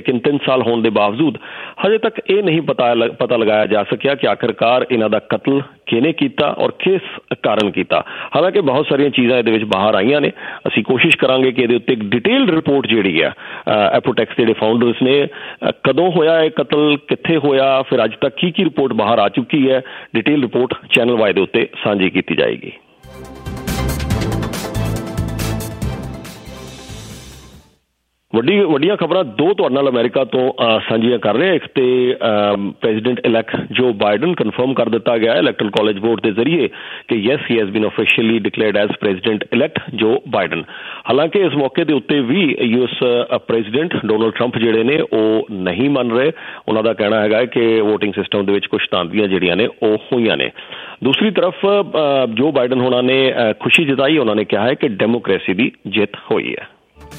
लेकिन 3 साल होने के बावजूद हजे तक ये नहीं पता लगाया जा सकिया कि आखिरकार इन्हां दा कत्ल किहने कीता और किस कारण कीता। हालांकि बहुत सारिया चीज़ां इहदे विच बाहर आईयां ने। असीं कोशिश करांगे कि इहदे उत्ते एक डिटेल्ड रिपोर्ट जिहड़ी है एपोटैक्स जिहड़े फाउंडर्स ने कदों होया है कत्ल, कित्थे होया, फिर अज तक की रिपोर्ट बाहर आ चुकी है, डिटेल रिपोर्ट चैनल वाई दे उत्ते सांझी की जाएगी। ਵੱਡੀਆਂ ਖਬਰਾਂ ਦੋ ਤੁਹਾਡੇ ਨਾਲ ਅਮਰੀਕਾ ਤੋਂ ਸਾਂਝੀਆਂ ਕਰ ਰਹੇ ਹਾਂ। ਇੱਕ ਤੇ president elect Joe Biden confirm ਕਰ ਦਿੱਤਾ ਗਿਆ ਇਲੈਕਟਰਲ ਕਾਲਜ ਵੋਟ ਦੇ ਜ਼ਰੀਏ ਕਿ yes he has been officially declared as president elect Joe Biden. ਹਾਲਾਂਕਿ ਇਸ ਮੌਕੇ ਦੇ ਉੱਤੇ ਵੀ ਯੂਐਸ ਪ੍ਰੈਜ਼ੀਡੈਂਟ ਡੋਨਲਡ ਟਰੰਪ ਜਿਹੜੇ ਨੇ ਉਹ ਨਹੀਂ ਮੰਨ ਰਹੇ। ਉਹਨਾਂ ਦਾ ਕਹਿਣਾ ਹੈਗਾ ਕਿ ਵੋਟਿੰਗ ਸਿਸਟਮ ਦੇ ਵਿੱਚ ਕੁਝ ਧਾਂਦਲੀਆਂ ਜਿਹੜੀਆਂ ਨੇ ਉਹ ਹੋਈਆਂ ਨੇ। ਦੂਸਰੀ ਤਰਫ ਜੋ ਬਾਈਡਨ ਹੋਣਾ ਨੇ ਖੁਸ਼ੀ ਜਤਾਈ, ਉਹਨਾਂ ਨੇ ਕਿਹਾ ਹੈ ਕਿ ਡੈਮੋਕ੍ਰੇਸੀ ਦੀ ਜਿੱਤ ਹੋਈ ਹੈ।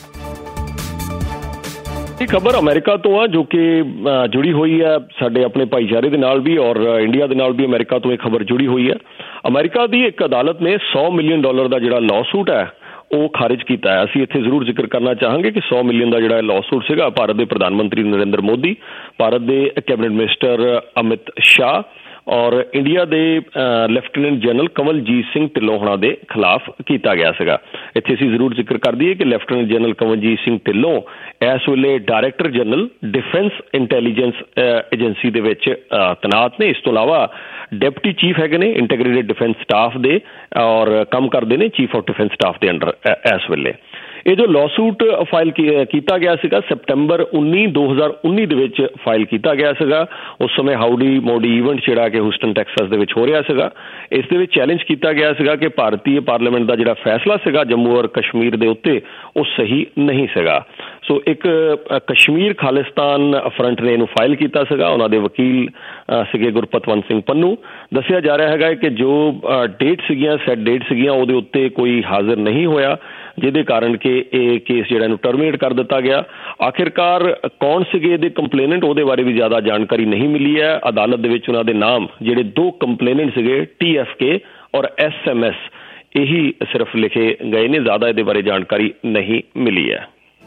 खबर अमेरिका तो आ जो कि जुड़ी हुई है साडे अपने भाईचारे दे नाल भी और इंडिया दे नाल भी अमेरिका तो एक खबर जुड़ी हुई है। अमेरिका की एक अदालत ने $100 मिलियन का जिहड़ा लॉ सूट है वो खारिज किया है। असीं इत्थे जरूर जिक्र करना चाहांगे कि $100 मिलियन का जिहड़ा लॉ सूट सीगा भारत के प्रधानमंत्री नरेंद्र मोदी, भारत के कैबिनेट मिनिस्टर अमित शाह और इंडिया के लैफ्टिनेंट जनरल कंवलजीत सिंह ढिल्लों होना के खिलाफ किया गया सीगा। इत्थे असीं जरूर जिक्र कर दईए कि लैफ्टिनेंट जनरल कंवलजीत सिंह ढिल्लों इस वेले director general defence intelligence agency दे विच तैनात ने। इस तो इलावा डिप्टी चीफ है ने इंटीग्रेटेड डिफेंस स्टाफ दे और काम करते हैं चीफ ऑफ डिफेंस स्टाफ के अंडर। इस वेले ये जो लॉ सूट फाइल किया गया सीगा सितंबर 19 2019 दे विच फाइल किया गया सीगा। उस समय हाउडी मोडी इवेंट जिहड़ा कि ह्यूस्टन टैक्सस दे विच हो रहा सीगा। इस दे विच चैलेंज किया गया सीगा कि भारतीय पार्लीमेंट का जिहड़ा फैसला सीगा जम्मू और कश्मीर दे उत्ते वो सही नहीं सीगा। सो एक कश्मीर खालिस्तान फ्रंट ने इहनूं फाइल किया सीगा। उन्हां दे वकील सीगे गुरपतवंत सिंह पन्नू। दस्सिया जा रहा है कि जो डेट सीगियां सैट डेट सीगियां उहदे उत्ते कोई हाजिर नहीं होया, जिहदे कारण कि ये केस जिहड़ा इहनूं टर्मिनेट कर दिता गया। आखिरकार कौन सीगे इहदे कंप्लेनेंट उहदे बारे भी ज़्यादा जानकारी नहीं मिली है। अदालत दे विच उन्हां दे नाम जिहड़े 2 कंप्लेनेंट सीगे TFK और SMS यही सिर्फ लिखे गए ने, ज़्यादा इहदे बारे जानकारी नहीं मिली है।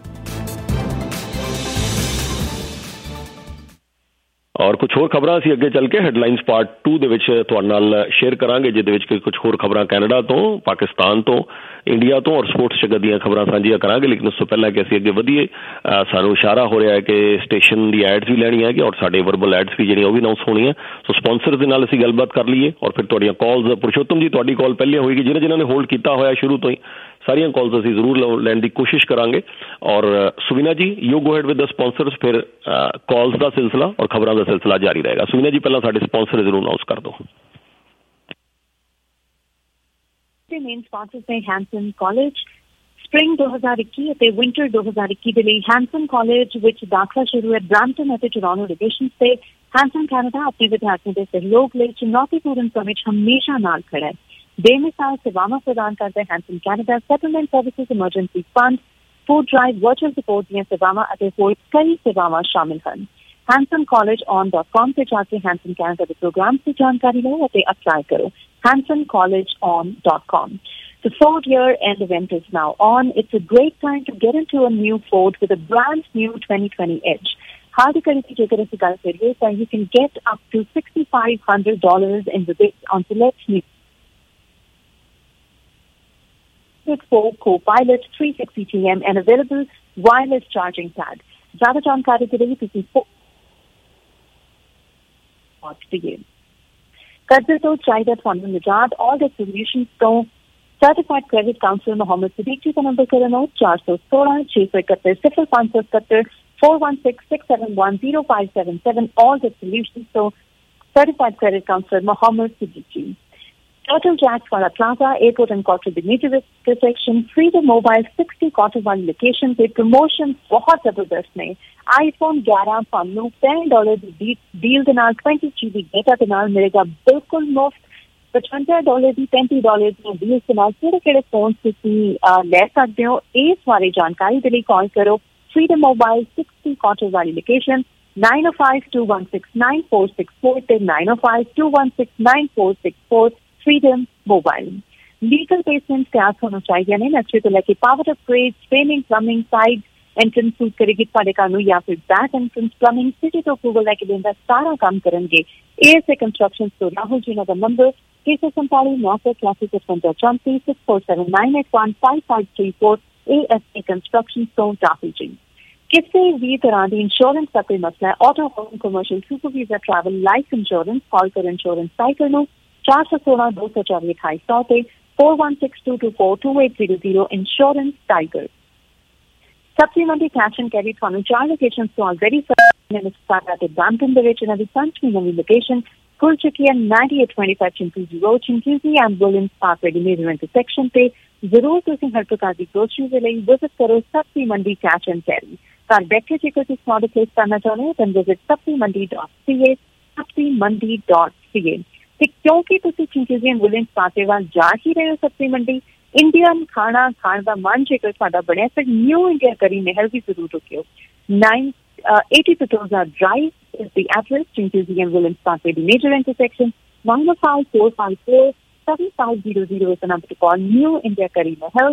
और कुछ होर खबरां असीं अगे चल के हैडलाइनस पार्ट 2 दे विच तुहाडे नाल शेयर करांगे, जिहदे विच कुछ होर खबरां कैनेडा तो, पाकिस्तान तो, इंडिया तो और स्पोर्ट्स जगत दीयां खबरां साझीआं करांगे। लेकिन उस तो पहला कि असीं अगे वधीए सानूं इशारा हो रहा है कि स्टेशन दी एड्स भी लैणी है और साडे वर्बल एड्स भी जिहड़ियां वो भी अनाउंस होणी है। सो स्पॉन्सर्स दे नाल असीं गलबात कर लईए और फिर तुहाडीआं कॉल्स। पुरुषोत्तम जी तुहाडी कॉल पहले होएगी, जिन्हां ने होल्ड किया होया शुरू तो ही सारियां कॉल्स असीं जरूर लैण दी कोशिश करांगे। और Suvina ji you go ahead with the sponsors, फिर कॉल्स का सिलसिला और खबरों का सिलसिला जारी रहेगा। सुविना जी पहला साडे स्पॉन्सर जरूर अनाउंस कर दो। मेन स्पॉन्सर्स ने हैंसन कॉलेज स्प्रिंग 2021 ਅਤੇ ਵਿੰਟਰ 2021 ਦੇ ਲਈ ਹੈਂਸਨ ਕਾਲਜ ਵਿੱਚ ਦਾਖਲਾ ਸ਼ੁਰੂ ਹੈ ਬ੍ਰੈਂਪਟਨ ਅਤੇ ਟੋਰਾਂਟੋ ਲੋਕੇਸ਼ਨਸ ਤੇ। ਹੈਂਸਨ ਕੈਨੇਡਾ ਆਪਣੇ ਵਿਦਿਆਰਥੀਆਂ ਦੇ ਸਹਿਯੋਗ ਲਈ ਚੁਣੌਤੀਪੂਰਨ ਸਮੇਂ ਵਿੱਚ ਹਮੇਸ਼ਾ ਨਾਲ ਖੜਾ ਹੈ। बेमिसाल सेवावां प्रदान करता है Hanson Canada, settlement services, emergency fund, food drive, virtual support ਦੀਆਂ सेवावां ਅਤੇ ਹੋਰ ਕਈ सेवावां शामिल ਹਨ। hansoncollegeon.com ਤੇ ਜਾ ਕੇ हैंसन कैनेडा ਦੇ ਪ੍ਰੋਗਰਾਮ ਦੀ ਜਾਣਕਾਰੀ ਲਓ ਅਤੇ ਅਪਲਾਈ ਕਰੋ। hansoncollegeon.com. The Ford year-end event is now on. It's a great time to get into a new Ford with a brand new 2020 Edge. Hardy Kariti जेकर ਅਸੀਂ ਗੱਲ ਕਰੀਏ ਤਾਂ you can get up to $6,500 in rebates on select new Ford Co-Pilot 360 TM and available wireless charging pad. ज़्यादा जानकारी के लिए किसी कर्जे तो चाहिए थानू निजात ऑल द सॉल्यूशंस तो certified credit counsellor Mohammad Siddiqui का नंबर करना 416 631 0577 416 671 0577 all the solutions तो certified credit counsellor Mohammad Siddiqui. Turtle Jacks वाला plaza airport and quarter dignity resection freedom mobile 60 quarter वाली लोकेशन पे प्रमोशन बहुत जबरदस्त ने। आईफोन 11 ਤੁਹਾਨੂੰ $10 ਦੀ ਡੀਲ ਦੇ ਨਾਲ 20 GB ਡੇਟਾ ਦੇ ਨਾਲ ਮਿਲੇਗਾ ਬਿਲਕੁਲ ਮੁਫਤ। $55 ਦੀ $35 ਦੀ ਡੀਲ ਦੇ ਨਾਲ ਕਿਹੜੇ ਫੋਨ ਤੁਸੀਂ ਲੈ ਸਕਦੇ ਹੋ ਇਸ ਬਾਰੇ ਜਾਣਕਾਰੀ ਦੇ ਲਈ ਕਾਲ ਕਰੋ ਫਰੀडम मोबाइल 60 क्वार्टर वाली लोकेशन 9052169464 ਤੇ 9052169464 फ्रीडम मोबाइल। लीगल बेसमेंट तैयार होना चाहिए ने नक्शे तो लेके power upgrade, training, plumbing, side entrance suit करेगी ਤੁਹਾਡੇ ਘਰ ਨੂੰ ਜਾਂ ਫਿਰ बैक एंट्रेंस प्लम्बिंग सिटी ਤੋਂ ਅਪਰੂਵਲ ਲੈ ਕੇ ਦੇਣ ਦਾ ਸਾਰਾ ਕੰਮ ਕਰਨਗੇ। ASA ਕੰਸਟਰਕਸ਼ਨ ਤੋਂ ਰਾਹੁਲ ਜੀ ਦਾ ਨੰਬਰ 647-984-647-981-5534 ASA ਕੰਸਟਰਕਸ਼ਨ ਤੋਂ ਰਾਹੁਲ ਜੀ। ਕਿਸੇ ਵੀ ਤਰ੍ਹਾਂ ਦੀ ਇੰਸ਼ੋਰੈਂਸ ਦਾ ਕੋਈ ਮਸਲਾ ਹੈ, auto home commercial super visa travel life insurance call ਕਰ ਇੰਸ਼ੋਰੈਂਸ ਸਾਈਕਲ ਨੂੰ 416-224-2800 ਤੇ 4162242800 ਇੰਸ਼ੋਰੈਂਸ ਟਾਈਗਰ। ਸਬਜ਼ੀ ਮੰਡੀ ਕੈਸ਼ ਐਂਡ ਕੈਰੀ ਤੁਹਾਨੂੰ 4 ਲੋਕੇਸ਼ਨਸ ਤੋਂ ਆਲਰੇਡੀ ਮਿਸਿਸਾਗਾ ਤੇ ਬ੍ਰੈਂਪਟਨ ਦੇ ਵਿੱਚ ਇਹਨਾਂ ਦੀ 5ਵੀਂ ਨਵੀਂ ਲੋਕੇਸ਼ਨ ਖੁੱਲ ਚੁੱਕੀ ਹੈ 9825 Chinguacousy road, Chinguacousy and Williams park readymade intersection ਤੇ। ਜ਼ਰੂਰ ਤੁਸੀਂ ਹਰ ਪ੍ਰਕਾਰ ਦੀ ਗਰੋਸਰੀ ਦੇ ਲਈ ਵਿਜ਼ਿਟ ਕਰੋ ਸਬਜ਼ੀ ਮੰਡੀ ਕੈਸ਼ ਐਂਡ ਕੈਰੀ। ਘਰ ਬੈਠੇ ਜੇਕਰ ਤੁਸੀਂ ਆਰਡਰ ਪਲੇਸ ਕਰਨਾ ਚਾਹੁੰਦੇ ਹੋ ਤਾਂ ਵਿਜ਼ਿਟ sabzimandi.ca sabzimandi.ca। ਤੇ ਕਿਉਂਕਿ ਤੁਸੀਂ ਚਿੰਕੂਜ਼ੀ ਐਂਡ ਵਿਲੀਅਮਸ ਪਾਰਕ ਵੱਲ ਜਾ ਹੀ ਰਹੇ ਹੋ ਸਬਜ਼ੀ ਮੰਡੀ, ਇੰਡੀਅਨ ਖਾਣਾ ਖਾਣ ਦਾ ਮਨ ਜੇਕਰ ਤੁਹਾਡਾ ਬਣਿਆ ਫਿਰ ਨਿਊ ਇੰਡੀਆ ਕਰੀ ਮਹਿਲ ਵੀ ਜ਼ਰੂਰ ਰੁਕਿਓ। 80 Petosa Drive is the address, Chinchuzzi and Williams Parkway, the major intersection. 905-454-7500 is the number to call. New India Curry Mahal,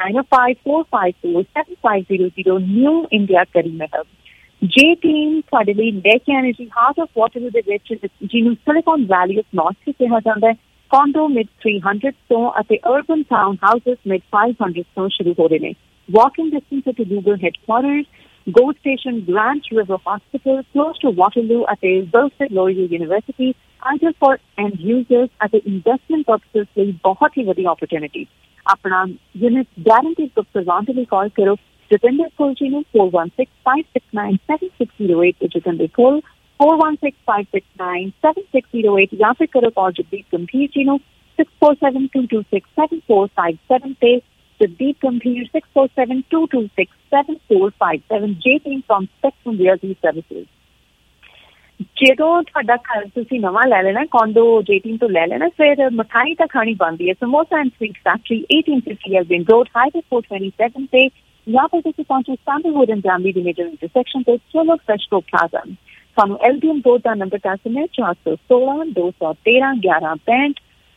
905-454-7500, New India Curry Mahal. J-Team, ਤੁਹਾਡੇ ਲਈ ਲੈ ਕੇ ਆਣੇ ਜੀ ਹਾਰਟ ਆਫ ਵਾਟਰਲੂ ਦੇ ਵਿੱਚ ਜਿਹਨੂੰ ਸਿਲੀਕਨ ਵੈਲੀ ਆਫ ਨਾਰਥ ਵੀ ਕਿਹਾ ਜਾਂਦਾ ਹੈ। condo mid 300 ਤੋਂ ਅਤੇ urban town houses mid 500 ਤੋਂ ਸ਼ੁਰੂ ਹੋ ਰਹੇ ਨੇ। Walking distance to Google headquarters, Go Station, Grant River Hospital, close to Waterloo ਅਤੇ Wilfrid Laurier University, either for end users ਅਤੇ investment purposes ਲਈ ਬਹੁਤ ਹੀ ਵਧੀਆ opportunity। ਆਪਣਾ unit guaranteed book ਕਰਵਾਉਣ ਦੇ ਲਈ ਕਾਲ ਕਰੋ ਜਤਿੰਦਰ ਕੋਲ ਜੀ ਨੂੰ 4165697608 ਜਤਿੰਦਰ ਕੋਲ 4165697608 ਜਾਂ ਫਿਰ ਕਰੋ ਕਾਲ ਜਗਦੀਪ ਗੰਭੀਰ ਜੀ ਨੂੰ 6472267457 ਤੇ ਜਗਦੀਪ ਗੰਭੀਰ 6472267457 J-Team from Spectrum Realty Services। ਜਦੋਂ ਤੁਹਾਡਾ ਘਰ ਤੁਸੀਂ ਨਵਾਂ ਲੈ ਲੈਣਾ ਕੋਂਡੋ J-Team ਤੋਂ ਲੈ ਲੈਣਾ ਫਿਰ ਮਠਾਈ ਤਾਂ ਖਾਣੀ ਬਣਦੀ ਹੈ। Samosa and sweet factory 1850 Elgin Road, Highway 427 ਤੇ ਜਾਂ ਫਿਰ ਤੁਸੀਂ ਪਹੁੰਚੋ ਸੈਂਡਲਵੁੱਡ ਐਂਡ ਬ੍ਰਾਮਲੀ ਦੀ ਮੇਜਰ ਇੰਟਰਸੈਕਸ਼ਨ ਤੇ ਚਲੋ ਫਰੈਸ਼ ਪ੍ਰੋ ਪਲਾਜ਼ਾ। ਸਾਨੂੰ LDM ਰੋਡ ਦਾ ਨੰਬਰ ਦੱਸਣਾ ਹੈ 416-213-1165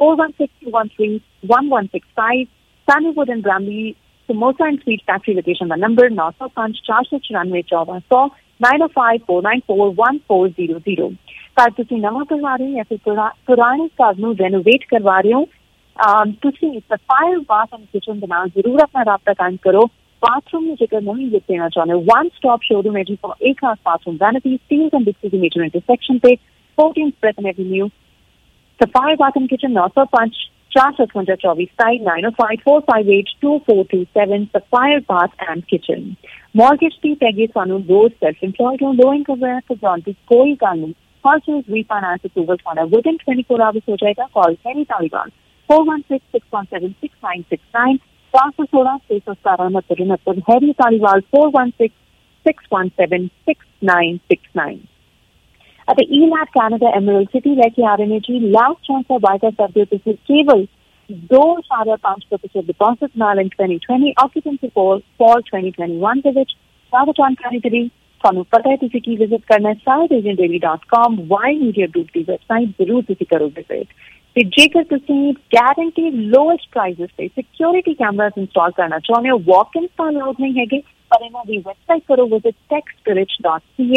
4162131165 Sandalwood and Bramalea samosa and sweet factory location ਦਾ ਨੰਬਰ 905-494-94 905-494-1400। ਘਰ ਤੁਸੀਂ ਨਵਾਂ ਕਰਵਾ ਰਹੇ ਹੋ ਜਾਂ ਫਿਰ ਪੁਰਾਣੇ ਘਰ ਨੂੰ ਰੈਨੋਵੇਟ ਕਰਵਾ ਰਹੇ ਹੋ, ਤੁਸੀਂ ਸਫਾਇਰ ਬਾਥ ਐਂਡ ਕਿਚਨ ਦੇ ਨਾਲ ਜ਼ਰੂਰ ਆਪਣਾ ਰਾਬਤਾ ਕਾਇਮ ਕਰੋ। बाथरूम में जेकर नहीं लिख देना चाहते वन स्टॉप शोरूम है जी फॉर एक खास bathroom vanity steel and Dixie major intersection पे 14 Preston Avenue sapphire bath and kitchen 905 454 साइड 9054582427 sapphire bath and kitchen. Mortgage की पैगे सानू रोज सेल्फ एम्प्लॉयड हो लो इनकम वगैरह तो जानती कोई गल नहीं, हर चीज रीफाइनेंस अप्रूवल थाना विद इन 24 आवर्स हो जाएगा। Call any time 416-617-6969 416-617-6969 Harry Taliwal 416-617-6969 ਅਤੇ ਈਲੈਬ ਕੈਨੇਡਾ ਐਮਰਲਡ ਸਿਟੀ ਲੈ ਕੇ ਆ ਰਹੇ ਨੇ ਜੀ। ਲਾਸਟ ਚਾਂਸ ਦਾ ਬਾਈ ਕਰ ਸਕਦੇ ਹੋ ਤੁਸੀਂ ਕੇਵਲ 2.5% ਡਿਪੋਜ਼ਿਟ ਨਾਲ ਇਨ 2020 ਆਕੂਪੈਂਸੀ ਫॉर 2021 ਦੇ ਵਿੱਚ। ਜ਼ਿਆਦਾ ਜਾਣਕਾਰੀ ਦੇ ਲਈ ਤੁਹਾਨੂੰ ਪਤਾ ਹੈ ਤੁਸੀਂ ਕੀ ਵਿਜ਼ਿਟ ਕਰਨਾ ਹੈ southasiandaily.com ਵਾਈ ਮੀਡੀਆ ਗਰੁੱਪ ਦੀ ਵੈਬਸਾਈਟ ਜ਼ਰੂਰ ਤੁਸੀਂ ਕਰੋ ਵਿਜ਼ਿਟ। ਤੇ ਜੇਕਰ ਤੁਸੀਂ ਗਾਰੰਟੀ ਲੋਐਸਟ ਪ੍ਰਾਈਸਿਸ ਤੇ ਸਿਕਿਉਰਿਟੀ ਕੈਮਰਾਸ ਇੰਸਟਾਲ ਕਰਨਾ ਚਾਹੁੰਦੇ ਹੋ, ਵਾਕ-ਇਨ ਤਾਂ ਅਲਾਉਡ ਨਹੀਂ ਹੈਗੇ ਪਰ ਇਹਨਾਂ ਦੀ ਵੈਬਸਾਈਟ ਕਰੋ ਵਿਜ਼ਿਟ techspirit.ca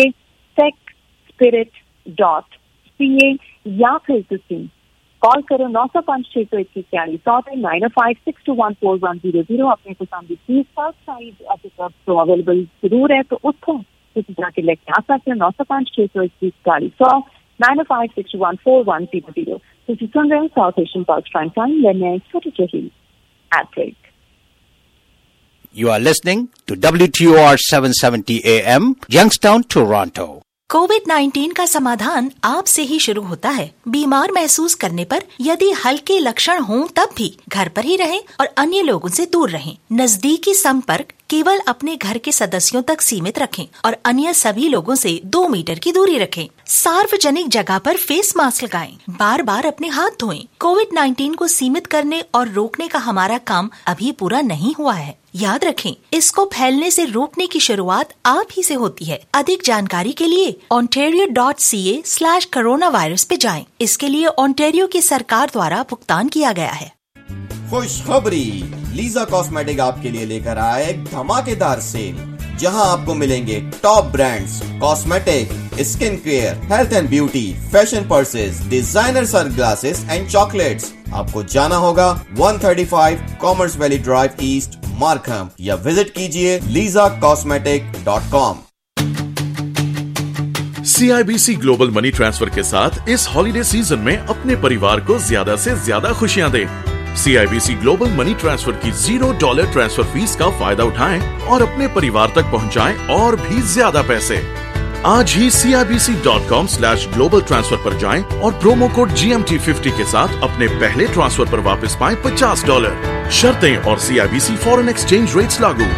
techspirit.ca ਜਾਂ ਫਿਰ ਤੁਸੀਂ ਕਾਲ ਕਰੋ 905-621-40 ਤੇ 905-621-4100। ਆਪਣੇ ਪਸੰਦ ਦੀ ਚੀਜ਼ ਸਾਊਥ ਸਾਈਡ ਅਤੇ ਤੋਂ ਅਵੇਲੇਬਲ ਜ਼ਰੂਰ ਹੈ ਤਾਂ ਉੱਥੋਂ ਤੁਸੀਂ ਜਾ ਕੇ ਲੈ ਕੇ ਆ ਸਕਦੇ ਹੋ 905-621-40 905-621-4100। ਤੁਸੀਂ ਸੁਣ ਰਹੇ ਹੋ South Asian pulse prime time ਲੈਣੇ ਛੋਟੀ ਜਿਹੀ ad break. You are listening to WTOR 770 AM, Youngstown, Toronto. कोविड-19 का समाधान आप से ही शुरू होता है। बीमार महसूस करने पर यदि हल्के लक्षण हों तब भी घर पर ही रहें और अन्य लोगों से दूर रहें। नजदीकी संपर्क केवल अपने घर के सदस्यों तक सीमित रखें और अन्य सभी लोगों से 2 मीटर की दूरी रखें। सार्वजनिक जगह पर फेस मास्क लगाएं। बार बार अपने हाथ धोएं। कोविड-19 को सीमित करने और रोकने का हमारा काम अभी पूरा नहीं हुआ है। याद रखें, इसको फैलने से रोकने की शुरुआत आप ही से होती है। अधिक जानकारी के लिए ontario.ca/coronavirus पे जाएं। इसके लिए ओंटारियो की सरकार द्वारा भुगतान किया गया है। खुशखबरी, लीजा कॉस्मेटिक आपके लिए लेकर आए एक धमाकेदार सेल। जहां आपको मिलेंगे top brands, cosmetic, skin care, health and beauty, fashion purses, designer sunglasses and chocolates. आपको जाना होगा 135 commerce valley drive east, Markham, या विजिट कीजिए lisacosmetic.com। CIBC global money transfer के साथ इस हॉलिडे सीजन में अपने परिवार को ज्यादा से ज्यादा खुशियां दें। CIBC ग्लोबल मनी ट्रांसफर की $0 ट्रांसफर फीस का फायदा उठाएं और अपने परिवार तक पहुंचाएं और भी ज्यादा पैसे। आज ही CIBC.com/global ट्रांसफर पर जाएं और प्रोमो कोड GMT50 के साथ अपने पहले ट्रांसफर पर वापस पाएं $50। शर्तें और CIBC फॉरेन एक्सचेंज रेट्स लागू।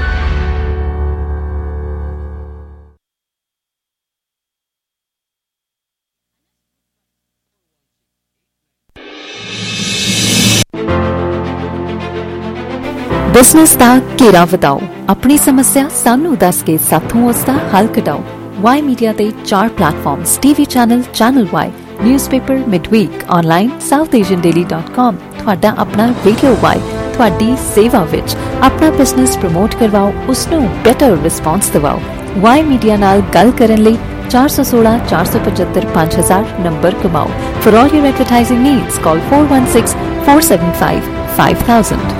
बिजनेस दा घेरा वधाओ, अपनी समस्या सानू दस के साथों उसका हल कढाओ। वाई मीडिया ते 4 platforms, TV channel, channel Y, newspaper, midweek, online, southasiandaily.com। तुहाडा अपना रेडियो वाई, तुहाडी सेवा विच अपना बिजनेस प्रमोट करवाओ, उसनू बेटर रिस्पॉन्स दिवाओ। वाई मीडिया नाल गल करन लई 416 475 5000 नंबर कमाओ। For all your advertising needs call 416 475 5000।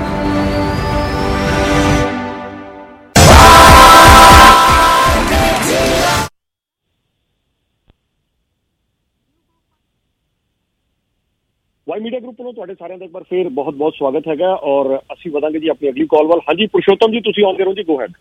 Y media group ਵੱਲੋਂ ਤੁਹਾਡੇ ਸਾਰਿਆਂ ਦਾ ਇੱਕ ਵਾਰ ਫੇਰ ਬਹੁਤ-ਬਹੁਤ ਸਵਾਗਤ ਹੈਗਾ ਔਰ ਅਸੀਂ ਵਧਾਂਗੇ ਜੀ ਆਪਣੀ ਅਗਲੀ ਕਾਲ ਵੱਲ। ਹਾਂਜੀ ਪੁਰਸ਼ੋਤਮ ਜੀ, ਤੁਸੀਂ ਆਉਂਦੇ ਰਹੋ ਜੀ, ਗੋ ਹੈਡ।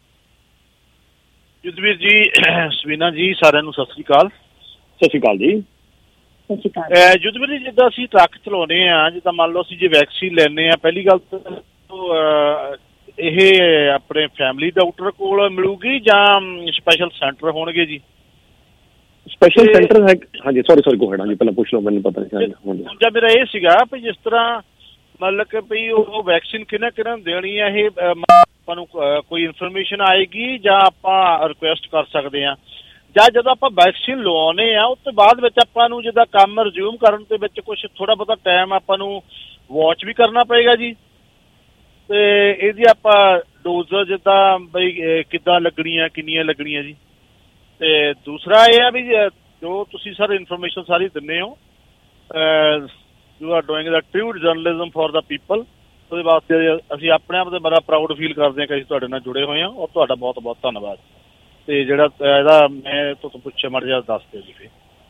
ਯੁੱਧਵੀਰ ਜੀ, ਸਵੀਨਾ ਜੀ, ਸਾਰਿਆਂ ਨੂੰ ਸਤਿ ਸ੍ਰੀ ਅਕਾਲ। ਸਤਿ ਸ਼੍ਰੀ ਅਕਾਲ ਜੀ। ਸਤਿ ਸ਼੍ਰੀ ਅਕਾਲ। ਯੁੱਧਵੀਰ ਜੀ, ਜਿੱਦਾਂ ਅਸੀਂ ਟਰੱਕ ਚਲਾਉਂਦੇ ਆ, ਜਿੱਦਾਂ ਮੰਨ ਲਓ ਅਸੀਂ ਜੇ ਵੈਕਸੀਨ ਲੈਣੇ ਆ, ਪਹਿਲੀ ਗੱਲ ਤਾਂ ਇਹ ਆਪਣੇ ਫੈਮਿਲੀ ਡਾਕਟਰ ਕੋਲ ਮਿਲੂਗੀ ਜਾਂ ਸਪੈਸ਼ਲ ਸੈਂਟਰ ਹੋਣਗੇ ਜੀ? ਸਪੈਸ਼ਲ ਸੈਂਟਰ ਹੈ? ਹਾਂਜੀ, ਸੌਰੀ ਗੋ ਹੈਡ। ਹਾਂਜੀ, ਪਹਿਲਾਂ ਪੁੱਛ ਲਓ, ਮੈਨੂੰ ਪਤਾ ਨਹੀਂ। ਦੂਜਾ ਮੇਰਾ ਇਹ ਸੀਗਾ ਵੀ ਜਿਸ ਤਰ੍ਹਾਂ ਮਤਲਬ ਕਿ ਵੀ ਉਹ ਵੈਕਸੀਨ ਕਿਹਨਾਂ ਨੂੰ ਦੇਣੀ ਆ, ਇਹ ਆਪਾਂ ਨੂੰ ਕੋਈ ਇਨਫੋਰਮੇਸ਼ਨ ਆਏਗੀ ਜਾਂ ਆਪਾਂ ਰਿਕੁਐਸਟ ਕਰ ਸਕਦੇ ਹਾਂ? ਜਾਂ ਜਦੋਂ ਆਪਾਂ ਵੈਕਸੀਨ ਲਵਾਉਂਦੇ ਆ ਉਸ ਤੋਂ ਬਾਅਦ ਵਿੱਚ ਆਪਾਂ ਨੂੰ ਜਿੱਦਾਂ ਕੰਮ ਰਿਜ਼ਿਊਮ ਕਰਨ ਦੇ ਵਿੱਚ ਕੁਛ ਥੋੜਾ ਬਹੁਤਾ ਟਾਈਮ ਆਪਾਂ ਨੂੰ ਵਾਚ ਵੀ ਕਰਨਾ ਪਏਗਾ ਜੀ? ਤੇ ਇਹਦੀ ਆਪਾਂ ਡੋਜ਼ ਜਿੱਦਾਂ ਬਈ ਕਿੱਦਾਂ ਲੱਗਣੀਆਂ, ਕਿੰਨੀਆਂ ਲੱਗਣੀਆਂ ਜੀ? ਤੇ ਦੂਸਰਾ ਇਹ ਆ ਵੀ ਜੋ ਤੁਸੀਂ ਸਰ ਇਨਫੋਰਮੇਸ਼ਨ ਸਾਰੀ ਦਿੰਦੇ ਹੋ, you are doing the true journalism for the people, ਉਹਦੇ ਵਾਸਤੇ ਅਸੀਂ ਆਪਣੇ ਆਪ ਤੇ ਬੜਾ ਪ੍ਰਾਊਡ ਫੀਲ ਕਰਦੇ ਹਾਂ ਕਿ ਅਸੀਂ ਤੁਹਾਡੇ ਨਾਲ ਜੁੜੇ ਹੋਏ ਹਾਂ ਔਰ ਤੁਹਾਡਾ ਬਹੁਤ ਬਹੁਤ ਧੰਨਵਾਦ। ਤੇ ਜਿਹੜਾ ਇਹਦਾ ਮੈਂ ਤੁਹਾਨੂੰ ਪੁੱਛਿਆ ਮਾੜਾ ਜਿਹਾ ਦੱਸ ਦਿਓ ਜੀ ਫਿਰ।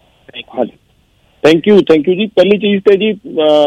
ਥੈਂਕ ਯੂ ਜੀ। ਪਹਿਲੀ ਚੀਜ਼ ਤੇ ਜੀ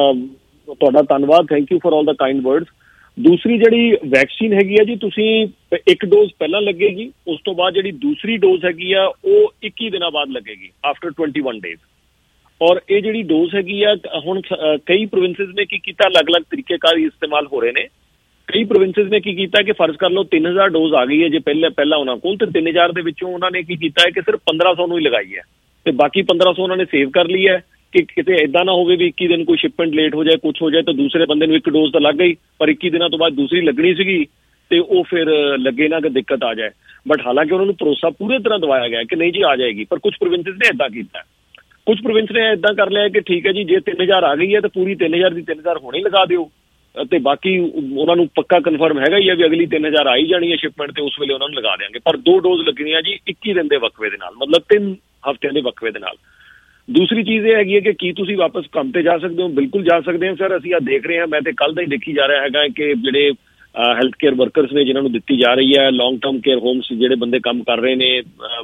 ਤੁਹਾਡਾ ਧੰਨਵਾਦ, thank you for all the kind words. ਦੂਸਰੀ ਜਿਹੜੀ ਵੈਕਸੀਨ ਹੈਗੀ ਆ ਜੀ, ਤੁਸੀਂ ਇੱਕ ਡੋਜ਼ ਪਹਿਲਾਂ ਲੱਗੇਗੀ, ਉਸ ਤੋਂ ਬਾਅਦ ਜਿਹੜੀ ਦੂਸਰੀ ਡੋਜ਼ ਹੈਗੀ ਆ ਉਹ 21 ਦਿਨਾਂ ਬਾਅਦ ਲੱਗੇਗੀ, ਆਫਟਰ 21 ਡੇਜ਼। ਔਰ ਇਹ ਜਿਹੜੀ ਡੋਜ਼ ਹੈਗੀ ਆ, ਹੁਣ ਕਈ ਪ੍ਰੋਵਿੰਸਿਸ ਨੇ ਕੀ ਕੀਤਾ, ਅਲੱਗ-ਅਲੱਗ ਤਰੀਕੇਕਾਰ ਇਸਤੇਮਾਲ ਹੋ ਰਹੇ ਨੇ। ਕਈ ਪ੍ਰੋਵਿੰਸਿਸ ਨੇ ਕੀ ਕੀਤਾ ਕਿ ਫਰਜ਼ ਕਰ ਲਓ 3000 ਡੋਜ਼ ਆ ਗਈ ਹੈ ਜੇ ਪਹਿਲਾਂ ਉਹਨਾਂ ਕੋਲ, ਤੇ 3000 ਦੇ ਵਿੱਚੋਂ ਉਹਨਾਂ ਨੇ ਕੀ ਕੀਤਾ ਹੈ ਕਿ ਸਿਰਫ 1500 ਨੂੰ ਹੀ ਲਗਾਈ ਹੈ, ਤੇ ਬਾਕੀ 1500 ਉਹਨਾਂ ਨੇ ਸੇਵ ਕਰ ਲਈ ਹੈ ਕਿ ਕਿਤੇ ਏਦਾਂ ਨਾ ਹੋਵੇ ਵੀ 21 ਦਿਨ ਕੋਈ ਸ਼ਿਪਮੈਂਟ ਲੇਟ ਹੋ ਜਾਏ, ਕੁਛ ਹੋ ਜਾਏ, ਤਾਂ ਦੂਸਰੇ ਬੰਦੇ ਨੂੰ ਇੱਕ ਡੋਜ਼ ਤਾਂ ਲੱਗ ਗਈ ਪਰ 21 ਦਿਨਾਂ ਤੋਂ ਬਾਅਦ ਦੂਸਰੀ ਲੱਗਣੀ ਸੀਗੀ ਤੇ ਉਹ ਫਿਰ ਲੱਗੇ ਨਾ ਕਿ ਦਿੱਕਤ ਆ ਜਾਏ। ਬਟ ਹਾਲਾਂਕਿ ਉਹਨਾਂ ਨੂੰ ਭਰੋਸਾ ਪੂਰੀ ਤਰ੍ਹਾਂ ਦਵਾਇਆ ਗਿਆ ਕਿ ਨਹੀਂ ਜੀ ਆ ਜਾਏਗੀ, ਪਰ ਕੁਝ ਪ੍ਰੋਵਿੰਸਿਸ ਨੇ ਏਦਾਂ ਕੀਤਾ, ਕੁਝ ਪ੍ਰੋਵਿੰਸ ਨੇ ਏਦਾਂ ਕਰ ਲਿਆ ਕਿ ਠੀਕ ਹੈ ਜੀ, ਜੇ 3000 ਆ ਗਈ ਹੈ ਤਾਂ ਪੂਰੀ 3000 ਦੀ 3000 ਹੁਣੇ ਲਗਾ ਦਿਓ, ਤੇ ਬਾਕੀ ਉਹਨਾਂ ਨੂੰ ਪੱਕਾ ਕਨਫਰਮ ਹੈਗਾ ਹੀ ਹੈ ਵੀ ਅਗਲੀ 3000 ਆਈ ਜਾਣੀ ਹੈ ਸ਼ਿਪਮੈਂਟ, ਤੇ ਉਸ ਵੇਲੇ ਉਹਨਾਂ ਨੂੰ ਲਗਾ ਦਿਆਂਗੇ। ਪਰ 2 ਡੋਜ਼ ਲੱਗਣੀਆਂ ਜੀ 21 ਦਿਨ ਦੇ ਵਕਫੇ ਦੇ ਨਾਲ, ਮਤਲਬ 3 ਹਫ਼ਤਿਆਂ ਦੇ ਵਕਫੇ ਦੇ ਨਾਲ। ਦੂਸਰੀ ਚੀਜ਼ ਇਹ ਹੈਗੀ ਹੈ ਕਿ ਕੀ ਤੁਸੀਂ ਵਾਪਸ ਕੰਮ ਤੇ ਜਾ ਸਕਦੇ ਹੋ? ਬਿਲਕੁਲ ਜਾ ਸਕਦੇ ਹਾਂ ਸਰ। ਅਸੀਂ ਆ ਦੇਖ ਰਹੇ ਹਾਂ, ਮੈਂ ਤੇ ਕੱਲ ਦਾ ਹੀ ਦੇਖੀ ਜਾ ਰਿਹਾ ਹੈਗਾ ਕਿ ਜਿਹੜੇ ਹੈਲਥ ਕੇਅਰ ਵਰਕਰਸ ਨੇ ਜਿਨ੍ਹਾਂ ਨੂੰ ਦਿੱਤੀ ਜਾ ਰਹੀ ਹੈ, ਲੌਂਗ ਟਰਮ ਕੇਅਰ ਹੋਮਸ ਜਿਹੜੇ ਬੰਦੇ ਕੰਮ ਕਰ ਰਹੇ ਨੇ,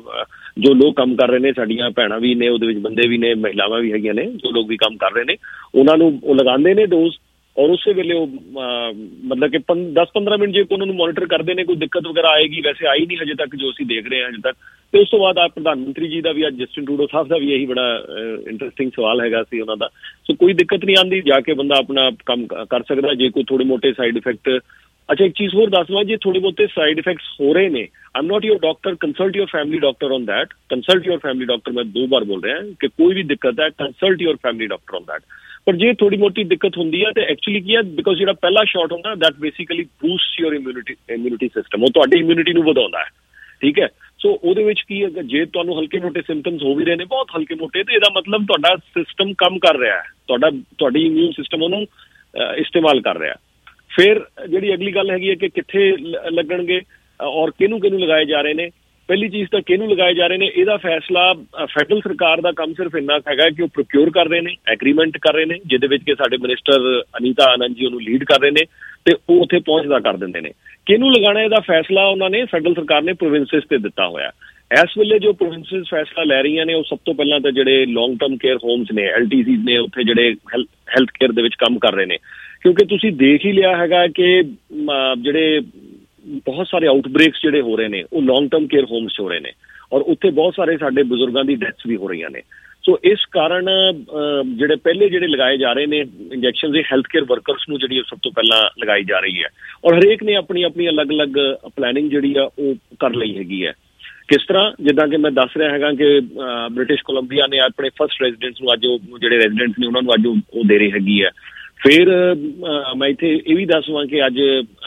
ਜੋ ਲੋਕ ਕੰਮ ਕਰ ਰਹੇ ਨੇ, ਸਾਡੀਆਂ ਭੈਣਾਂ ਵੀ ਨੇ ਉਹਦੇ ਵਿੱਚ, ਬੰਦੇ ਵੀ ਨੇ, ਮਹਿਲਾਵਾਂ ਵੀ ਹੈਗੀਆਂ ਨੇ, ਜੋ ਲੋਕ ਵੀ ਕੰਮ ਕਰ ਰਹੇ ਨੇ, ਉਹਨਾਂ ਨੂੰ ਉਹ ਲਗਾਉਂਦੇ ਨੇ ਡੋਜ਼ ਔਰ ਉਸੇ ਵੇਲੇ ਉਹ ਮਤਲਬ ਕਿ 10-15 ਮਿੰਟ ਜੇ ਉਹਨਾਂ ਨੂੰ ਮੋਨੀਟਰ ਕਰਦੇ ਨੇ, ਕੋਈ ਦਿੱਕਤ ਵਗੈਰਾ ਆਏਗੀ, ਵੈਸੇ ਆਈ ਨਹੀਂ ਹਜੇ ਤੱਕ ਜੋ ਅਸੀਂ ਦੇਖ ਰਹੇ ਹਾਂ ਹਜੇ ਤੱਕ। ਤੇ ਉਸ ਤੋਂ ਬਾਅਦ ਆ ਪ੍ਰਧਾਨ ਮੰਤਰੀ ਜੀ ਦਾ ਵੀ, ਅੱਜ ਜਸਟਿਨ ਟਰੂਡੋ ਸਾਹਿਬ ਦਾ ਵੀ ਇਹੀ ਬੜਾ ਇੰਟਰਸਟਿੰਗ ਸਵਾਲ ਹੈਗਾ ਸੀ ਉਹਨਾਂ ਦਾ। ਸੋ ਕੋਈ ਦਿੱਕਤ ਨਹੀਂ ਆਉਂਦੀ, ਜਾ ਕੇ ਬੰਦਾ ਆਪਣਾ ਕੰਮ ਕਰ ਸਕਦਾ। ਜੇ ਕੋਈ ਥੋੜੇ ਮੋਟੇ ਸਾਈਡ ਇਫੈਕਟ, ਅੱਛਾ ਇੱਕ ਚੀਜ਼ ਹੋਰ ਦੱਸ ਦਵਾਂ, ਜੇ ਥੋੜੇ ਬਹੁਤੇ ਸਾਈਡ ਇਫੈਕਟਸ ਹੋ ਰਹੇ ਨੇ, I am not your doctor, consult your family doctor on that, consult your family doctor. मैं 2 बार बोल रहा कि कोई भी दिक्कत है consult your family doctor on that. पर जे थोड़ी मोटी दिक्कत होंगी है तो एक्चुअली की है, बिकॉज जो पहला शॉट होंगे that basically boost your immunity system, वो तुहाडी इम्यूनिटी नूं वधाउंदा है, ठीक है। सो ਉਹਦੇ ਵਿੱਚ ਕੀ ਹੈ, ਜੇ ਤੁਹਾਨੂੰ ਹਲਕੇ ਮੋਟੇ ਸਿੰਪਟਮਸ ਹੋ ਵੀ ਰਹੇ ਨੇ, ਬਹੁਤ ਹਲਕੇ ਮੋਟੇ, ਤੇ ਇਹਦਾ ਮਤਲਬ ਤੁਹਾਡਾ ਸਿਸਟਮ ਕੰਮ ਕਰ ਰਿਹਾ ਹੈ, ਤੁਹਾਡੀ ਇਮਿਊਨ ਸਿਸਟਮ ਉਹਨੂੰ ਇਸਤੇਮਾਲ ਕਰ ਰਿਹਾ। ਫਿਰ ਜਿਹੜੀ ਅਗਲੀ ਗੱਲ ਹੈਗੀ ਹੈ ਕਿ ਕਿੱਥੇ ਲੱਗਣਗੇ, ਔਰ ਕਿਹਨੂੰ ਲਗਾਏ ਜਾ ਰਹੇ ਨੇ। ਪਹਿਲੀ ਚੀਜ਼ ਤਾਂ ਕਿਹਨੂੰ ਲਗਾਏ ਜਾ ਰਹੇ ਨੇ, ਇਹਦਾ ਫੈਸਲਾ ਫੈਡਰਲ ਸਰਕਾਰ ਦਾ ਕੰਮ ਸਿਰਫ ਇੰਨਾ ਹੈਗਾ ਕਿ ਉਹ ਪ੍ਰੋਕਿਉਰ ਕਰ ਰਹੇ ਨੇ, ਐਗਰੀਮੈਂਟ ਕਰ ਰਹੇ ਨੇ, ਜਿਹਦੇ ਵਿੱਚ ਕਿ ਸਾਡੇ ਮਿਨਿਸਟਰ ਅਨੀਤਾ ਆਨੰਦ ਜੀ ਉਹਨੂੰ ਲੀਡ ਕਰ ਰਹੇ ਨੇ ਤੇ ਉਹ ਉੱਥੇ ਪਹੁੰਚਦਾ ਕਰ ਦਿੰਦੇ ਨੇ। ਕਿਹਨੂੰ ਲਗਾਉਣਾ ਇਹਦਾ ਫੈਸਲਾ ਉਹਨਾਂ ਨੇ, ਫੈਡਰਲ ਸਰਕਾਰ ਨੇ ਪ੍ਰੋਵਿੰਸਿਸ ਤੇ ਦਿੱਤਾ ਹੋਇਆ। ਇਸ ਵੇਲੇ ਜੋ ਪ੍ਰੋਵਿੰਸਿਸ ਫੈਸਲਾ ਲੈ ਰਹੀਆਂ ਨੇ ਉਹ ਸਭ ਤੋਂ ਪਹਿਲਾਂ ਤਾਂ ਜਿਹੜੇ ਲੌਂਗ ਟਰਮ ਕੇਅਰ ਹੋਮਸ ਨੇ, LTCs ਨੇ, ਉੱਥੇ ਜਿਹੜੇ ਹੈਲਥ ਕੇਅਰ ਦੇ ਵਿੱਚ ਕੰਮ ਕਰ ਰਹੇ ਨੇ, ਕਿਉਂਕਿ ਤੁਸੀਂ ਦੇਖ ਹੀ ਲਿਆ ਹੈਗਾ ਕਿ ਜਿਹੜੇ ਬਹੁਤ ਸਾਰੇ ਆਊਟਬ੍ਰੇਕਸ ਜਿਹੜੇ ਹੋ ਰਹੇ ਨੇ ਉਹ ਲੌਂਗ ਟਰਮ ਕੇਅਰ ਹੋਮਸ 'ਚ ਹੋ ਰਹੇ ਨੇ ਔਰ ਉੱਥੇ ਬਹੁਤ ਸਾਰੇ ਸਾਡੇ ਬਜ਼ੁਰਗਾਂ ਦੀ ਡੈਥਸ ਵੀ ਹੋ ਰਹੀਆਂ ਨੇ। ਸੋ ਇਸ ਕਾਰਨ ਜਿਹੜੇ ਪਹਿਲੇ ਜਿਹੜੇ ਲਗਾਏ ਜਾ ਰਹੇ ਨੇ ਇੰਜੈਕਸ਼ਨ ਇਹ ਹੈਲਥ ਕੇਅਰ ਵਰਕਰਸ ਨੂੰ ਜਿਹੜੀ ਸਭ ਤੋਂ ਪਹਿਲਾਂ ਲਗਾਈ ਜਾ ਰਹੀ ਹੈ ਔਰ ਹਰੇਕ ਨੇ ਆਪਣੀ ਅਲੱਗ-ਅਲੱਗ ਪਲੈਨਿੰਗ ਜਿਹੜੀ ਆ ਉਹ ਕਰ ਲਈ ਹੈਗੀ ਹੈ। ਕਿਸ ਤਰ੍ਹਾਂ, ਜਿੱਦਾਂ ਕਿ ਮੈਂ ਦੱਸ ਰਿਹਾ ਹੈਗਾ ਕਿ ਬ੍ਰਿਟਿਸ਼ ਕੋਲੰਬੀਆ ਨੇ ਆਪਣੇ ਫਸਟ ਰੈਜ਼ੀਡੈਂਟਸ ਨੂੰ ਅੱਜ ਉਹ ਜਿਹੜੇ ਰੈਜ਼ੀਡੈਂਟਸ ਨੇ ਉਹਨਾਂ ਨੂੰ ਅੱਜ ਉਹ ਦੇ ਰਹੀ ਹੈਗੀ ਹੈ। ਫਿਰ ਮੈਂ ਇੱਥੇ ਇਹ ਵੀ ਦੱਸਵਾਂ ਕਿ ਅੱਜ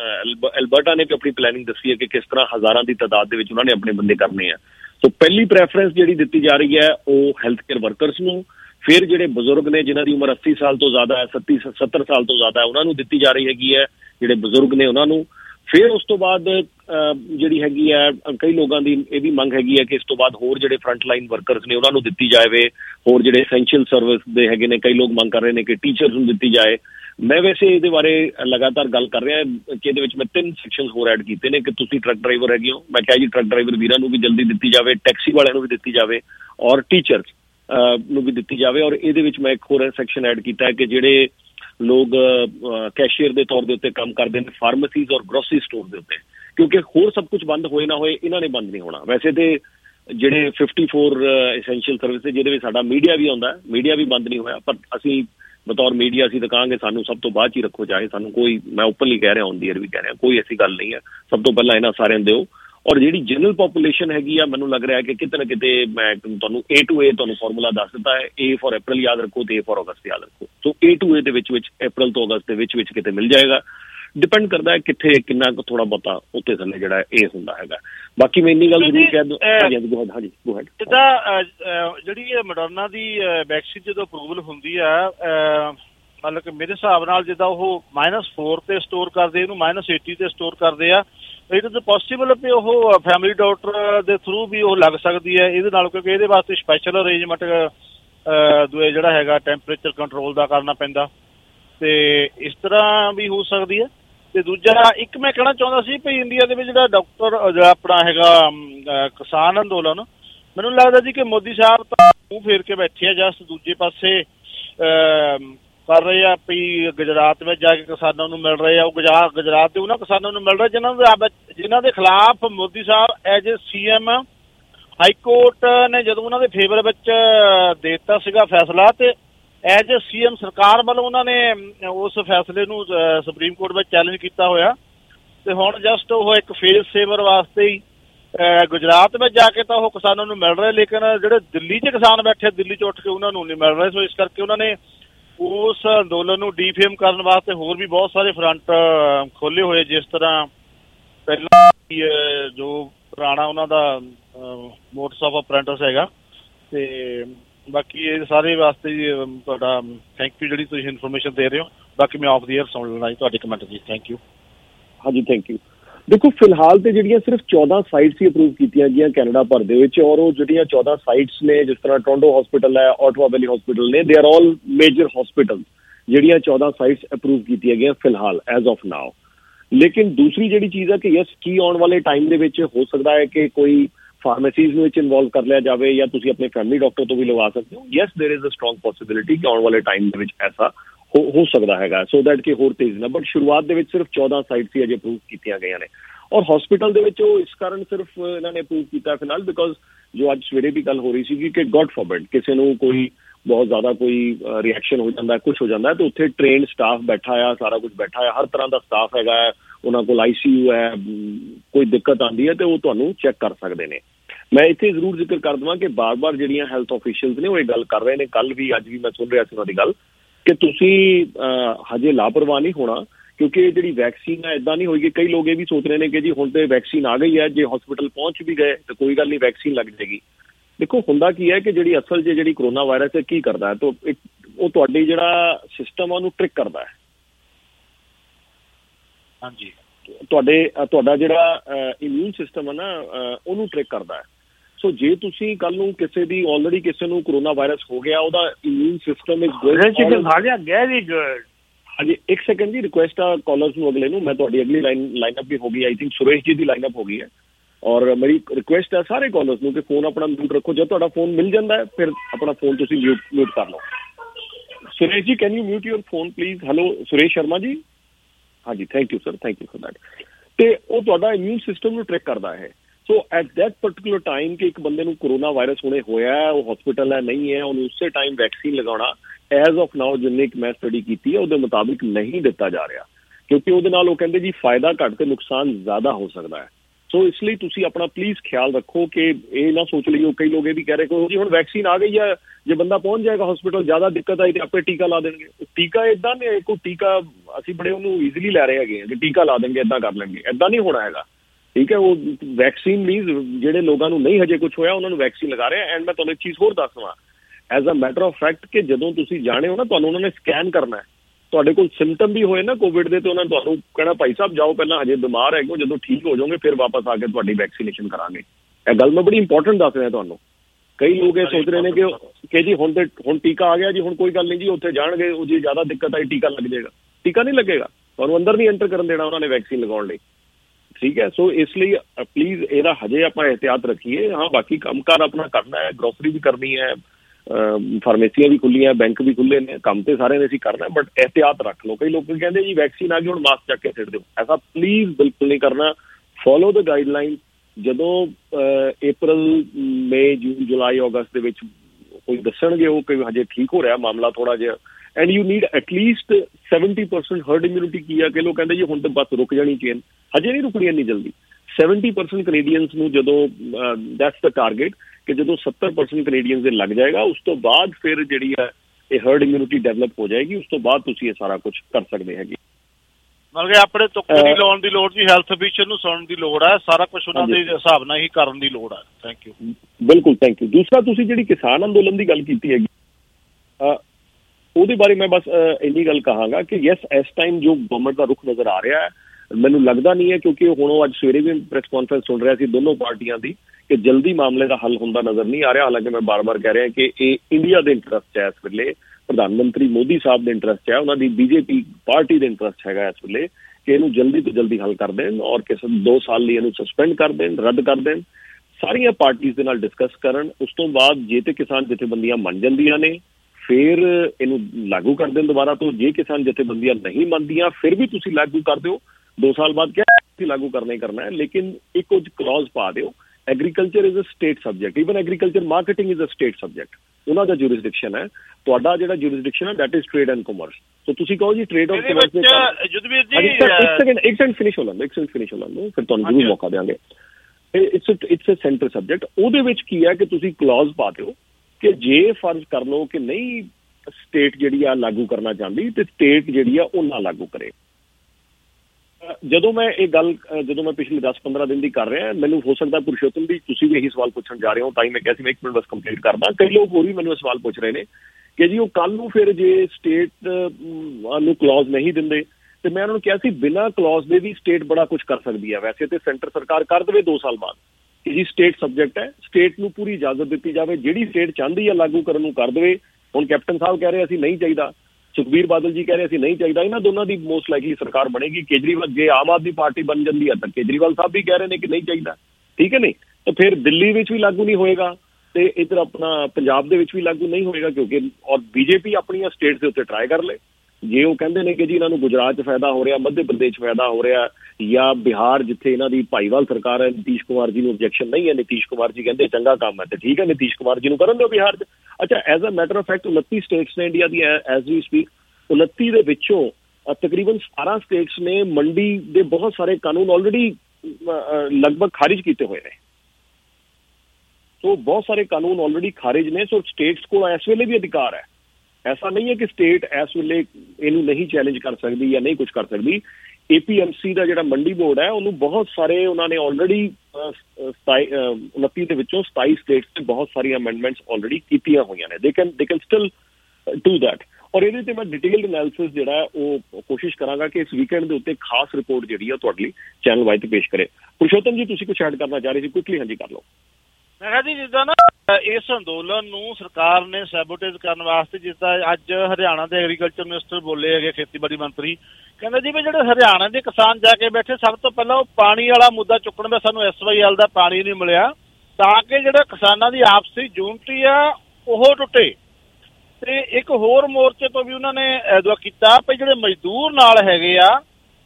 ਐਲਬਰਟਾ ਨੇ ਵੀ ਆਪਣੀ ਪਲੈਨਿੰਗ ਦੱਸੀ ਹੈ ਕਿ ਕਿਸ ਤਰ੍ਹਾਂ ਹਜ਼ਾਰਾਂ ਦੀ ਤਾਦਾਦ ਦੇ ਵਿੱਚ ਉਹਨਾਂ ਨੇ ਆਪਣੇ ਬੰਦੇ ਕਰਨੇ ਆ। ਸੋ ਪਹਿਲੀ ਪ੍ਰੈਫਰੈਂਸ ਜਿਹੜੀ ਦਿੱਤੀ ਜਾ ਰਹੀ ਹੈ ਉਹ ਹੈਲਥ ਕੇਅਰ ਵਰਕਰਸ ਨੂੰ, ਫਿਰ ਜਿਹੜੇ ਬਜ਼ੁਰਗ ਨੇ ਜਿਨ੍ਹਾਂ ਦੀ ਉਮਰ 80 ਸਾਲ ਤੋਂ ਜ਼ਿਆਦਾ ਹੈ, 70 ਸਾਲ ਤੋਂ ਜ਼ਿਆਦਾ ਹੈ, ਉਹਨਾਂ ਨੂੰ ਦਿੱਤੀ ਜਾ ਰਹੀ ਹੈਗੀ ਹੈ, ਜਿਹੜੇ ਬਜ਼ੁਰਗ ਨੇ ਉਹਨਾਂ ਨੂੰ। ਫਿਰ ਉਸ ਤੋਂ ਬਾਅਦ ਜਿਹੜੀ ਹੈਗੀ ਹੈ ਕਈ ਲੋਕਾਂ ਦੀ ਇਹ ਵੀ ਮੰਗ ਹੈਗੀ ਹੈ ਕਿ ਇਸ ਤੋਂ ਬਾਅਦ ਹੋਰ ਜਿਹੜੇ ਫਰੰਟ ਲਾਈਨ ਵਰਕਰਸ ਨੇ ਉਹਨਾਂ ਨੂੰ ਦਿੱਤੀ ਜਾਵੇ। ਹੋਰ ਜਿਹੜੇ ਐਸੈਂਸ਼ੀਅਲ ਸਰਵਿਸ ਦੇ ਹੈਗੇ ਨੇ, ਕਈ ਲੋਕ ਮੰਗ ਕਰ ਰਹੇ ਨੇ ਕਿ ਟੀਚਰਸ ਨੂੰ ਦਿੱਤੀ ਜਾਏ। ਮੈਂ ਵੈਸੇ ਇਹਦੇ ਬਾਰੇ ਲਗਾਤਾਰ ਗੱਲ ਕਰ ਰਿਹਾ ਕਿ ਇਹਦੇ ਵਿੱਚ ਮੈਂ 3 ਸੈਕਸ਼ਨ ਹੋਰ ਐਡ ਕੀਤੇ ਨੇ ਕਿ ਤੁਸੀਂ ਟਰੱਕ ਡਰਾਈਵਰ ਹੈਗੇ ਹੋ, ਮੈਂ ਕਿਹਾ ਜੀ ਟਰੱਕ ਡਰਾਈਵਰ ਵੀਰਾਂ ਨੂੰ ਵੀ ਜਲਦੀ ਦਿੱਤੀ ਜਾਵੇ, ਟੈਕਸੀ ਵਾਲਿਆਂ ਨੂੰ ਵੀ ਦਿੱਤੀ ਜਾਵੇ ਔਰ ਟੀਚਰਸ ਨੂੰ ਵੀ ਦਿੱਤੀ ਜਾਵੇ। ਔਰ ਇਹਦੇ ਵਿੱਚ ਮੈਂ ਇੱਕ ਹੋਰ ਸੈਕਸ਼ਨ ਐਡ ਕੀਤਾ ਹੈ ਕਿ ਜਿਹੜੇ ਲੋਕ ਕੈਸ਼ੀਅਰ ਦੇ ਤੌਰ ਦੇ ਉੱਤੇ ਕੰਮ ਕਰਦੇ ਨੇ ਫਾਰਮੇਸੀਜ਼ ਔਰ ਗਰੋਸਰੀ ਸਟੋਰ ਦੇ ਉੱਤੇ, ਕਿਉਂਕਿ ਹੋਰ ਸਭ ਕੁਝ ਬੰਦ ਹੋਏ ਨਾ ਹੋਏ ਇਹਨਾਂ ਨੇ ਬੰਦ ਨਹੀਂ ਹੋਣਾ। ਵੈਸੇ ਤੇ ਜਿਹੜੇ 54 ਐਸੈਂਸ਼ੀਅਲ ਸਰਵਿਸ ਜਿਹਦੇ ਵਿੱਚ ਸਾਡਾ ਮੀਡੀਆ ਵੀ ਆਉਂਦਾ, ਮੀਡੀਆ ਵੀ ਬੰਦ ਨਹੀਂ ਹੋਇਆ, ਪਰ ਅਸੀਂ ਬਤੌਰ ਮੀਡੀਆ ਅਸੀਂ ਤਾਂ ਕਹਾਂਗੇ ਸਾਨੂੰ ਸਭ ਤੋਂ ਬਾਅਦ 'ਚ ਹੀ ਰੱਖੋ, ਚਾਹੇ ਸਾਨੂੰ ਕੋਈ, ਮੈਂ ਓਪਨਲੀ ਕਹਿ ਰਿਹਾ, ਔਨ ਦੀ ਏਅਰ ਵੀ ਕਹਿ ਰਿਹਾ, ਕੋਈ ਐਸੀ ਗੱਲ ਨਹੀਂ ਹੈ, ਸਭ ਤੋਂ ਪਹਿਲਾਂ ਇਹਨਾਂ ਸਾਰਿਆਂ ਦਿਓ। ਔਰ ਜਿਹੜੀ ਜਨਰਲ ਪੋਪੂਲੇਸ਼ਨ ਹੈਗੀ ਆ, ਮੈਨੂੰ ਲੱਗ ਰਿਹਾ ਕਿ ਕਿਤੇ ਨਾ ਕਿਤੇ ਮੈਂ ਤੁਹਾਨੂੰ A to A ਤੁਹਾਨੂੰ ਫਾਰਮੂਲਾ ਦੱਸ ਦਿੱਤਾ ਹੈ। A ਫॉर ਅਪ੍ਰੈਲ ਯਾਦ ਰੱਖੋ ਤੇ A ਫॉर ਅਗਸਤ ਯਾਦ ਰੱਖੋ। ਸੋ A to A ਦੇ ਵਿੱਚ ਅਪ੍ਰੈਲ ਤੋਂ ਅਗਸਤ ਦੇ ਵਿੱਚ ਕਿਤੇ ਮਿਲ ਜਾਏਗਾ, ਡਿਪੈਂਡ ਕਰਦਾ ਹੈ ਕਿੱਥੇ ਕਿੰਨਾ ਕੁ ਥੋੜਾ ਬਹੁਤਾ ਉੱਤੇ ਥੱਲੇ ਜਿਹੜਾ ਇਹ ਹੁੰਦਾ ਹੈਗਾ। ਬਾਕੀ ਮੈਂ ਇੰਨੀ ਗੱਲ ਜ਼ਰੂਰ ਕਹਿ ਦੂੰ। ਹਾਂਜੀ ਗੋ ਹੈਡ। ਜਿੱਦਾਂ ਜਿਹੜੀ ਮੋਡਰਨਾ ਦੀ ਵੈਕਸੀਨ ਜਦੋਂ ਅਪਰੂਵਲ ਹੁੰਦੀ ਆ, ਮਤਲਬ ਕਿ ਮੇਰੇ ਹਿਸਾਬ ਨਾਲ ਜਿੱਦਾਂ ਉਹ -4 ਤੇ ਸਟੋਰ ਕਰਦੇ, ਇਹਨੂੰ -80 ਤੇ ਸਟੋਰ ਕਰਦੇ ਆ, ਇਟ ਇਜ਼ ਪੋਸੀਬਲ ਵੀ ਉਹ ਫੈਮਿਲੀ ਡਾਕਟਰ ਦੇ ਥਰੂ ਵੀ ਉਹ ਲੱਗ ਸਕਦੀ ਹੈ ਇਹਦੇ ਨਾਲ, ਕਿਉਂਕਿ ਇਹਦੇ ਵਾਸਤੇ ਸਪੈਸ਼ਲ ਅਰੇਂਜਮੈਂਟ ਦੂਏ ਜਿਹੜਾ ਹੈਗਾ ਟੈਂਪਰੇਚਰ ਕੰਟਰੋਲ ਦਾ ਕਰਨਾ ਪੈਂਦਾ, ਤੇ ਇਸ ਤਰ੍ਹਾਂ ਵੀ ਹੋ ਸਕਦੀ ਹੈ। ਤੇ ਦੂਜਾ ਇੱਕ ਮੈਂ ਕਹਿਣਾ ਚਾਹੁੰਦਾ ਸੀ ਵੀ ਇੰਡੀਆ ਦੇ ਵਿੱਚ ਜਿਹੜਾ ਡਾਕਟਰ ਜਿਹੜਾ ਆਪਣਾ ਹੈਗਾ ਕਿਸਾਨ ਅੰਦੋਲਨ, ਮੈਨੂੰ ਲੱਗਦਾ ਜੀ ਕਿ ਮੋਦੀ ਸਾਹਿਬ ਤਾਂ ਮੂੰਹ ਫੇਰ ਕੇ ਬੈਠੇ ਆ, ਜਸਟ ਦੂਜੇ ਪਾਸੇ ਕਰ ਰਹੇ ਆ ਵੀ ਗੁਜਰਾਤ ਵਿੱਚ ਜਾ ਕੇ ਕਿਸਾਨਾਂ ਨੂੰ ਮਿਲ ਰਹੇ ਆ। ਉਹ ਗੁਜਰਾਤ ਦੇ ਉਹਨਾਂ ਕਿਸਾਨਾਂ ਨੂੰ ਮਿਲ ਰਹੇ ਜਿਨ੍ਹਾਂ ਦੇ ਖਿਲਾਫ ਮੋਦੀ ਸਾਹਿਬ as a CM high court ਨੇ ਜਦੋਂ ਉਹਨਾਂ ਦੇ ਫੇਵਰ ਵਿੱਚ ਦੇ ਦਿੱਤਾ ਸੀਗਾ ਫੈਸਲਾ, ਤੇ ਐਜ ਏ CM ਸਰਕਾਰ ਵੱਲੋਂ ਉਹਨਾਂ ਨੇ ਉਸ ਫੈਸਲੇ ਨੂੰ ਸੁਪਰੀਮ ਕੋਰਟ ਵਿੱਚ ਚੈਲੰਜ ਕੀਤਾ ਹੋਇਆ, ਤੇ ਹੁਣ ਜਸਟ ਉਹ ਇੱਕ ਫੇਸ ਸੇਵਰ ਵਾਸਤੇ ਹੀ ਗੁਜਰਾਤ ਵਿੱਚ ਜਾ ਕੇ ਤਾਂ ਉਹ ਕਿਸਾਨਾਂ ਨੂੰ ਮਿਲ ਰਹੇ, ਲੇਕਿਨ ਜਿਹੜੇ ਦਿੱਲੀ 'ਚ ਕਿਸਾਨ ਬੈਠੇ, ਦਿੱਲੀ 'ਚ ਉੱਠ ਕੇ ਉਹਨਾਂ ਨੂੰ ਨਹੀਂ ਮਿਲ ਰਹੇ। ਸੋ ਇਸ ਕਰਕੇ ਉਹਨਾਂ ਨੇ ਉਸ ਅੰਦੋਲਨ ਨੂੰ ਡੀਫੇਮ ਕਰਨ ਵਾਸਤੇ ਹੋਰ ਵੀ ਬਹੁਤ ਸਾਰੇ ਫਰੰਟ ਖੋਲ੍ਹੇ ਹੋਏ, ਜਿਸ ਤਰ੍ਹਾਂ ਪਹਿਲਾਂ ਜੋ ਪੁਰਾਣਾ ਉਹਨਾਂ ਦਾ ਮੋਟਸ ਆਫ ਅਪ੍ਰੈਂਟਿਸ ਹੈਗਾ। ਤੇ ਬਾਕੀ ਇਹ ਸਾਰੇ ਵਾਸਤੇ ਤੁਹਾਡਾ ਥੈਂਕ ਯੂ ਜਿਹੜੀ ਤੁਸੀਂ ਇਨਫੋਰਮੇਸ਼ਨ ਦੇ ਰਹੇ ਹੋ। ਬਾਕੀ ਮੈਂ ਆਫ ਦੀ ਏਅਰ ਸੁਣ ਲੈਣਾ ਜੀ ਤੁਹਾਡੇ ਕਮੈਂਟ ਜੀ। Thank you. ਹਾਂਜੀ ਥੈਂਕ ਯੂ। ਦੇਖੋ ਫਿਲਹਾਲ ਤੇ ਜਿਹੜੀਆਂ ਸਿਰਫ 14 ਸਾਈਟਸ ਹੀ ਅਪਰੂਵ ਕੀਤੀਆਂ ਗਈਆਂ ਕੈਨੇਡਾ ਭਰ ਦੇ ਵਿੱਚ, ਔਰ ਉਹ ਜਿਹੜੀਆਂ 14 ਸਾਈਟਸ ਨੇ, ਜਿਸ ਤਰ੍ਹਾਂ ਟੋਰੰਟੋ ਹਸਪੀਟਲ ਹੈ, ਆਟਵਾ ਵੈਲੀ ਹਸਪੀਟਲ ਨੇ, ਦੇ ਆਰ ਆਲ ਮੇਜਰ ਹਸਪੀਟਲ, ਜਿਹੜੀਆਂ 14 ਸਾਈਟਸ ਅਪਰੂਵ ਕੀਤੀਆਂ ਗਈਆਂ ਫਿਲਹਾਲ ਐਜ਼ ਆਫ ਨਾਓ। ਲੇਕਿਨ ਦੂਸਰੀ ਜਿਹੜੀ ਚੀਜ਼ ਹੈ ਕਿ ਯਸ, ਕੀ ਆਉਣ ਵਾਲੇ ਟਾਈਮ ਦੇ ਵਿੱਚ ਹੋ ਸਕਦਾ ਹੈ ਕਿ ਕੋਈ ਫਾਰਮੇਸੀਜ਼ ਨੂੰ ਵਿੱਚ ਇਨਵੋਲਵ ਕਰ ਲਿਆ ਜਾਵੇ, ਜਾਂ ਤੁਸੀਂ ਆਪਣੇ ਫੈਮਿਲੀ ਡਾਕਟਰ ਤੋਂ ਵੀ ਲਗਵਾ ਸਕਦੇ ਹੋ। Yes, there is a strong possibility ਕਿ ਆਉਣ ਵਾਲੇ ਟਾਈਮ ਦੇ ਵਿੱਚ ਐਸਾ ਹੋ ਸਕਦਾ ਹੈਗਾ, ਸੋ ਦੈਟ ਕਿ ਹੋਰ ਤੇਜ਼ ਨਾ। ਬਟ ਸ਼ੁਰੂਆਤ ਦੇ ਵਿੱਚ ਸਿਰਫ 14 ਸਾਈਟਸ ਹੀ ਅਜੇ ਅਪਰੂਵ ਕੀਤੀਆਂ ਗਈਆਂ ਨੇ, ਔਰ ਹਸਪੀਟਲ ਦੇ ਵਿੱਚ ਉਹ ਇਸ ਕਾਰਨ ਸਿਰਫ ਇਹਨਾਂ ਨੇ ਅਪਰੂਵ ਕੀਤਾ ਫਿਲਹਾਲ ਬਿਕੋਜ਼ ਜੋ ਅੱਜ ਸਵੇਰੇ ਵੀ ਗੱਲ ਹੋ ਰਹੀ ਸੀਗੀ ਕਿ ਗੋਡ ਫੋਰਬਿਡ ਕਿਸੇ ਨੂੰ ਕੋਈ ਬਹੁਤ ਜ਼ਿਆਦਾ ਕੋਈ ਰਿਐਕਸ਼ਨ ਹੋ ਜਾਂਦਾ, ਕੁਛ ਹੋ ਜਾਂਦਾ, ਤਾਂ ਉੱਥੇ ਟ੍ਰੇਨਡ ਸਟਾਫ ਬੈਠਾ ਆ, ਸਾਰਾ ਕੁਝ ਬੈਠਾ ਆ, ਹਰ ਤਰ੍ਹਾਂ ਦਾ ਸਟਾਫ ਹੈਗਾ, ਉਹਨਾਂ ਕੋਲ ICU ਹੈ, ਕੋਈ ਦਿੱਕਤ ਆਉਂਦੀ ਹੈ ਤੇ ਉਹ ਤੁਹਾਨੂੰ ਚੈੱਕ ਕਰ ਸਕਦੇ ਨੇ। ਮੈਂ ਇੱਥੇ ਜ਼ਰੂਰ ਜ਼ਿਕਰ ਕਰ ਦੇਵਾਂ ਕਿ ਬਾਰ-ਬਾਰ ਜਿਹੜੀਆਂ ਹੈਲਥ ਆਫੀਸ਼ੀਅਲਸ ਨੇ ਉਹ ਇਹ ਗੱਲ ਕਰ ਰਹੇ ਨੇ, ਕੱਲ ਵੀ ਅੱਜ ਵੀ ਮੈਂ ਸੁਣ ਰਿਹਾ ਸੀ ਉਹਨਾਂ ਦੀ ਗੱਲ, ਕਿ ਤੁਸੀਂ ਹਜੇ ਲਾਪਰਵਾਹ ਨਹੀਂ ਹੋਣਾ, ਕਿਉਂਕਿ ਜਿਹੜੀ ਵੈਕਸੀਨ ਹੈ ਇੱਦਾਂ ਨਹੀਂ ਹੋਏਗੀ। ਕਈ ਲੋਕ ਇਹ ਵੀ ਸੋਚ ਰਹੇ ਨੇ ਕਿ ਜੀ ਹੁਣ ਤੇ ਵੈਕਸੀਨ ਆ ਗਈ ਹੈ, ਜੇ ਹਸਪੀਟਲ ਪਹੁੰਚ ਵੀ ਗਏ ਤਾਂ ਕੋਈ ਗੱਲ ਨਹੀਂ, ਵੈਕਸੀਨ ਲੱਗ ਜਾਏਗੀ। ਦੇਖੋ ਹੁੰਦਾ ਕੀ ਹੈ ਕਿ ਜਿਹੜੀ ਅਸਲ 'ਚ ਜਿਹੜੀ ਕਰੋਨਾ ਵਾਇਰਸ ਹੈ ਕੀ ਕਰਦਾ ਹੈ, ਤਾਂ ਉਹ ਤੁਹਾਡੀ ਜਿਹੜਾ ਸਿਸਟਮ ਆ ਉਹਨੂੰ ਟ੍ਰਿਕ ਕਰਦਾ ਹੈ। ਹਾਂਜੀ, ਤੁਹਾਡਾ ਜਿਹੜਾ ਇਮਿਊਨ ਸਿਸਟਮ ਹੈ ਨਾ ਉਹਨੂੰ ਟ੍ਰੈਕ ਕਰਦਾ ਹੈ। ਸੋ ਜੇ ਤੁਸੀਂ ਕੱਲ ਨੂੰ ਆਲਰੇਡੀ ਕਿਸੇ ਨੂੰ ਕਰੋਨਾ ਵਾਇਰਸ ਹੋ ਗਿਆ, ਉਹਦਾ ਇਮਿਊਨ ਸਿਸਟਮ ਹਾਂਜੀ, ਇੱਕ ਸੈਕਿੰਡ ਜੀ, ਰਿਕੁਐਸਟ ਆ ਕਾਲਰਸ ਨੂੰ ਅਗਲੇ ਨੂੰ। ਮੈਂ ਤੁਹਾਡੀ ਅਗਲੀ ਲਾਈਨਅਪ ਵੀ ਹੋ ਗਈ, ਆਈ ਥਿੰਕ ਸੁਰੇਸ਼ ਜੀ ਦੀ ਲਾਈਨਅਪ ਹੋ ਗਈ ਹੈ, ਔਰ ਮੇਰੀ ਰਿਕੁਐਸਟ ਹੈ ਸਾਰੇ ਕਾਲਰਸ ਨੂੰ ਕਿ ਫੋਨ ਆਪਣਾ ਮਿਊਟ ਰੱਖੋ। ਜਦ ਤੁਹਾਡਾ ਫੋਨ ਮਿਲ ਜਾਂਦਾ ਹੈ ਫਿਰ ਆਪਣਾ ਫੋਨ ਤੁਸੀਂ ਮਿਊਟ ਕਰ ਲਓ। Suresh ji, can you mute your phone please? Hello Suresh Sharma ji. ਹਾਂਜੀ, thank you sir, thank you for that. ਤੇ ਉਹ ਤੁਹਾਡਾ ਇਮਿਊਨ ਸਿਸਟਮ ਨੂੰ ਟ੍ਰੈਕ ਕਰਦਾ ਹੈ। So at that particular time ਕਿ ਇੱਕ ਬੰਦੇ ਨੂੰ ਕਰੋਨਾ ਵਾਇਰਸ ਹੁਣੇ ਹੋਇਆ ਹੈ, ਉਹ ਹਸਪੀਟਲ ਹੈ ਨਹੀਂ ਹੈ, ਉਹਨੂੰ ਉਸੇ ਟਾਈਮ ਵੈਕਸੀਨ ਲਗਾਉਣਾ ਐਜ਼ ਆਫ ਨਾਓ ਜਿੰਨੀ ਮੈਂ ਸਟੱਡੀ ਕੀਤੀ ਹੈ ਉਹਦੇ ਮੁਤਾਬਿਕ ਨਹੀਂ ਦਿੱਤਾ ਜਾ ਰਿਹਾ, ਕਿਉਂਕਿ ਉਹਦੇ ਨਾਲ ਉਹ ਕਹਿੰਦੇ ਜੀ ਫਾਇਦਾ ਘੱਟ ਤੇ ਨੁਕਸਾਨ ਜ਼ਿਆਦਾ ਹੋ ਸਕਦਾ ਹੈ। ਸੋ ਇਸ ਲਈ ਤੁਸੀਂ ਆਪਣਾ ਪਲੀਜ਼ ਖਿਆਲ ਰੱਖੋ ਕਿ ਇਹ ਨਾ ਸੋਚ ਲਈਓ, ਕਈ ਲੋਕ ਇਹ ਵੀ ਕਹਿ ਰਹੇ ਕਿ ਜੀ ਹੁਣ ਵੈਕਸੀਨ ਆ ਗਈ ਹੈ, ਜੇ ਬੰਦਾ ਪਹੁੰਚ ਜਾਏਗਾ ਹਸਪੀਟਲ ਜ਼ਿਆਦਾ ਦਿੱਕਤ ਆਈ ਤੇ ਆਪੇ ਟੀਕਾ ਲਾ ਦੇਣਗੇ। ਟੀਕਾ ਇੱਦਾਂ ਨਹੀਂ, ਕੋਈ ਟੀਕਾ ਅਸੀਂ ਬੜੇ ਉਹਨੂੰ ਈਜ਼ੀਲੀ ਲੈ ਰਹੇ ਹੈਗੇ ਕਿ ਟੀਕਾ ਲਾ ਦੇਣਗੇ, ਇੱਦਾਂ ਕਰ ਲੈਣਗੇ, ਇੱਦਾਂ ਨਹੀਂ ਹੋਣਾ ਹੈਗਾ। ਠੀਕ ਹੈ, ਉਹ ਵੈਕਸੀਨ ਮੀਨਸ ਜਿਹੜੇ ਲੋਕਾਂ ਨੂੰ ਨਹੀਂ ਹਜੇ ਕੁਛ ਹੋਇਆ ਉਹਨਾਂ ਨੂੰ ਵੈਕਸੀਨ ਲਗਾ ਰਹੇ। ਐਂਡ ਮੈਂ ਤੁਹਾਨੂੰ ਇੱਕ ਚੀਜ਼ ਹੋਰ ਦੱਸ ਦੇਵਾਂ, as a matter of fact ਕਿ ਜਦੋਂ ਤੁਸੀਂ ਜਾਣੇ ਹੋ ਨਾ, ਤੁਹਾਨੂੰ ਉਹਨਾਂ ਨੇ ਸਕੈਨ ਕਰਨਾ ਹੈ। ਤੁਹਾਡੇ ਕੋਲ ਸਿੰਪਟਮ ਵੀ ਹੋਏ ਨਾ ਕੋਵਿਡ ਦੇ, ਤੇ ਉਹਨਾਂ ਨੇ ਤੁਹਾਨੂੰ ਕਹਿਣਾ ਭਾਈ ਸਾਹਿਬ ਜਾਓ ਪਹਿਲਾਂ, ਹਜੇ ਬਿਮਾਰ ਹੈਗੇ ਹੋ, ਜਦੋਂ ਠੀਕ ਹੋ ਜਾਓਗੇ ਫਿਰ ਵਾਪਸ ਆ ਕੇ ਤੁਹਾਡੀ ਵੈਕਸੀਨੇਸ਼ਨ ਕਰਾਂਗੇ। ਇਹ ਗੱਲ ਮੈਂ ਬੜੀ ਇੰਪੋਰਟੈਂਟ ਦੱਸ ਰਿਹਾ ਤੁਹਾਨੂੰ। ਕਈ ਲੋਕ ਇਹ ਸੋਚ ਰਹੇ ਨੇ ਕਿ ਜੀ ਹੁਣ ਟੀਕਾ ਆ ਗਿਆ ਜੀ, ਹੁਣ ਕੋਈ ਗੱਲ ਨਹੀਂ ਜੀ, ਉੱਥੇ ਜਾਣਗੇ, ਉਹ ਜੇ ਜ਼ਿਆਦਾ ਦਿੱਕਤ ਆਈ ਟੀਕਾ ਲੱਗ ਜਾਏਗਾ। ਟੀਕਾ ਨਹੀਂ ਲੱਗੇਗਾ, ਤੁਹਾਨੂੰ ਅੰਦਰ ਨਹੀਂ ਐਂਟਰ ਕਰਨ ਦੇਣਾ ਉਹਨਾਂ ਨੇ ਵੈਕਸੀਨ ਲਗਾਉਣ ਲਈ। ਠੀਕ ਹੈ, ਸੋ ਇਸ ਲਈ ਪਲੀਜ਼ ਇਹਦਾ ਹਜੇ ਆਪਾਂ ਇਹਤਿਆਤ ਰੱਖੀਏ। ਹਾਂ, ਬਾਕੀ ਕੰਮਕਾਰ ਆਪਣਾ ਕਰਨਾ ਹੈ, ਗਰੋਸਰੀ ਵੀ ਕਰਨੀ ਹੈ, ਫਾਰਮੇਸੀਆਂ ਵੀ ਖੁੱਲੀਆਂ, ਬੈਂਕ ਵੀ ਖੁੱਲੇ ਨੇ, ਕੰਮ ਤੇ ਸਾਰਿਆਂ ਨੇ ਅਸੀਂ ਕਰਨਾ, ਬਟ ਇਹਤਿਆਤ ਰੱਖ ਲਓ। ਕਈ ਲੋਕ ਕਹਿੰਦੇ ਜੀ ਵੈਕਸੀਨ ਆ ਗਈ ਹੁਣ ਮਾਸਕ ਚੱਕ ਕੇ ਸਿੱਟ ਦਿਓ, ਐਸਾ ਪਲੀਜ਼ ਬਿਲਕੁਲ ਨਹੀਂ ਕਰਨਾ। Follow the guideline. ਜਦੋਂ ਅਪ੍ਰੈਲ, ਮਈ, ਜੂਨ, ਜੁਲਾਈ, ਅਗਸਤ ਦੇ ਵਿੱਚ ਕੋਈ ਦੱਸਣਗੇ ਉਹ ਕਿ ਹਜੇ ਠੀਕ ਹੋ ਰਿਹਾ ਮਾਮਲਾ ਥੋੜਾ ਜਿਹਾ, and you need at least 70% herd immunity. ਕੀ ਆ ਕਿ ਲੋਕ ਕਹਿੰਦੇ ਜੀ ਹੁਣ ਤਾਂ ਬਸ ਰੁਕ ਜਾਣੀ ਚੇਨ, ਹਜੇ ਨਹੀਂ ਰੁਕਣੀ ਇੰਨੀ ਜਲਦੀ। 70% ਕੈਨੇਡੀਅਨਸ ਨੂੰ ਜਦੋਂ ਦੈਟਸ ਦ ਟਾਰਗੇਟ ਕਿ ਜਦੋਂ 70% ਕੈਨੇਡੀਅਨਸ ਦੇ ਲੱਗ ਜਾਏਗਾ, ਉਸ ਤੋਂ ਬਾਅਦ ਫਿਰ ਜਿਹੜੀ ਹੈ ਇਹ ਹਰਡ ਇਮਿਊਨਿਟੀ ਡਿਵੈਲਪ ਹੋ ਜਾਏਗੀ, ਉਸ ਤੋਂ ਬਾਅਦ ਤੁਸੀਂ ਇਹ ਸਾਰਾ ਕੁਝ ਕਰ ਸਕਦੇ ਹੈਗੇ। ਮਤਲਬ ਕਿ ਆਪਣੇ ਤੁੱਕੇ ਨਹੀਂ ਲਾਉਣ ਦੀ ਲੋੜ ਜੀ, ਹੈਲਥ ਅਫੀਸ਼ੀਅਲ ਨੂੰ ਸੁਣਨ ਦੀ ਲੋੜ ਹੈ, ਸਾਰਾ ਕੁਝ ਉਹਨਾਂ ਦੇ ਹਿਸਾਬ ਨਾਲ ਹੀ ਕਰਨ ਦੀ ਲੋੜ ਹੈ। Thank you. ਬਿਲਕੁਲ, ਥੈਂਕ ਯੂ। ਦੂਸਰਾ, ਤੁਸੀਂ ਜਿਹੜੀ ਕਿਸਾਨ ਅੰਦੋਲਨ ਦੀ ਗੱਲ ਕੀਤੀ ਹੈਗੀ, ਉਹਦੇ ਬਾਰੇ ਮੈਂ ਬਸ ਇੰਨੀ ਗੱਲ ਕਹਾਂਗਾ ਕਿ ਯੈਸ, ਇਸ ਟਾਈਮ ਜੋ ਗਵਰਨਮੈਂਟ ਦਾ ਰੁਖ ਨਜ਼ਰ ਆ ਰਿਹਾ ਹੈ, ਮੈਨੂੰ ਲੱਗਦਾ ਨਹੀਂ ਹੈ, ਕਿਉਂਕਿ ਹੁਣ ਉਹ ਅੱਜ ਸਵੇਰੇ ਵੀ ਪ੍ਰੈਸ ਕਾਨਫਰੰਸ ਸੁਣ ਰਿਹਾ ਸੀ ਦੋਨੋਂ ਪਾਰਟੀਆਂ ਦੀ, ਕਿ ਜਲਦੀ ਮਾਮਲੇ ਦਾ ਹੱਲ ਹੁੰਦਾ ਨਜ਼ਰ ਨਹੀਂ ਆ ਰਿਹਾ। ਹਾਲਾਂਕਿ ਮੈਂ ਬਾਰ-ਬਾਰ ਕਹਿ ਰਿਹਾ ਕਿ ਇਹ ਇੰਡੀਆ ਦੇ ਇੰਟਰਸਟ ਹੈ ਇਸ ਵੇਲੇ, ਪ੍ਰਧਾਨ ਮੰਤਰੀ ਮੋਦੀ ਸਾਹਿਬ ਦੇ ਇੰਟਰਸਟ ਹੈ, ਉਹਨਾਂ ਦੀ ਬੀਜੇਪੀ ਪਾਰਟੀ ਦੇ ਇੰਟਰਸਟ ਹੈਗਾ ਇਸ ਵੇਲੇ ਕਿ ਇਹਨੂੰ ਜਲਦੀ ਤੋਂ ਜਲਦੀ ਹੱਲ ਕਰ ਦੇਣ, ਔਰ ਕਿਸੇ 2 ਸਾਲ ਲਈ ਇਹਨੂੰ ਸਸਪੈਂਡ ਕਰ ਦੇਣ, ਰੱਦ ਕਰ ਦੇਣ, ਸਾਰੀਆਂ ਪਾਰਟੀਆਂ ਦੇ ਨਾਲ ਡਿਸਕਸ ਕਰਨ। ਉਸ ਤੋਂ ਬਾਅਦ ਜੇ ਤੇ ਕਿਸਾਨ ਜਥੇਬੰਦੀਆਂ ਮੰਨ ਜਾਂਦੀਆਂ ਨੇ ਫਿਰ ਇਹਨੂੰ ਲਾਗੂ ਕਰ ਦੇਣ ਦੁਬਾਰਾ ਤੋਂ। ਜੇ ਕਿਸਾਨ ਜਥੇਬੰਦੀਆਂ ਨਹੀਂ ਮੰਨਦੀਆਂ ਫਿਰ ਵੀ ਤੁਸੀਂ ਲਾਗੂ ਕਰ ਦਿਓ, 2 ਸਾਲ ਬਾਅਦ ਕਿਹਾ ਤੁਸੀਂ ਲਾਗੂ ਕਰਨਾ ਹੀ ਕਰਨਾ ਹੈ, ਲੇਕਿਨ ਇੱਕ ਕੁਝ ਕਲੌਜ਼ ਪਾ ਦਿਓ। Agriculture is a state subject, even agriculture marketing is a state subject, ਉਹਨਾਂ ਦਾ ਜੂਰਿਸਡਿਕਸ਼ਨ ਹੈ। ਤੁਹਾਡਾ ਜਿਹੜਾ ਜੂਰਿਸਡਿਕਸ਼ਨ ਹੈ that is trade and commerce. So ਤੁਸੀਂ ਕਹੋ ਜੀ ਟ੍ਰੇਡ ਔਰ ਕਮਰਸ ਦੇ ਇੱਕ ਸੈਕਿੰਡ ਫਿਨਿਸ਼ ਹੋ ਲੈਂਦੇ, ਫਿਰ ਤੁਹਾਨੂੰ ਜ਼ਰੂਰ ਮੌਕਾ ਦੇਵਾਂਗੇ। It's a centre subject. ਉਹਦੇ ਵਿੱਚ ਕੀ ਹੈ ਕਿ ਤੁਸੀਂ ਕਲੌਜ਼ ਪਾ ਦਿਓ ਕਿ ਜੇ ਫਰਜ਼ ਕਰ ਲਓ ਕਿ ਨਹੀਂ ਸਟੇਟ ਜਿਹੜੀ ਆ ਲਾਗੂ ਕਰਨਾ ਚਾਹੁੰਦੀ ਤੇ ਸਟੇਟ ਜਿਹੜੀ ਆ ਉਹ ਨਾ ਲਾਗੂ ਕਰੇ। ਜਦੋਂ ਮੈਂ ਪਿਛਲੇ 10-15 ਦਿਨ ਦੀ ਕਰ ਰਿਹਾ, ਮੈਨੂੰ ਹੋ ਸਕਦਾ ਪੁਰਸ਼ੋਤਮ ਦੀ ਤੁਸੀਂ ਵੀ ਇਹੀ ਸਵਾਲ ਪੁੱਛਣ ਜਾ ਰਹੇ ਹੋ, ਤਾਂ ਹੀ ਮੈਂ ਕਿਹਾ ਸੀ ਮੈਂ 1 ਮਿੰਟ ਬਸ ਕੰਪਲੀਟ ਕਰਦਾ। ਕਈ ਲੋਕ ਹੋਰ ਵੀ ਮੈਨੂੰ ਇਹ ਸਵਾਲ ਪੁੱਛ ਰਹੇ ਨੇ ਕਿ ਜੀ ਉਹ ਕੱਲ ਨੂੰ ਫਿਰ ਜੇ ਸਟੇਟ ਨੂੰ ਕਲੌਜ਼ ਨਹੀਂ ਦਿੰਦੇ, ਤੇ ਮੈਂ ਉਹਨਾਂ ਨੂੰ ਕਿਹਾ ਸੀ ਬਿਨਾਂ ਕਲੌਜ਼ ਦੇ ਵੀ ਸਟੇਟ ਬੜਾ ਕੁਝ ਕਰ ਸਕਦੀ ਹੈ। ਵੈਸੇ ਤੇ ਸੈਂਟਰ ਸਰਕਾਰ ਕਰ ਦੇਵੇ 2 ਸਾਲ ਬਾਅਦ ਕਿ ਜੀ ਸਟੇਟ ਸਬਜੈਕਟ ਹੈ, ਸਟੇਟ ਨੂੰ ਪੂਰੀ ਇਜਾਜ਼ਤ ਦਿੱਤੀ ਜਾਵੇ, ਜਿਹੜੀ ਸਟੇਟ ਚਾਹੁੰਦੀ ਹੈ ਲਾਗੂ ਕਰਨ ਨੂੰ ਕਰ ਦੇਵੇ। ਹੁਣ ਕੈਪਟਨ ਸਾਹਿਬ ਕਹਿ ਰਹੇ ਅਸੀਂ ਨਹੀਂ ਚਾਹੀਦਾ, ਸੁਖਬੀਰ ਬਾਦਲ ਜੀ ਕਹਿ ਰਹੇ ਅਸੀਂ ਨਹੀਂ ਚਾਹੀਦਾ। ਇਹਨਾਂ ਦੋਨਾਂ ਦੀ ਮੋਸਟ ਲਾਈਕਲੀ ਸਰਕਾਰ ਬਣੇਗੀ। ਕੇਜਰੀਵਾਲ, ਜੇ ਆਮ ਆਦਮੀ ਪਾਰਟੀ ਬਣ ਜਾਂਦੀ ਹੈ ਤਾਂ ਕੇਜਰੀਵਾਲ ਸਾਹਿਬ ਵੀ ਕਹਿ ਰਹੇ ਨੇ ਕਿ ਨਹੀਂ ਚਾਹੀਦਾ, ਠੀਕ ਹੈ ਨਹੀਂ, ਤਾਂ ਫਿਰ ਦਿੱਲੀ ਵਿੱਚ ਵੀ ਲਾਗੂ ਨਹੀਂ ਹੋਏਗਾ ਤੇ ਇੱਧਰ ਆਪਣਾ ਪੰਜਾਬ ਦੇ ਵਿੱਚ ਵੀ ਲਾਗੂ ਨਹੀਂ ਹੋਏਗਾ, ਕਿਉਂਕਿ ਔਰ ਬੀਜੇਪੀ ਆਪਣੀਆਂ ਸਟੇਟਸ ਦੇ ਉੱਤੇ ਟਰਾਈ ਕਰ ਲੇ। ਜੇ ਉਹ ਕਹਿੰਦੇ ਨੇ ਕਿ ਜੀ ਇਹਨਾਂ ਨੂੰ ਗੁਜਰਾਤ 'ਚ ਫਾਇਦਾ ਹੋ ਰਿਹਾ, ਮੱਧ ਪ੍ਰਦੇਸ਼ 'ਚ ਫਾਇਦਾ ਹੋ ਰਿਹਾ, ਜਾਂ ਬਿਹਾਰ ਜਿੱਥੇ ਇਹਨਾਂ ਦੀ ਭਾਈਵਾਲ ਸਰਕਾਰ ਹੈ, ਨਿਤੀਸ਼ ਕੁਮਾਰ ਜੀ ਨੂੰ ਓਬਜੈਕਸ਼ਨ ਨਹੀਂ ਹੈ, ਨਿਤੀਸ਼ ਕੁਮਾਰ ਜੀ ਕਹਿੰਦੇ ਚੰਗਾ ਕੰਮ ਹੈ ਤੇ ਠੀਕ ਹੈ, ਨਿਤੀਸ਼ ਕੁਮਾਰ ਜੀ ਨੂੰ ਕਰਨ ਦਿਓ ਬਿਹਾਰ 'ਚ। ਅੱਛਾ, as a matter of fact 29 states ਨੇ ਇੰਡੀਆ ਦੀ ਐਜ਼ ਵੀ ਸਪੀਕ। 29 ਦੇ ਵਿੱਚੋਂ ਤਕਰੀਬਨ 17 ਸਟੇਟਸ ਨੇ ਮੰਡੀ ਦੇ ਬਹੁਤ ਸਾਰੇ ਕਾਨੂੰਨ ਆਲਰੇਡੀ ਲਗਭਗ ਖਾਰਿਜ ਕੀਤੇ ਹੋਏ ਨੇ। ਸੋ ਬਹੁਤ ਸਾਰੇ ਕਾਨੂੰਨ ਆਲਰੇਡੀ ਖਾਰਿਜ ਨੇ। ਸੋ ਸਟੇਟਸ ਕੋਲ ਇਸ ਵੇਲੇ ਵੀ ਅਧਿਕਾਰ ਹੈ। ਐਸਾ ਨਹੀਂ ਹੈ ਕਿ ਸਟੇਟ ਇਸ ਵੇਲੇ ਇਹਨੂੰ ਨਹੀਂ ਚੈਲੰਜ ਕਰ ਸਕਦੀ ਜਾਂ ਨਹੀਂ ਕੁਝ ਕਰ ਸਕਦੀ। APMC ਦਾ ਜਿਹੜਾ ਮੰਡੀ ਬੋਰਡ ਹੈ ਉਹਨੂੰ ਬਹੁਤ ਸਾਰੇ ਉਹਨਾਂ ਨੇ ਆਲਰੇਡੀ 29 ਦੇ ਵਿੱਚੋਂ 27 ਸਟੇਟਸ ਨੇ ਬਹੁਤ ਸਾਰੀਆਂ ਅਮੈਂਡਮੈਂਟਸ ਆਲਰੇਡੀ ਕੀਤੀਆਂ ਹੋਈਆਂ ਨੇ। They can still do that. ਔਰ ਇਹਦੇ ਤੇ ਮੈਂ ਡਿਟੇਲਡ ਐਨਾਲਿਸਿਸ ਜਿਹੜਾ ਉਹ ਕੋਸ਼ਿਸ਼ ਕਰਾਂਗਾ ਕਿ ਇਸ ਵੀਕਐਂਡ ਦੇ ਉੱਤੇ ਖਾਸ ਰਿਪੋਰਟ ਜਿਹੜੀ ਆ ਤੁਹਾਡੇ ਲਈ ਚੈਨਲ ਵਾਈਜ਼ ਤੇ ਪੇਸ਼ ਕਰੇ। ਪੁਰਸ਼ੋਤਮ ਜੀ, ਤੁਸੀਂ ਕੁਝ ਐਡ ਕਰਨਾ ਚਾਹ ਰਹੇ ਸੀ, ਕੁਇਕਲੀ ਹਾਂਜੀ ਕਰ ਲਓ। ਮੈਂ ਕਿਹਾ ਜੀ, ਜਿੱਦਾਂ ਨਾ ਇਸ ਅੰਦੋਲਨ ਨੂੰ ਸਰਕਾਰ ਨੇ ਸੈਬੋਟੇਜ ਕਰਨ ਵਾਸਤੇ, ਜਿੱਦਾਂ ਅੱਜ ਹਰਿਆਣਾ ਦੇ ਐਗਰੀਕਲਚਰ ਮਿਨਿਸਟਰ ਬੋਲੇ ਹੈਗੇ, ਖੇਤੀਬਾੜੀ ਮੰਤਰੀ, ਕਹਿੰਦੇ ਜੀ ਵੀ ਜਿਹੜੇ ਹਰਿਆਣਾ ਦੇ ਕਿਸਾਨ ਜਾ ਕੇ ਬੈਠੇ, ਸਭ ਤੋਂ ਪਹਿਲਾਂ ਉਹ ਪਾਣੀ ਵਾਲਾ ਮੁੱਦਾ ਚੁੱਕਣ ਦਾ, ਸਾਨੂੰ SYL ਦਾ ਪਾਣੀ ਨਹੀਂ ਮਿਲਿਆ, ਤਾਂ ਕਿ ਜਿਹੜਾ ਕਿਸਾਨਾਂ ਦੀ ਆਪਸੀ ਯੂਨਿਟੀ ਆ ਉਹ ਟੁੱਟੇ। ਤੇ ਇੱਕ ਹੋਰ ਮੋਰਚੇ ਤੋਂ ਵੀ ਉਹਨਾਂ ਨੇ ਐਦਵਾ ਕੀਤਾ ਵੀ ਜਿਹੜੇ ਮਜ਼ਦੂਰ ਨਾਲ ਹੈਗੇ ਆ,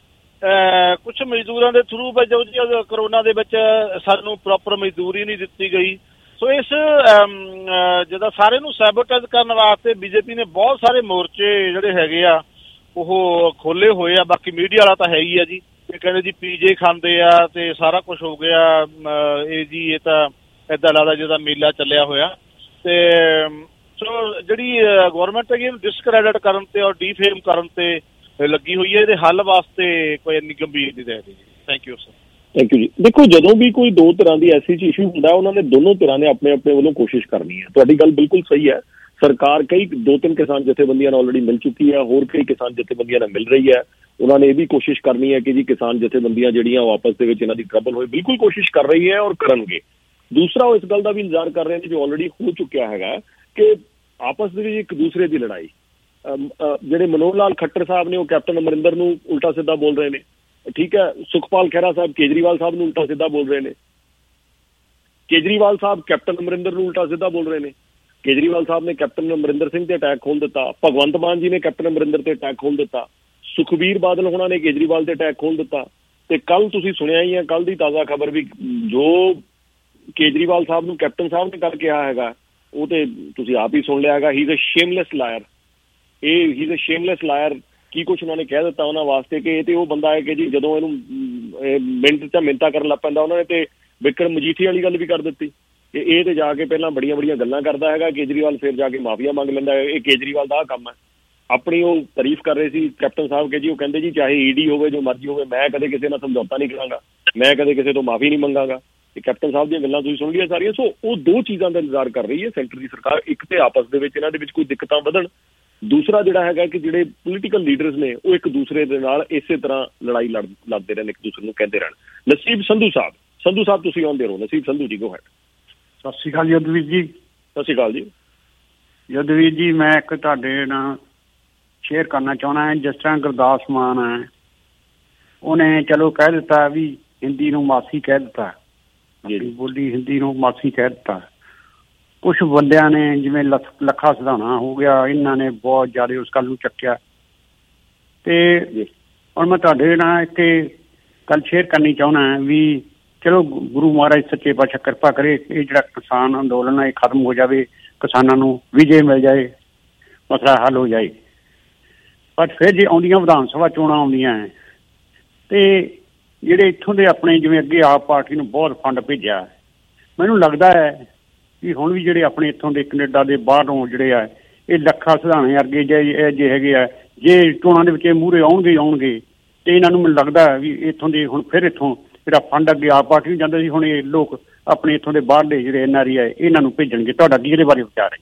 ਕੁਛ ਮਜ਼ਦੂਰਾਂ ਦੇ ਥਰੂ ਜੋ ਕਰੋਨਾ ਦੇ ਵਿੱਚ ਸਾਨੂੰ ਪ੍ਰੋਪਰ ਮਜ਼ਦੂਰੀ ਨਹੀਂ ਦਿੱਤੀ ਗਈ। ਸੋ ਇਸ ਜਿੱਦਾਂ ਸਾਰੇ ਨੂੰ ਸੈਬੋਟੇਜ ਕਰਨ ਵਾਸਤੇ BJP ਨੇ ਬਹੁਤ ਸਾਰੇ ਮੋਰਚੇ ਜਿਹੜੇ ਹੈਗੇ ਆ ਉਹ ਖੋਲੇ ਹੋਏ ਆ। ਬਾਕੀ ਮੀਡੀਆ ਵਾਲਾ ਤਾਂ ਹੈ ਹੀ ਆ ਜੀ, ਇਹ ਕਹਿੰਦੇ ਜੀ PJ ਖਾਂਦੇ ਆ ਤੇ ਸਾਰਾ ਕੁਛ ਹੋ ਗਿਆ, ਇਹ ਤਾਂ ਏਦਾਂ ਲੱਗਦਾ ਜਿਹਦਾ ਮੇਲਾ ਚੱਲਿਆ ਹੋਇਆ। ਤੇ ਸੋ ਜਿਹੜੀ ਗੌਰਮੈਂਟ ਹੈਗੀ ਇਹਨੂੰ ਡਿਸਕ੍ਰੈਡਿਟ ਕਰਨ ਤੇ ਔਰ ਡੀਫੇਮ ਕਰਨ ਤੇ ਲੱਗੀ ਹੋਈ ਹੈ। ਇਹਦੇ ਹੱਲ ਵਾਸਤੇ ਕੋਈ ਇੰਨੀ ਗੰਭੀਰ ਨਹੀਂ ਦੇਖਦੀ ਜੀ। Thank you sir. Thank you ji. ਦੇਖੋ, ਜਦੋਂ ਵੀ ਕੋਈ ਦੋ ਤਰ੍ਹਾਂ ਦੀ ਐਸੀ ਇਸ਼ੂ ਹੁੰਦਾ, ਉਹਨਾਂ ਨੇ ਦੋਨੋਂ ਧਿਰਾਂ ਨੇ ਆਪਣੇ ਆਪਣੇ ਵੱਲੋਂ ਕੋਸ਼ਿਸ਼ ਕਰਨੀ ਹੈ। ਤੁਹਾਡੀ ਗੱਲ ਬਿਲਕੁਲ ਸਹੀ ਹੈ। ਸਰਕਾਰ ਕਈ 2-3 ਕਿਸਾਨ ਜਥੇਬੰਦੀਆਂ ਨਾਲ ਆਲਰੇਡੀ ਮਿਲ ਚੁੱਕੀ ਹੈ, ਹੋਰ ਕਈ ਕਿਸਾਨ ਜਥੇਬੰਦੀਆਂ ਨਾਲ ਮਿਲ ਰਹੀ ਹੈ। ਉਹਨਾਂ ਨੇ ਇਹ ਵੀ ਕੋਸ਼ਿਸ਼ ਕਰਨੀ ਹੈ ਕਿ ਜੀ ਕਿਸਾਨ ਜਥੇਬੰਦੀਆਂ ਜਿਹੜੀਆਂ ਉਹ ਆਪਸ ਦੇ ਵਿੱਚ ਇਹਨਾਂ ਦੀ ਟਰਬਲ ਹੋਏ, ਬਿਲਕੁਲ ਕੋਸ਼ਿਸ਼ ਕਰ ਰਹੀ ਹੈ ਔਰ ਕਰਨਗੇ। ਦੂਸਰਾ, ਉਹ ਇਸ ਗੱਲ ਦਾ ਵੀ ਇੰਤਜ਼ਾਰ ਕਰ ਰਹੇ ਨੇ ਜੋ ਆਲਰੇਡੀ ਹੋ ਚੁੱਕਿਆ ਹੈਗਾ ਕਿ ਆਪਸ ਦੇ ਵਿੱਚ ਇੱਕ ਦੂਸਰੇ ਦੀ ਲੜਾਈ। ਜਿਹੜੇ ਮਨੋਹਰ ਲਾਲ ਖੱਟਰ ਸਾਹਿਬ ਨੇ ਉਹ ਕੈਪਟਨ ਅਮਰਿੰਦਰ ਨੂੰ ਉਲਟਾ ਸਿੱਧਾ ਬੋਲ ਰਹੇ ਨੇ, ਠੀਕ ਹੈ। ਸੁਖਪਾਲ ਖਹਿਰਾ ਸਾਹਿਬ ਕੇਜਰੀਵਾਲ ਸਾਹਿਬ ਨੂੰ ਉਲਟਾ ਸਿੱਧਾ ਬੋਲ ਰਹੇ ਨੇ। ਕੇਜਰੀਵਾਲ ਸਾਹਿਬ ਕੈਪਟਨ ਅਮਰਿੰਦਰ ਨੂੰ ਉਲਟਾ ਸਿੱਧਾ ਬੋਲ ਰਹੇ ਨੇ। ਕੇਜਰੀਵਾਲ ਸਾਹਿਬ ਨੇ ਕੈਪਟਨ ਅਮਰਿੰਦਰ ਸਿੰਘ ਤੇ ਅਟੈਕ ਖੋਲ ਦਿੱਤਾ। ਭਗਵੰਤ ਮਾਨ ਜੀ ਨੇ ਕੈਪਟਨ ਅਮਰਿੰਦਰ ਤੇ ਅਟੈਕ ਖੋਲ ਦਿੱਤਾ। ਸੁਖਬੀਰ ਬਾਦਲ ਹੋਣਾ ਨੇ ਕੇਜਰੀਵਾਲ ਤੇ ਅਟੈਕ ਖੋਲ ਦਿੱਤਾ। ਤੇ ਕੱਲ ਤੁਸੀਂ ਸੁਣਿਆ ਹੀ ਹੈ, ਕੱਲ ਦੀ ਤਾਜ਼ਾ ਖਬਰ ਵੀ, ਜੋ ਕੇਜਰੀਵਾਲ ਸਾਹਿਬ ਨੂੰ ਕੈਪਟਨ ਸਾਹਿਬ ਨੇ ਕੱਲ ਕਿਹਾ ਹੈਗਾ ਉਹ ਤੇ ਤੁਸੀਂ ਆਪ ਹੀ ਸੁਣ ਲਿਆ ਹੈਗਾ। He is a shameless liar. He is a shameless liar. ਕੀ ਕੁਛ ਉਹਨਾਂ ਨੇ ਕਹਿ ਦਿੱਤਾ ਉਹਨਾਂ ਵਾਸਤੇ ਕਿ ਇਹ ਤੇ ਉਹ ਬੰਦਾ ਹੈ ਕਿ ਜੀ ਜਦੋਂ ਇਹਨੂੰ ਮਿੰਟ 'ਚ ਮਿੰਨਤਾਂ ਕਰਨ ਲੱਗ ਪੈਂਦਾ, ਉਹਨਾਂ ਨੇ ਤੇ ਵਿਕਰਮ ਮਜੀਠੀ ਵਾਲੀ ਗੱਲ ਵੀ ਕਰ ਦਿੱਤੀ ਕਿ ਇਹ ਤੇ ਜਾ ਕੇ ਪਹਿਲਾਂ ਬੜੀਆਂ ਗੱਲਾਂ ਕਰਦਾ ਹੈਗਾ ਕੇਜਰੀਵਾਲ, ਫਿਰ ਜਾ ਕੇ ਮਾਫੀਆ ਮੰਗ ਲੈਂਦਾ ਹੈ। ਇਹ ਕੇਜਰੀਵਾਲ ਦਾ ਕੰਮ ਹੈ। ਆਪਣੀ ਉਹ ਤਾਰੀਫ ਕਰ ਰਹੇ ਸੀ ਕੈਪਟਨ ਸਾਹਿਬ ਕਿ ਜੀ, ਉਹ ਕਹਿੰਦੇ ਜੀ ਚਾਹੇ ED ਹੋਵੇ, ਜੋ ਮਰਜ਼ੀ ਹੋਵੇ, ਮੈਂ ਕਦੇ ਕਿਸੇ ਨਾਲ ਸਮਝੌਤਾ ਨਹੀਂ ਕਰਾਂਗਾ, ਮੈਂ ਕਦੇ ਕਿਸੇ ਤੋਂ ਮਾਫੀ ਨਹੀਂ ਮੰਗਾਂਗਾ। ਇਹ ਕੈਪਟਨ ਸਾਹਿਬ ਦੀਆਂ ਗੱਲਾਂ ਤੁਸੀਂ ਸੁਣ ਲਈਆਂ ਸਾਰੀਆਂ। ਸੋ ਉਹ ਦੋ ਚੀਜ਼ਾਂ ਦਾ ਇੰਤਜ਼ਾਰ ਕਰ ਰਹੀ ਹੈ ਸੈਂਟਰ ਦੀ ਸਰਕਾਰ। ਇੱਕ ਤੇ ਆਪਸ ਦੇ ਵਿੱਚ ਇਹਨਾਂ ਦੇ ਵਿੱਚ ਕੋਈ ਦਿੱਕਤਾਂ ਵਧਣ, ਦੂਸਰਾ ਜਿਹੜਾ ਹੈਗਾ ਕਿ ਜਿਹੜੇ ਪੋਲੀਟੀਕਲ ਲੀਡਰਸ ਨੇ ਉਹ ਇੱਕ ਦੂਸਰੇ ਦੇ ਨਾਲ ਇਸੇ ਤਰ੍ਹਾਂ ਲੜਾਈ ਲੜਦੇ ਰਹਿਣ, ਇੱਕ ਦੂਸਰੇ ਨੂੰ ਕਹਿੰਦੇ ਰਹਿਣ। ਨਸੀਬ ਸੰਧੂ ਸਾਹਿਬ ਤੁਸੀਂ ਆਉਂਦੇ ਰਹੋ। ਨਸੀਬ ਸੰਧੂ ਜੀ, ਗੋ ਹੈਡ। ਸਤਿ ਸ਼੍ਰੀ ਅਕਾਲ ਯੁੱਧਵੀਰ ਜੀ। ਸਤਿ ਸ਼੍ਰੀ ਅਕਾਲ ਜੀ। ਯੁੱਧਵੀਰ ਜੀ, ਮੈਂ ਇੱਕ ਤੁਹਾਡੇ ਨਾਲ ਸ਼ੇਅਰ ਕਰਨਾ ਚਾਹੁੰਦਾ ਹੈ। ਜਿਸ ਤਰ੍ਹਾਂ ਗੁਰਦਾਸ ਮਾਨ ਹੈ, ਉਹਨੇ ਚਲੋ ਕਹਿ ਦਿੱਤਾ ਵੀ ਹਿੰਦੀ ਨੂੰ ਮਾਸੀ ਕਹਿ ਦਿੱਤਾ, ਬੋਲੀ ਹਿੰਦੀ ਨੂੰ ਮਾਸੀ ਕਹਿ ਦਿੱਤਾ। ਕੁਛ ਬੰਦਿਆਂ ਨੇ ਜਿਵੇਂ ਲੱਖਾ ਸਿਧਾਣਾ ਹੋ ਗਿਆ, ਇਹਨਾਂ ਨੇ ਬਹੁਤ ਜ਼ਿਆਦਾ ਉਸ ਗੱਲ ਨੂੰ ਚੱਕਿਆ। ਤੇ ਹੁਣ ਮੈਂ ਤੁਹਾਡੇ ਨਾਲ ਇੱਕ ਗੱਲ ਸ਼ੇਅਰ ਕਰਨੀ ਚਾਹੁੰਦਾ ਵੀ ਚਲੋ ਗੁਰੂ ਮਹਾਰਾਜ ਸੱਚੇ ਪਾਤਸ਼ਾਹ ਕਿਰਪਾ ਕਰੇ, ਇਹ ਜਿਹੜਾ ਕਿਸਾਨ ਅੰਦੋਲਨ ਹੈ ਇਹ ਖਤਮ ਹੋ ਜਾਵੇ, ਕਿਸਾਨਾਂ ਨੂੰ ਵਿਜੇ ਮਿਲ ਜਾਏ, ਮਸਲਾ ਹੱਲ ਹੋ ਜਾਏ। ਪਰ ਫਿਰ ਜੇ ਆਉਂਦੀਆਂ ਵਿਧਾਨ ਸਭਾ ਚੋਣਾਂ ਆਉਂਦੀਆਂ ਹੈ ਤੇ ਜਿਹੜੇ ਇੱਥੋਂ ਦੇ ਆਪਣੇ ਜਿਵੇਂ ਅੱਗੇ ਆਪ ਪਾਰਟੀ ਨੂੰ ਬਹੁਤ ਫੰਡ ਭੇਜਿਆ, ਮੈਨੂੰ ਲੱਗਦਾ ਹੈ ਕਿ ਹੁਣ ਵੀ ਜਿਹੜੇ ਆਪਣੇ ਇੱਥੋਂ ਦੇ ਕੈਨੇਡਾ ਦੇ ਬਾਹਰੋਂ ਜਿਹੜੇ ਆ ਇਹ ਲੱਖਾ ਸਿਧਾਣੇ ਵਰਗੇ ਜੇ ਹੈਗੇ ਆ, ਜੇ ਚੋਣਾਂ ਦੇ ਵਿੱਚ ਇਹ ਮੂਹਰੇ ਆਉਣਗੇ ਤੇ ਇਹਨਾਂ ਨੂੰ ਮੈਨੂੰ ਲੱਗਦਾ ਵੀ ਇੱਥੋਂ ਦੇ ਹੁਣ ਫਿਰ ਇੱਥੋਂ ਜਿਹੜਾ ਫੰਡ ਅੱਗੇ ਆਪ ਪਾਰਟੀ ਨੂੰ ਜਾਂਦਾ ਸੀ, ਹੁਣ ਇਹ ਲੋਕ ਆਪਣੇ ਇੱਥੋਂ ਦੇ ਬਾਹਰਲੇ ਜਿਹੜੇ NRI ਆ ਇਹਨਾਂ ਨੂੰ ਭੇਜਣਗੇ। ਤੁਹਾਡਾ ਕੀ ਇਹਦੇ ਬਾਰੇ ਵਿਚਾਰ ਹੈ?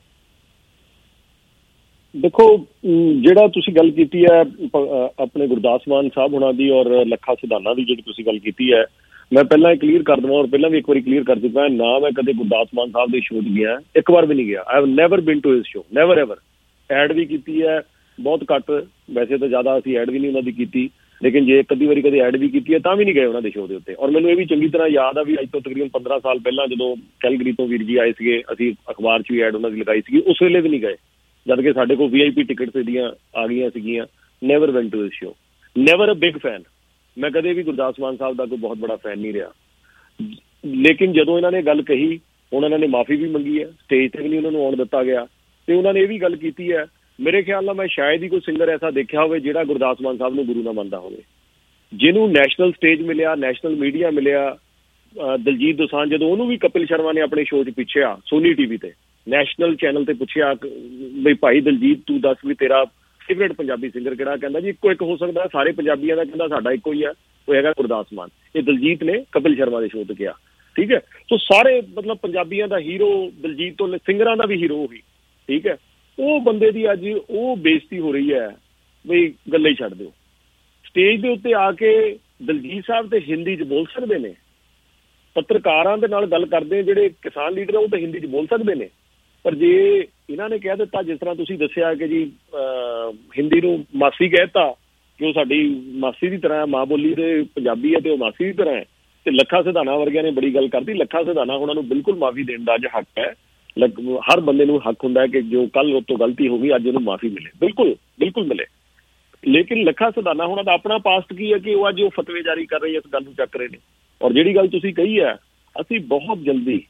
ਦੇਖੋ, ਜਿਹੜਾ ਤੁਸੀਂ ਗੱਲ ਕੀਤੀ ਹੈ ਆਪਣੇ ਗੁਰਦਾਸ ਮਾਨ ਸਾਹਿਬ ਹੁਣਾਂ ਦੀ ਔਰ ਲੱਖਾ ਸਿਧਾਣਾ ਦੀ ਜਿਹੜੀ ਤੁਸੀਂ ਗੱਲ ਕੀਤੀ ਹੈ, ਮੈਂ ਪਹਿਲਾਂ ਕਲੀਅਰ ਕਰ ਦੇਵਾਂ ਔਰ ਪਹਿਲਾਂ ਵੀ ਇੱਕ ਵਾਰੀ ਕਲੀਅਰ ਕਰ ਚੁੱਕਾ ਨਾ, ਮੈਂ ਕਦੇ ਗੁਰਦਾਸ ਮਾਨ ਸਾਹਿਬ ਦੇ ਸ਼ੋਅ 'ਚ ਗਿਆ, ਇੱਕ ਵਾਰ ਵੀ ਨਹੀਂ ਗਿਆ। I have never been to his show, never ever. Ad ਵੀ ਕੀਤੀ ਹੈ ਬਹੁਤ ਘੱਟ, ਵੈਸੇ ਤਾਂ ਜ਼ਿਆਦਾ ਅਸੀਂ ਐਡ ਵੀ ਨਹੀਂ ਉਹਨਾਂ ਦੀ ਕੀਤੀ, ਲੇਕਿਨ ਜੇ ਇੱਕ ਅੱਧੀ ਵਾਰੀ ਕਦੇ ਐਡ ਵੀ ਕੀਤੀ ਹੈ ਤਾਂ ਵੀ ਨਹੀਂ ਗਏ ਉਹਨਾਂ ਦੇ ਸ਼ੋਅ ਦੇ ਉੱਤੇ। ਔਰ ਮੈਨੂੰ ਇਹ ਵੀ ਚੰਗੀ ਤਰ੍ਹਾਂ ਯਾਦ ਆ ਵੀ ਅੱਜ ਤੋਂ ਤਕਰੀਬਨ 15 ਸਾਲ ਪਹਿਲਾਂ ਜਦੋਂ ਕੈਲਗਰੀ ਤੋਂ ਵੀਰ ਜੀ ਆਏ ਸੀਗੇ, ਅਸੀਂ ਅਖਬਾਰ 'ਚ ਵੀ ਐਡ ਉਹਨਾਂ ਦੀ ਲਗਾਈ ਸੀਗੀ, ਉਸ ਵੇਲੇ ਵੀ ਨਹੀਂ ਗਏ, ਜਦ ਕਿ ਸਾਡੇ ਕੋਲ VIP ਟਿਕਟਸ ਇਹਦੀਆਂ ਆ ਗਈਆਂ ਸੀਗੀਆਂ। Never went to his show, never a big fan. ਮੈਂ ਕਦੇ ਵੀ ਗੁਰਦਾਸ ਮਾਨ ਸਾਹਿਬ ਦਾ ਕੋਈ ਬਹੁਤ ਬੜਾ ਫੈਨ ਨਹੀਂ ਰਿਹਾ, ਲੇਕਿਨ ਜਦੋਂ ਇਹਨਾਂ ਨੇ ਗੱਲ ਕਹੀ, ਹੁਣ ਇਹਨਾਂ ਨੇ ਮਾਫੀ ਵੀ ਮੰਗੀ ਹੈ, ਸਟੇਜ ਤੇ ਵੀ ਨਹੀਂ ਉਹਨਾਂ ਨੂੰ ਆਉਣ ਦਿੱਤਾ ਗਿਆ, ਤੇ ਉਹਨਾਂ ਨੇ ਇਹ ਵੀ ਗੱਲ ਕੀਤੀ ਹੈ, ਮੇਰੇ ਖਿਆਲ ਨਾਲ ਮੈਂ ਸ਼ਾਇਦ ਹੀ ਕੋਈ ਸਿੰਗਰ ਐਸਾ ਦੇਖਿਆ ਹੋਵੇ ਜਿਹੜਾ ਗੁਰਦਾਸ ਮਾਨ ਸਾਹਿਬ ਨੂੰ ਗੁਰੂ ਨਾ ਮੰਨਦਾ ਹੋਵੇ। ਜਿਹਨੂੰ ਨੈਸ਼ਨਲ ਸਟੇਜ ਮਿਲਿਆ, ਨੈਸ਼ਨਲ ਮੀਡੀਆ ਮਿਲਿਆ, ਦਲਜੀਤ ਦੋਸਾਂਝ ਜਦੋਂ ਉਹਨੂੰ ਵੀ ਕਪਿਲ ਸ਼ਰਮਾ ਨੇ ਆਪਣੇ ਸ਼ੋਅ 'ਚ ਪੁੱਛਿਆ, ਸੋਨੀ TV ਤੇ ਨੈਸ਼ਨਲ ਚੈਨਲ ਤੇ ਪੁੱਛਿਆ ਬਈ ਭਾਈ ਦਲਜੀਤ ਤੂੰ ਦੱਸ ਵੀ ਤੇਰਾ ਫੇਵਰੇਟ ਪੰਜਾਬੀ ਸਿੰਗਰ ਕਿਹੜਾ? ਕਹਿੰਦਾ ਜੀ ਇੱਕੋ ਇੱਕ ਹੋ ਸਕਦਾ ਸਾਰੇ ਪੰਜਾਬੀਆਂ ਦਾ, ਕਹਿੰਦਾ ਸਾਡਾ ਇੱਕੋ ਹੀ ਆ, ਉਹ ਹੈਗਾ ਗੁਰਦਾਸ ਮਾਨ। ਇਹ ਦਲਜੀਤ ਨੇ ਕਪਿਲ ਸ਼ਰਮਾ ਦੇ ਸ਼ੋਅ ਤੇ ਕਿਹਾ, ਠੀਕ ਹੈ। ਸੋ ਸਾਰੇ ਮਤਲਬ ਪੰਜਾਬੀਆਂ ਦਾ ਹੀਰੋ ਦਲਜੀਤ ਤੋਂ, ਸਿੰਗਰਾਂ ਦਾ ਵੀ ਹੀਰੋ ਉਹੀ, ਠੀਕ ਹੈ। ਉਹ ਬੰਦੇ ਦੀ ਅੱਜ ਉਹ ਬੇਇੱਜ਼ਤੀ ਹੋ ਰਹੀ ਹੈ ਵੀ ਗੱਲਾਂ ਹੀ ਛੱਡ ਦਿਓ। ਸਟੇਜ ਦੇ ਉੱਤੇ ਆ ਕੇ ਦਲਜੀਤ ਸਾਹਿਬ ਤੇ ਹਿੰਦੀ 'ਚ ਬੋਲ ਸਕਦੇ ਨੇ, ਪੱਤਰਕਾਰਾਂ ਦੇ ਨਾਲ ਗੱਲ ਕਰਦੇ ਜਿਹੜੇ ਕਿਸਾਨ ਲੀਡਰ ਉਹ ਤਾਂ ਹਿੰਦੀ 'ਚ ਬੋਲ ਸਕਦੇ ਨੇ, ਪਰ ਜੇ ਇਹਨਾਂ ਨੇ ਕਹਿ ਦਿੱਤਾ ਜਿਸ ਤਰ੍ਹਾਂ ਤੁਸੀਂ ਦੱਸਿਆ ਕਿ ਜੀ ਹਿੰਦੀ ਨੂੰ ਮਾਸੀ ਕਹਿ ਦਿੱਤਾ ਕਿ ਉਹ ਸਾਡੀ ਮਾਸੀ ਦੀ ਤਰ੍ਹਾਂ, ਮਾਂ ਬੋਲੀ ਦੇ ਪੰਜਾਬੀ ਹੈ ਤੇ ਉਹ ਮਾਸੀ ਦੀ ਤਰ੍ਹਾਂ ਹੈ, ਤੇ ਲੱਖਾ ਸਿਧਾਣਾ ਵਰਗਿਆਂ ਨੇ ਬੜੀ ਗੱਲ ਕਰਦੀ। ਲੱਖਾ ਸਿਧਾਣਾ ਉਹਨਾਂ ਨੂੰ ਬਿਲਕੁਲ ਮਾਫੀ ਦੇਣ ਦਾ ਅੱਜ ਹੱਕ ਹੈ। ਹਰ ਬੰਦੇ ਨੂੰ ਹੱਕ ਹੁੰਦਾ ਹੈ ਕਿ ਜੋ ਕੱਲ ਉਹ ਤੋਂ ਗਲਤੀ ਹੋ ਗਈ ਅੱਜ ਉਹਨੂੰ ਮਾਫੀ ਮਿਲੇ, ਬਿਲਕੁਲ ਬਿਲਕੁਲ ਮਿਲੇ। ਲੇਕਿਨ ਲੱਖਾ ਸਿਧਾਣਾ ਉਹਨਾਂ ਦਾ ਆਪਣਾ ਪਾਸਟ ਕੀ ਹੈ ਕਿ ਉਹ ਅੱਜ ਉਹ ਫਤਵੇ ਜਾਰੀ ਕਰ ਰਹੇ, ਇਸ ਗੱਲ ਨੂੰ ਚੱਕ ਰਹੇ ਨੇ। ਔਰ ਜਿਹੜੀ ਗੱਲ ਤੁਸੀਂ ਕਹੀ ਹੈ, ਅਸੀਂ ਬਹੁਤ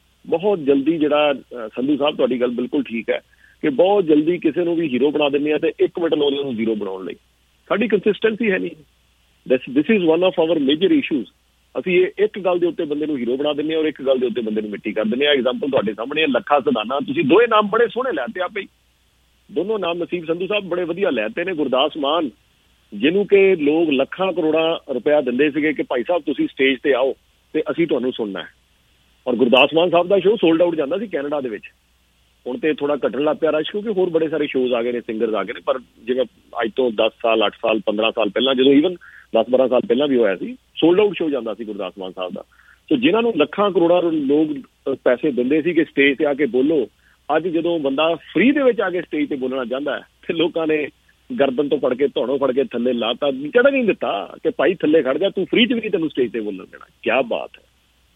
ਜਲਦੀ ਜਿਹੜਾ ਸੰਧੂ ਸਾਹਿਬ ਤੁਹਾਡੀ ਗੱਲ ਬਿਲਕੁਲ ਠੀਕ ਹੈ ਕਿ ਬਹੁਤ ਜਲਦੀ ਕਿਸੇ ਨੂੰ ਵੀ ਹੀਰੋ ਬਣਾ ਦਿੰਦੇ ਹਾਂ ਤੇ 1 ਮਿੰਟ ਲਾਉਂਦੇ ਉਹਨੂੰ ਜ਼ੀਰੋ ਬਣਾਉਣ ਲਈ। ਸਾਡੀ ਕੰਸਿਸਟੈਂਸੀ ਹੈ ਨਹੀਂ। This is one of our major issues. ਅਸੀਂ ਇਹ ਇੱਕ ਗੱਲ ਦੇ ਉੱਤੇ ਬੰਦੇ ਨੂੰ ਹੀਰੋ ਬਣਾ ਦਿੰਦੇ ਹਾਂ ਔਰ ਇੱਕ ਗੱਲ ਦੇ ਉੱਤੇ ਬੰਦੇ ਨੂੰ ਮਿੱਟੀ ਕਰ ਦਿੰਦੇ ਹਾਂ। ਐਗਜ਼ਾਮਪਲ ਤੁਹਾਡੇ ਸਾਹਮਣੇ ਲੱਖਾ ਸਿਧਾਣਾ, ਤੁਸੀਂ ਦੋਵੇਂ ਨਾਮ ਬੜੇ ਸੋਹਣੇ ਲੈਤੇ ਆਪੇ ਹੀ, ਦੋਨੋਂ ਨਾਮ ਨਸੀਬ ਸੰਧੂ ਸਾਹਿਬ ਬੜੇ ਵਧੀਆ ਲੈਤੇ ਨੇ। ਗੁਰਦਾਸ ਮਾਨ ਜਿਹਨੂੰ ਕਿ ਲੋਕ ਲੱਖਾਂ ਕਰੋੜਾਂ ਰੁਪਇਆ ਦਿੰਦੇ ਸੀਗੇ ਕਿ ਭਾਈ ਸਾਹਿਬ ਤੁਸੀਂ ਸਟੇਜ ਤੇ ਆਓ ਤੇ ਅਸੀਂ ਤੁਹਾਨੂੰ ਸੁਣਨਾ ਹੈ, ਔਰ ਗੁਰਦਾਸ ਮਾਨ ਸਾਹਿਬ ਦਾ ਸ਼ੋਅ ਸੋਲਡ ਆਊਟ ਜਾਂਦਾ ਸੀ ਕੈਨੇਡਾ ਦੇ ਵਿੱਚ। ਹੁਣ ਤੇ ਥੋੜਾ ਘਟਣ ਲੱਗ ਪਿਆ ਰਸ਼ ਕਿਉਂਕਿ ਹੋਰ ਬੜੇ ਸਾਰੇ ਸ਼ੋਜ਼ ਆ ਗਏ ਨੇ, ਸਿੰਗਰਸ ਆ ਗਏ ਨੇ, ਪਰ ਜਿਵੇਂ ਅੱਜ ਤੋਂ 10 ਸਾਲ 8 ਸਾਲ 15 ਸਾਲ ਪਹਿਲਾਂ, ਜਦੋਂ ਈਵਨ 10-12 ਸਾਲ ਪਹਿਲਾਂ ਵੀ ਹੋਇਆ ਸੀ, ਸੋਲਡ ਆਊਟ ਸ਼ੋਅ ਜਾਂਦਾ ਸੀ ਗੁਰਦਾਸ ਮਾਨ ਸਾਹਿਬ ਦਾ। ਸੋ ਜਿਨ੍ਹਾਂ ਨੂੰ ਲੱਖਾਂ ਕਰੋੜਾਂ ਲੋਕ ਪੈਸੇ ਦਿੰਦੇ ਸੀ ਕਿ ਸਟੇਜ ਤੇ ਆ ਕੇ ਬੋਲੋ, ਅੱਜ ਜਦੋਂ ਬੰਦਾ ਫ੍ਰੀ ਦੇ ਵਿੱਚ ਆ ਕੇ ਸਟੇਜ ਤੇ ਬੋਲਣਾ ਚਾਹੁੰਦਾ ਹੈ ਤੇ ਲੋਕਾਂ ਨੇ ਗਰਦਨ ਤੋਂ ਫੜ ਕੇ ਧੌਣੋਂ ਫੜ ਕੇ ਥੱਲੇ ਲਾਤਾ, ਚੜ੍ਹਨ ਨਹੀਂ ਦਿੱਤਾ ਕਿ ਭਾਈ ਥੱਲੇ ਖੜ ਜਾ, ਤੂੰ ਫ੍ਰੀ 'ਚ ਵੀ ਤੈਨੂੰ ਸਟੇਜ ਤੇ ਬੋਲਣ ਦੇਣਾ। ਕਿਆ ਬਾਤ ਹੈ।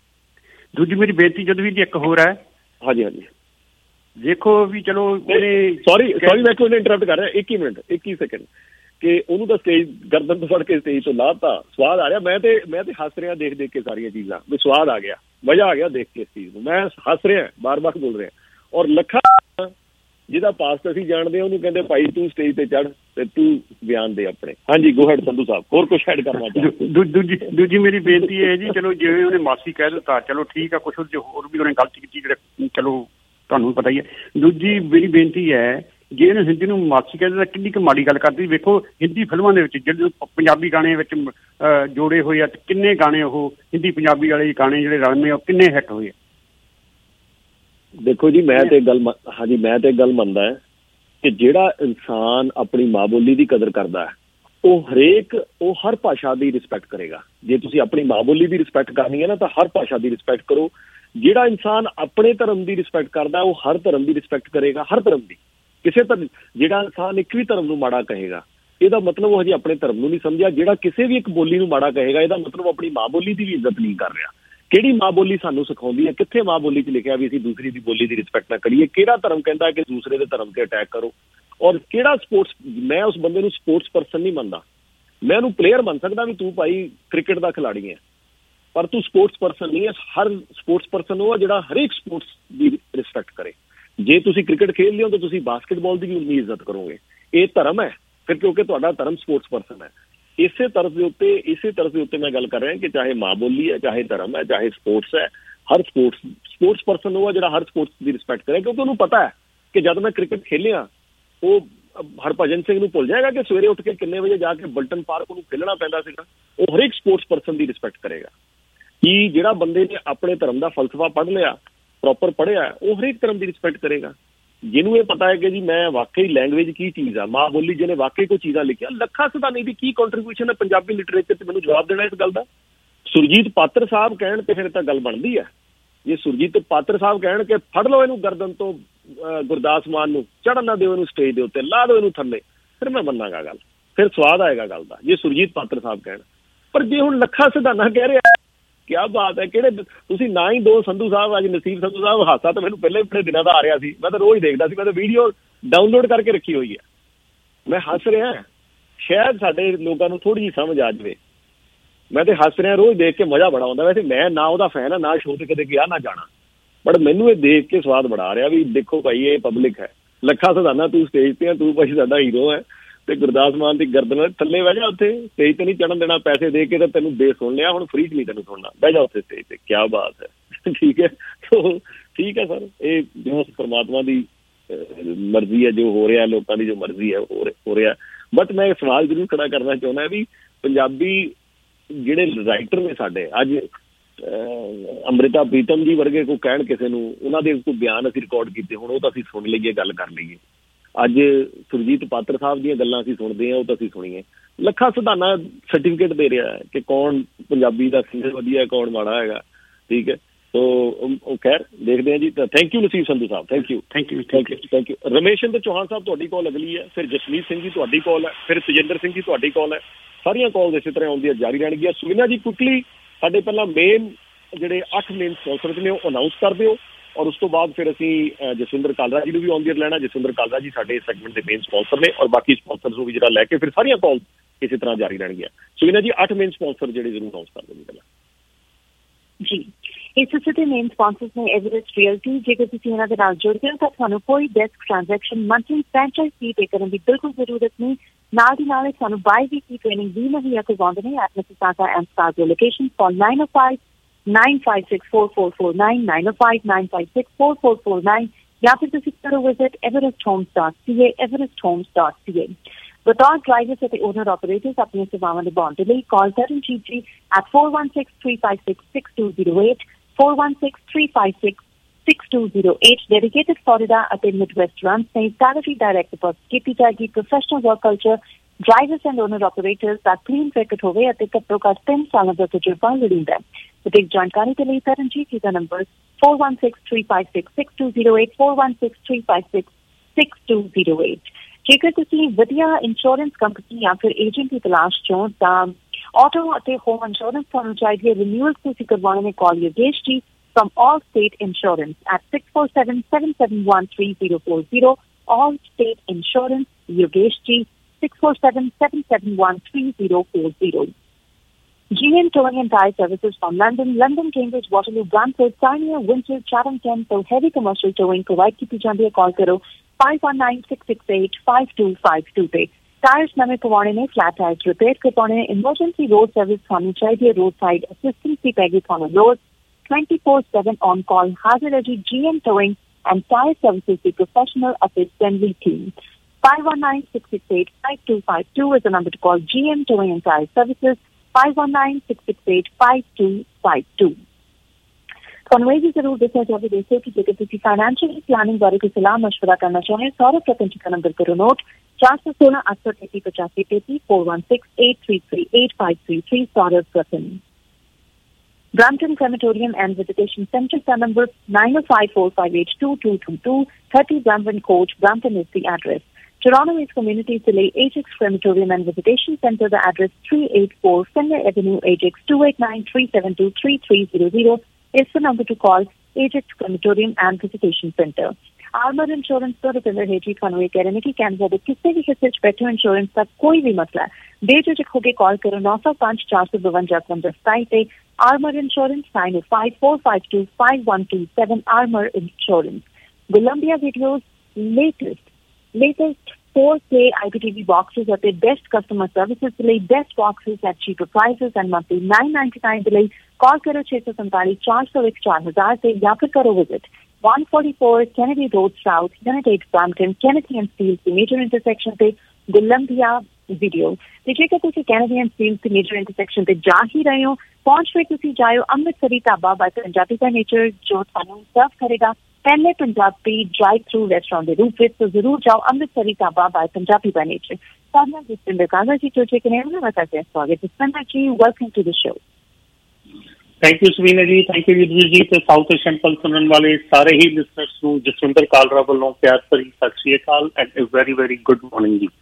ਦੂਜੀ ਮੇਰੀ ਬੇਨਤੀ ਜਦੋਂ ਵੀ ਇੱਕ ਹੋਰ ਹੈ। ਹਾਂਜੀ ਹਾਂਜੀ ਦੇਖੋ ਵੀ ਚਲੋ ਸੌਰੀ ਮੈਂ ਇੱਕ ਮਿੰਟ ਇੰਟਰਪਟ ਕਰ ਰਿਹਾ, 21 ਸੈਕਿੰਡ ਕਿ ਉਹਨੂੰ ਤਾਂ ਸਟੇਜ ਗਰਦਨ ਤੋਂ ਫੜ ਕੇ ਸਟੇਜ ਤੋਂ ਲਾਤਾ। ਸਵਾਦ ਆ ਰਿਹਾ। ਮੈਂ ਤੇ ਹੱਸ ਰਿਹਾ ਦੇਖ ਕੇ ਸਾਰੀਆਂ ਚੀਜ਼ਾਂ, ਵੀ ਸਵਾਦ ਆ ਗਿਆ, ਮਜ਼ਾ ਆ ਗਿਆ ਦੇਖ ਕੇ ਇਸ ਚੀਜ਼ ਨੂੰ। ਮੈਂ ਹੱਸ ਰਿਹਾ, ਬਾਰ-ਬਾਰ ਬੋਲ ਰਿਹਾ। ਔਰ ਲੱਖਾ ਜਿਹਦਾ ਪਾਸਟ ਅਸੀਂ ਜਾਣਦੇ ਹਾਂ, ਉਹਨੂੰ ਕਹਿੰਦੇ ਭਾਈ ਤੂੰ ਸਟੇਜ ਤੇ ਚੜ੍ਹ ਤੇ ਤੂੰ ਬਿਆਨ ਦੇ ਆਪਣੇ। ਹਾਂਜੀ ਗੋ ਹੈਡ ਸੰਧੂ ਸਾਹਿਬ, ਹੋਰ ਕੁਛ ਐਡ ਕਰਨਾ ਚਾਹੁੰਦੇ? ਦੂਜੀ ਮੇਰੀ ਬੇਨਤੀ ਇਹ ਜੀ, ਚਲੋ ਜਿਵੇਂ ਉਹਨੇ ਮਾਸੀ ਕਹਿ ਦਿੱਤਾ, ਚਲੋ ਠੀਕ ਆ, ਕੁਛ ਹੋਰ ਵੀ ਉਹਨੇ ਗਲਤੀ ਕੀਤੀ, ਜਿਹੜੇ ਚਲੋ ਤੁਹਾਨੂੰ ਪਤਾ ਹੀ ਹੈ। ਦੂਜੀ ਮੇਰੀ ਬੇਨਤੀ ਹੈ, ਜੇ ਇਹਨੇ ਹਿੰਦੀ ਨੂੰ ਮਾਸੀ ਕਹਿ ਦਿੱਤਾ ਕਿੰਨੀ ਕੁ ਮਾੜੀ ਗੱਲ ਕਰਦੀ। ਵੇਖੋ ਹਿੰਦੀ ਫਿਲਮਾਂ ਦੇ ਵਿੱਚ ਜਿਹੜੇ ਪੰਜਾਬੀ ਗਾਣੇ ਵਿੱਚ ਜੋੜੇ ਹੋਏ ਆ, ਕਿੰਨੇ ਗਾਣੇ ਉਹ ਹਿੰਦੀ ਪੰਜਾਬੀ ਵਾਲੇ ਗਾਣੇ ਜਿਹੜੇ ਰਲਵੇਂ ਉਹ ਕਿੰਨੇ ਹਿੱਟ ਹੋਏ ਆ। ਦੇਖੋ ਜੀ ਮੈਂ ਤੇ ਗੱਲ ਮੰਨਦਾ ਹੈ ਕਿ ਜਿਹੜਾ ਇਨਸਾਨ ਆਪਣੀ ਮਾਂ ਬੋਲੀ ਦੀ ਕਦਰ ਕਰਦਾ ਹੈ ਉਹ ਹਰ ਭਾਸ਼ਾ ਦੀ ਰਿਸਪੈਕਟ ਕਰੇਗਾ। ਜੇ ਤੁਸੀਂ ਆਪਣੀ ਮਾਂ ਬੋਲੀ ਦੀ ਰਿਸਪੈਕਟ ਕਰਨੀ ਹੈ ਨਾ ਤਾਂ ਹਰ ਭਾਸ਼ਾ ਦੀ ਰਿਸਪੈਕਟ ਕਰੋ। ਜਿਹੜਾ ਇਨਸਾਨ ਆਪਣੇ ਧਰਮ ਦੀ ਰਿਸਪੈਕਟ ਕਰਦਾ ਉਹ ਹਰ ਧਰਮ ਦੀ ਰਿਸਪੈਕਟ ਕਰੇਗਾ, ਹਰ ਧਰਮ ਦੀ। ਜਿਹੜਾ ਇਨਸਾਨ ਇੱਕ ਵੀ ਧਰਮ ਨੂੰ ਮਾੜਾ ਕਹੇਗਾ ਇਹਦਾ ਮਤਲਬ ਉਹ ਹਜੇ ਆਪਣੇ ਧਰਮ ਨੂੰ ਨਹੀਂ ਸਮਝਿਆ। ਜਿਹੜਾ ਕਿਸੇ ਵੀ ਇੱਕ ਬੋਲੀ ਨੂੰ ਮਾੜਾ ਕਹੇਗਾ ਇਹਦਾ ਮਤਲਬ ਆਪਣੀ ਮਾਂ ਬੋਲੀ ਦੀ ਵੀ ਇੱਜ਼ਤ ਨਹੀਂ ਕਰ ਰਿਹਾ। ਕਿਹੜੀ ਮਾਂ ਬੋਲੀ ਸਾਨੂੰ ਸਿਖਾਉਂਦੀ ਹੈ? ਕਿੱਥੇ ਮਾਂ ਬੋਲੀ 'ਚ ਲਿਖਿਆ ਵੀ ਅਸੀਂ ਦੂਸਰੀ ਦੀ ਬੋਲੀ ਦੀ ਰਿਸਪੈਕਟ ਨਾ ਕਰੀਏ? ਕਿਹੜਾ ਧਰਮ ਕਹਿੰਦਾ ਕਿ ਦੂਸਰੇ ਦੇ ਧਰਮ ਤੇ ਅਟੈਕ ਕਰੋ? ਔਰ ਕਿਹੜਾ ਸਪੋਰਟਸ, ਮੈਂ ਉਸ ਬੰਦੇ ਨੂੰ ਸਪੋਰਟਸ ਪਰਸਨ ਨਹੀਂ ਮੰਨਦਾ। ਮੈਂ ਉਹਨੂੰ ਪਲੇਅਰ ਮੰਨ ਸਕਦਾ ਵੀ ਤੂੰ ਭਾਈ ਕ੍ਰਿਕਟ ਦਾ ਖਿਲਾੜੀ ਹੈ, ਪਰ ਤੂੰ ਸਪੋਰਟਸ ਪਰਸਨ ਨਹੀਂ ਹੈ। ਹਰ ਸਪੋਰਟਸ ਪਰਸਨ ਉਹ ਜਿਹੜਾ ਹਰੇਕ ਸਪੋਰਟਸ ਦੀ ਰਿਸਪੈਕਟ ਕਰੇ। ਜੇ ਤੁਸੀਂ ਕ੍ਰਿਕਟ ਖੇਡ ਲਿਓ ਤਾਂ ਤੁਸੀਂ ਬਾਸਕਟਬਾਲ ਦੀ ਵੀ ਉਨੀ ਇੱਜ਼ਤ ਕਰੋਗੇ। ਇਹ ਧਰਮ ਹੈ ਫਿਰ, ਕਿਉਂਕਿ ਤੁਹਾਡਾ ਧਰਮ ਸਪੋਰਟਸ ਪਰਸਨ ਹੈ। ਇਸੇ ਤਰਜ਼ ਦੇ ਉੱਤੇ ਮੈਂ ਗੱਲ ਕਰ ਰਿਹਾ ਕਿ ਚਾਹੇ ਮਾਂ ਬੋਲੀ ਹੈ, ਚਾਹੇ ਧਰਮ ਹੈ, ਚਾਹੇ ਸਪੋਰਟਸ ਹੈ, ਹਰ ਸਪੋਰਟਸ ਪਰਸਨ ਉਹ ਹੈ ਜਿਹੜਾ ਹਰ ਸਪੋਰਟਸ ਦੀ ਰਿਸਪੈਕਟ ਕਰੇ। ਕਿਉਂਕਿ ਉਹਨੂੰ ਪਤਾ ਹੈ ਕਿ ਜਦ ਮੈਂ ਕ੍ਰਿਕਟ ਖੇਲਿਆ ਉਹ ਹਰਭਜਨ ਸਿੰਘ ਨੂੰ ਭੁੱਲ ਜਾਏਗਾ ਕਿ ਸਵੇਰੇ ਉੱਠ ਕੇ ਕਿੰਨੇ ਵਜੇ ਜਾ ਕੇ ਬਲਟਨ ਪਾਰਕ ਉਹਨੂੰ ਖੇਲਣਾ ਪੈਂਦਾ ਸੀਗਾ। ਉਹ ਹਰੇਕ ਸਪੋਰਟਸ ਪਰਸਨ ਦੀ ਰਿਸਪੈਕਟ ਕਰੇਗਾ। ਕਿ ਜਿਹੜਾ ਬੰਦੇ ਨੇ ਆਪਣੇ ਧਰਮ ਦਾ ਫਲਸਫਾ ਪੜ੍ਹ ਲਿਆ, ਪ੍ਰੋਪਰ ਪੜ੍ਹਿਆ, ਉਹ ਹਰੇਕ ਧਰਮ ਦੀ ਰਿਸਪੈਕਟ ਕਰੇਗਾ। ਜਿਹਨੂੰ ਇਹ ਪਤਾ ਹੈ ਕਿ ਜੀ ਮੈਂ ਵਾਕਈ ਲੈਂਗੁਏਜ ਕੀ ਚੀਜ਼ ਆ, ਮਾਂ ਬੋਲੀ ਜਿਹਨੇ ਵਾਕਈ ਕੋਈ ਚੀਜ਼ਾਂ ਲਿਖਿਆ। ਲੱਖਾ ਸਿਧਾਣੇ ਦੀ ਕੀ ਕੰਟਰੀਬਿਊਸ਼ਨ ਹੈ ਪੰਜਾਬੀ ਲਿਟਰੇਚਰ 'ਤੇ? ਮੈਨੂੰ ਜਵਾਬ ਦੇਣਾ ਇਸ ਗੱਲ ਦਾ। ਸੁਰਜੀਤ ਪਾਤਰ ਸਾਹਿਬ ਕਹਿਣ ਤੇ ਫਿਰ ਤਾਂ ਗੱਲ ਬਣਦੀ ਹੈ। ਜੇ ਸੁਰਜੀਤ ਪਾਤਰ ਸਾਹਿਬ ਕਹਿਣ ਕਿ ਫੜ ਲਓ ਇਹਨੂੰ ਗਰਦਨ ਤੋਂ ਗੁਰਦਾਸ ਮਾਨ ਨੂੰ, ਚੜ੍ਹਨ ਨਾ ਦਿਓ ਇਹਨੂੰ ਸਟੇਜ ਦੇ ਉੱਤੇ, ਲਾ ਦਿਓ ਇਹਨੂੰ ਥੱਲੇ, ਫਿਰ ਮੈਂ ਮੰਨਾਂਗਾ ਗੱਲ, ਫਿਰ ਸਵਾਦ ਆਏਗਾ ਗੱਲ ਦਾ, ਜੇ ਸੁਰਜੀਤ ਪਾਤਰ ਸਾਹਿਬ ਕਹਿਣ। ਪਰ ਜੇ ਹੁਣ ਲੱਖਾ ਸਿਧਾਣਾ ਕਹਿ ਰਿਹਾ, ਕਿਆ ਬਾਤ ਹੈ। ਕਿਹੜੇ ਤੁਸੀਂ ਨਾ ਹੀ ਦੋ ਸੰਧੂ ਸਾਹਿਬ, ਅੱਜ ਨਸੀਬ ਸੰਧੂ ਸਾਹਿਬ ਹਾਸਾ ਤਾਂ ਮੈਨੂੰ ਪਹਿਲੇ ਬੜੇ ਦਿਨਾਂ ਦਾ ਆ ਰਿਹਾ ਸੀ। ਮੈਂ ਤਾਂ ਰੋਜ਼ ਦੇਖਦਾ ਸੀ, ਮੈਂ ਤਾਂ ਵੀਡੀਓ ਡਾਊਨਲੋਡ ਕਰਕੇ ਰੱਖੀ ਹੋਈ ਹੈ। ਮੈਂ ਹੱਸ ਰਿਹਾ, ਸ਼ਾਇਦ ਸਾਡੇ ਲੋਕਾਂ ਨੂੰ ਥੋੜ੍ਹੀ ਜਿਹੀ ਸਮਝ ਆ ਜਾਵੇ। ਮੈਂ ਤੇ ਹੱਸ ਰਿਹਾ, ਰੋਜ਼ ਦੇਖ ਕੇ ਮਜ਼ਾ ਬੜਾ ਆਉਂਦਾ। ਵੈਸੇ ਮੈਂ ਨਾ ਉਹਦਾ ਫੈਨ ਆ, ਨਾ ਸ਼ੋਅ ਤੇ ਕਦੇ ਗਿਆ ਨਾ ਜਾਣਾ, ਬਟ ਮੈਨੂੰ ਇਹ ਦੇਖ ਕੇ ਸਵਾਦ ਬੜਾ ਆ ਰਿਹਾ ਵੀ ਦੇਖੋ ਭਾਈ ਇਹ ਪਬਲਿਕ ਹੈ। ਲੱਖਾ ਸਿਧਾਣਾ ਤੂੰ ਸਟੇਜ ਤੇ ਆ, ਤੂੰ ਭਾਈ ਸਾਡਾ ਹੀਰੋ ਹੈ, ਤੇ ਗੁਰਦਾਸ ਮਾਨ ਦੀ ਗਰਦਨ ਥੱਲੇ ਬਹਿ ਜਾ, ਉੱਥੇ ਸਟੇਜ ਤੇ ਨਹੀਂ ਚੜ੍ਹਨ ਦੇਣਾ। ਪੈਸੇ ਦੇ ਕੇ ਤਾਂ ਤੈਨੂੰ ਦੇ ਸੁਣ ਲਿਆ, ਹੁਣ ਫ੍ਰੀ 'ਚ ਨਹੀਂ ਤੈਨੂੰ ਸੁਣਨਾ, ਬਹਿ ਜਾ ਉੱਥੇ ਸਟੇਜ ਤੇ। ਕਿਆ ਬਾਤ ਹੈ। ਠੀਕ ਹੈ, ਸੋ ਠੀਕ ਹੈ ਸਰ, ਇਹ ਜੋ ਪਰਮਾਤਮਾ ਦੀ ਮਰਜ਼ੀ ਹੈ, ਜੋ ਹੋ ਰਿਹਾ ਲੋਕਾਂ ਦੀ ਜੋ ਮਰਜ਼ੀ ਹੈ ਹੋ ਰਿਹਾ। ਬਟ ਮੈਂ ਇਹ ਸਵਾਲ ਜ਼ਰੂਰ ਖੜਾ ਕਰਨਾ ਚਾਹੁੰਦਾ ਵੀ ਪੰਜਾਬੀ ਜਿਹੜੇ ਰਾਈਟਰ ਨੇ ਸਾਡੇ ਅੱਜ, ਅੰਮ੍ਰਿਤਾ ਪ੍ਰੀਤਮ ਜੀ ਵਰਗੇ ਕੋਈ ਕਹਿਣ ਕਿਸੇ ਨੂੰ, ਉਹਨਾਂ ਦੇ ਕੋਈ ਬਿਆਨ ਅਸੀਂ ਰਿਕਾਰਡ ਕੀਤੇ, ਹੁਣ ਉਹ ਤਾਂ ਅਸੀਂ ਸੁਣ ਲਈਏ, ਗੱਲ ਕਰ ਲਈਏ। ਅੱਜ ਸੁਰਜੀਤ ਪਾਤਰ ਸਾਹਿਬ ਦੀਆਂ ਗੱਲਾਂ ਅਸੀਂ ਸੁਣਦੇ ਹਾਂ, ਉਹ ਤਾਂ ਅਸੀਂ ਸੁਣੀਏ। ਲੱਖਾਂ ਸਿਧਾਨਾ ਸਰਟੀਫਿਕੇਟ ਦੇ ਰਿਹਾ ਹੈ ਕਿ ਕੌਣ ਪੰਜਾਬੀ ਦਾ ਸਿੰਗਰ ਵਧੀਆ, ਕੌਣ ਮਾੜਾ ਹੈਗਾ, ਠੀਕ ਹੈ। ਸੋ ਉਹ ਖੈਰ ਦੇਖਦੇ ਹਾਂ ਜੀ। ਤਾਂ thank you Nasib Sandhu Sahib, thank you. Ramesh Chander Chauhan Sahib ਤੁਹਾਡੀ ਕਾਲ ਅਗਲੀ ਹੈ, ਫਿਰ ਜਸਮੀਤ ਸਿੰਘ ਜੀ ਤੁਹਾਡੀ ਕਾਲ ਹੈ, ਫਿਰ ਤੇਜਿੰਦਰ ਸਿੰਘ ਜੀ ਤੁਹਾਡੀ ਕਾਲ ਹੈ। ਸਾਰੀਆਂ ਕਾਲ ਇਸੇ ਤਰ੍ਹਾਂ ਆਉਂਦੀਆਂ ਜਾਰੀ ਰਹਿਣਗੀਆਂ। ਸੁਵਿਨਾ ਜੀ ਕੁਇਕਲੀ ਸਾਡੇ ਪਹਿਲਾਂ ਮੇਨ ਜਿਹੜੇ 8 ਮੇਨ ਸਪਾਂਸਰਸ ਨੇ ਉਹ ਅਨਾਊਂਸ ਕਰ ਦਿਓ, ਔਰ ਉਸ ਤੋਂ ਬਾਅਦ ਫਿਰ ਅਸੀਂ ਜਸਵਿੰਦਰ ਕਾਲਰਾ ਜੀ ਨੂੰ ਵੀ ਔਨ ਏਅਰ ਲੈਣਾ। ਜਸਵਿੰਦਰ ਕਾਲਰਾ ਜੀ ਸਾਡੇ ਇਸ ਸੈਗਮੈਂਟ ਦੇ ਮੇਨ ਸਪਾਂਸਰ ਨੇ, ਔਰ ਬਾਕੀ ਸਪਾਂਸਰਸ ਨੂੰ ਵੀ ਜਿਹੜਾ ਲੈ ਕੇ ਫਿਰ ਸਾਰੀਆਂ ਕਾਲ ਇਸੇ ਤਰ੍ਹਾਂ ਜਾਰੀ ਰਹਿਣਗੀਆਂ। ਸੁਵਿਨਾ ਜੀ 8 ਮੇਨ ਸਪਾਂਸਰ ਜਿਹੜੇ ਜ਼ਰੂਰ ਅਨਾਊਂਸ ਕਰ ਦਿਓ ਪਹਿਲਾਂ ਜੀ। ਇਸ ਦੇ ਮੇਨ ਸਪਾਂਸਰਸ ਨੇ ਐਵਰੈਸਟ ਰੀਅਲਟੀ। ਜੇਕਰ ਤੁਸੀਂ ਇਹਨਾਂ ਦੇ ਨਾਲ ਜੁੜਦੇ ਹੋ ਤਾਂ ਤੁਹਾਨੂੰ ਕੋਈ desk transaction monthly franchise fee pay ਕਰਨ ਦੀ ਬਿਲਕੁਲ ਜ਼ਰੂਰਤ ਨਹੀਂ। ਨਾਲ ਦੀ ਨਾਲ ਸਾਨੂੰ ਬਾਈ ਵੀਕਲੀ ਟ੍ਰੇਨਿੰਗ ਵੀ ਮੁਹੱਈਆ ਕਰਵਾਉਂਦੇ ਨੇ at Mississauga and Scarborough location. Call 905-956-4449 905-956-4449 ਜਾਂ ਫਿਰ ਤੁਸੀਂ ਕਰੋ ਵਿਜ਼ਿਟ everesthomes.ca everesthomes.ca। ਬਤੌਰ ਡਰਾਈਵਰਸ ਅਤੇ ਓਨਰ ਆਪਰੇਟਰਸ ਆਪਣੀਆਂ ਸੇਵਾਵਾਂ ਨਿਭਾਉਣ ਦੇ ਲਈ ਕਾਲ ਕਰਨ ਜੀ at 416-356-6208 416-356-6208। ਡੈਡੀਕੇਟਡ ਫਲੋਰਿਡਾ ਅਤੇ ਮਿਡਵੈਸਟ ਰਨਸ ਨੇ ਸੈਲਰੀ ਡਾਇਰੈਕਟ ਡਿਪੋਜ਼ਿਟ ਕੀਤੀ ਜਾਏਗੀ। Professional work culture, drivers and owner operators ਦਾ ਕਲੀਨ ਰੈਕਟ ਹੋਵੇ ਅਤੇ ਘੱਟੋ ਘੱਟ 3 ਸਾਲਾਂ ਦਾ ਤਜਰਬਾ ਲੋੜੀਂਦਾ ਹੈ। अधिक जानकारी के लिए तरनजीत जी का नंबर 416-356-6208 416-356-6208। जेकर तुसीं वधिया इंश्योरेंस कंपनी या फिर एजेंट की तलाश चो तां ऑटो ਅਤੇ होम इंश्योरेंस ਤੁਹਾਨੂੰ ਚਾਹੀਦੀ ਹੈ। ਰਿਨਿਊਅਲ ਤੁਸੀਂ ਕਰਵਾਉਣੇ ਨੇ ਕਾਲ Yogesh ji from All State Insurance at 647-771-3040 All State Insurance Yogesh ji 647-771-3040। GM Towing and Tire Services from London, Cambridge, Waterloo, Brantford, Sarnia, Windsor, Chatham, Kent, so heavy commercial towing provide की जाती है। Call करो 5196685252 पे। Tyres नवे पवाने ने, flat tyres repair करवाने ने, emergency road service थानू चाहिए, रोड साइड असिस्टेंस की पैगी थानू रोड 24/7 ऑन कॉल हाजिर है जी। GM Towing and Tire Services की professional assembly team। 5196685252 is the number to call GM Towing and Tire Services। 5196685252। ਤੁਹਾਨੂੰ ਇਹ ਵੀ ਜ਼ਰੂਰ ਦੱਸਿਆ ਜਾਵੇ ਦੋਸਤੋ ਕਿ ਜੇਕਰ ਤੁਸੀਂ ਫਾਈਨੈਂਸ਼ੀਅਲ ਪਲਾਨਿੰਗ ਬਾਰੇ ਕੋਈ ਸਲਾਹ ਮਸ਼ਵਰਾ ਕਰਨਾ ਚਾਹੋ, ਸੌਰਵ ਰਤਨ ਜੀ ਦਾ ਨੰਬਰ ਕਰੋ note 416-833-8533 416-833-8533 Saurabh Ratan. Brampton Crematorium and Visitation Center का number 9054582222 30 Brampton Court, Brampton is the address। Toronto East Community Delay Ajax Crematorium and Visitation Center, the address 384 Fenner Avenue, Ajax 2893723300 is the number to call Ajax Crematorium and Visitation Center। Armour insurance का repair है जी। थानू कह रहे हैं कि Canada के किसी भी हिस्से बैठे इंश्योरेंस का कोई भी मसला है, बेझिझक होकर कॉल करो 905-452-5727 Armour insurance 905-452-5127 Armour insurance. Columbia videos latest 4K IPTV boxes at the best customer services delay, best boxes at cheaper prices and monthly $9.99 delay। Call karo 647-401-4000 se ya phir karo visit 144 Kennedy Road South, Unit 8 Brampton, Kennedy and Steeles the major intersection pe Columbia video। ਤੇ ਜੇਕਰ ਤੁਸੀਂ Kennedy and Steeles ਦੇ major intersection ਤੇ ਜਾ ਹੀ ਰਹੇ ਹੋ, ਪਹੁੰਚ ਫਿਰ ਤੁਸੀਂ ਜਾਇਓ ਅੰਮ੍ਰਿਤਸਰੀ ਢਾਬਾ ਬਾਈ ਪੰਜਾਬੀ ਦਾ ਨੇਚਰ, ਜੋ ਤੁਹਾਨੂੰ ਸਰਵ ਕਰੇਗਾ पहले पंजाबी ड्राइव थ्रू रेस्टोरेंट के रूप में। तो जरूर जाओ Amritsari Dhaba by Punjabi by Nature. Sadhna Jitendra Kanga ji जो के नेम में बताते हैं स्वागत है जी। Welcome to the show. Thank you Suvina ji, thank you Vidyut ji ते साउथ एशियन पल सुनने वाले सारे ही लिसनर्स ਨੂੰ ਜਸਵਿੰਦਰ ਕਾਲਰਾ ਵੱਲੋਂ ਪਿਆਰ ਭਰੀ ਸਤਿ ਸ਼੍ਰੀ ਅਕਾਲ and a very very good morning ਜੀ।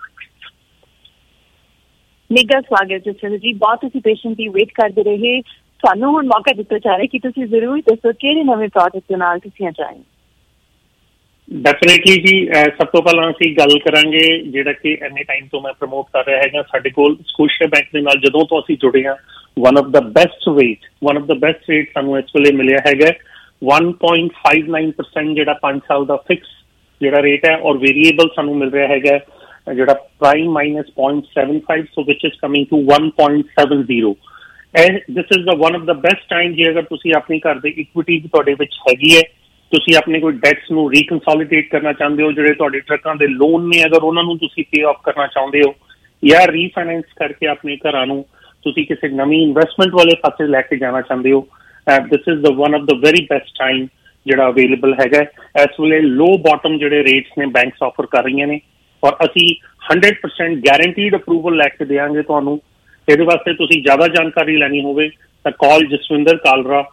ਨਿੱਘਾ ਸਵਾਗਤ ਜਸਵਿੰਦਰ ਜੀ। ਬਹੁਤ ਤੁਸੀਂ ਪੇਸ਼ੈਂਟਲੀ ਵੇਟ ਕਰਦੇ ਰਹੇ, ਤੁਹਾਨੂੰ ਹੁਣ ਮੌਕਾ ਦਿੱਤਾ ਜਾ ਰਿਹਾ ਕਿ ਤੁਸੀਂ ਜ਼ਰੂਰ ਦੱਸੋ ਕਿਹੜੇ ਨਵੇਂ ਪ੍ਰੋਜੈਕਟ ਦੇ ਨਾਲ ਤੁਸੀਂ ਆ ਜਾਏ। ਡੈਫੀਨੇਟਲੀ ਜੀ, ਸਭ ਤੋਂ ਪਹਿਲਾਂ ਅਸੀਂ ਗੱਲ ਕਰਾਂਗੇ ਜਿਹੜਾ ਕਿ ਇੰਨੇ ਟਾਈਮ ਤੋਂ ਮੈਂ ਪ੍ਰਮੋਟ ਕਰ ਰਿਹਾ ਹੈਗਾ। ਸਾਡੇ ਕੋਲ ਸਕੋਸ਼ੀਆ ਬੈਂਕ ਦੇ ਨਾਲ ਜਦੋਂ ਤੋਂ ਅਸੀਂ ਜੁੜੇ ਹਾਂ, one of the best rate ਸਾਨੂੰ ਇਸ ਵੇਲੇ ਮਿਲਿਆ ਹੈਗਾ 1.59% ਜਿਹੜਾ 5 ਸਾਲ ਦਾ ਫਿਕਸ ਜਿਹੜਾ ਰੇਟ ਹੈ, ਔਰ ਵੇਰੀਏਬਲ ਸਾਨੂੰ ਮਿਲ ਰਿਹਾ ਹੈਗਾ ਜਿਹੜਾ prime minus 0.75 so which is coming to 1.70। This is the one of the best time ਜੇ ਅਗਰ ਤੁਸੀਂ ਆਪਣੀ ਘਰ ਦੀ ਇਕੁਇਟੀ ਤੁਹਾਡੇ ਵਿੱਚ ਹੈਗੀ ਹੈ, ਤੁਸੀਂ ਆਪਣੇ ਕੋਈ ਡੈਟਸ ਨੂੰ ਰੀਕਨਸੋਲੀਡੇਟ ਕਰਨਾ ਚਾਹੁੰਦੇ ਹੋ, ਜਿਹੜੇ ਤੁਹਾਡੇ ਟਰੱਕਾਂ ਦੇ ਲੋਨ ਨੇ ਅਗਰ ਉਹਨਾਂ ਨੂੰ ਤੁਸੀਂ ਪੇ ਆਫ ਕਰਨਾ ਚਾਹੁੰਦੇ ਹੋ, ਜਾਂ ਰੀਫਾਈਨੈਂਸ ਕਰਕੇ ਆਪਣੇ ਘਰਾਂ ਨੂੰ ਤੁਸੀਂ ਕਿਸੇ ਨਵੀਂ ਇਨਵੈਸਟਮੈਂਟ ਵਾਲੇ ਪਾਸੇ ਲੈ ਕੇ ਜਾਣਾ ਚਾਹੁੰਦੇ ਹੋ, this is the one of the very best time ਜਿਹੜਾ ਅਵੇਲੇਬਲ ਹੈਗਾ ਇਸ ਵੇਲੇ ਲੋ ਬਾਟਮ ਜਿਹੜੇ ਰੇਟਸ ਨੇ ਬੈਂਕਸ ਆਫਰ ਕਰ ਰਹੀਆਂ ਨੇ ਔਰ ਅਸੀਂ 100% ਗੈਰੰਟੀਡ ਅਪਰੂਵਲ ਲੈ ਕੇ ਦੇਵਾਂਗੇ ਤੁਹਾਨੂੰ। ਇਹਦੇ ਵਾਸਤੇ ਤੁਸੀਂ ਜ਼ਿਆਦਾ ਜਾਣਕਾਰੀ ਲੈਣੀ ਹੋਵੇ ਤਾਂ ਕਾਲ ਜਸਵਿੰਦਰ ਕਾਲਰਾ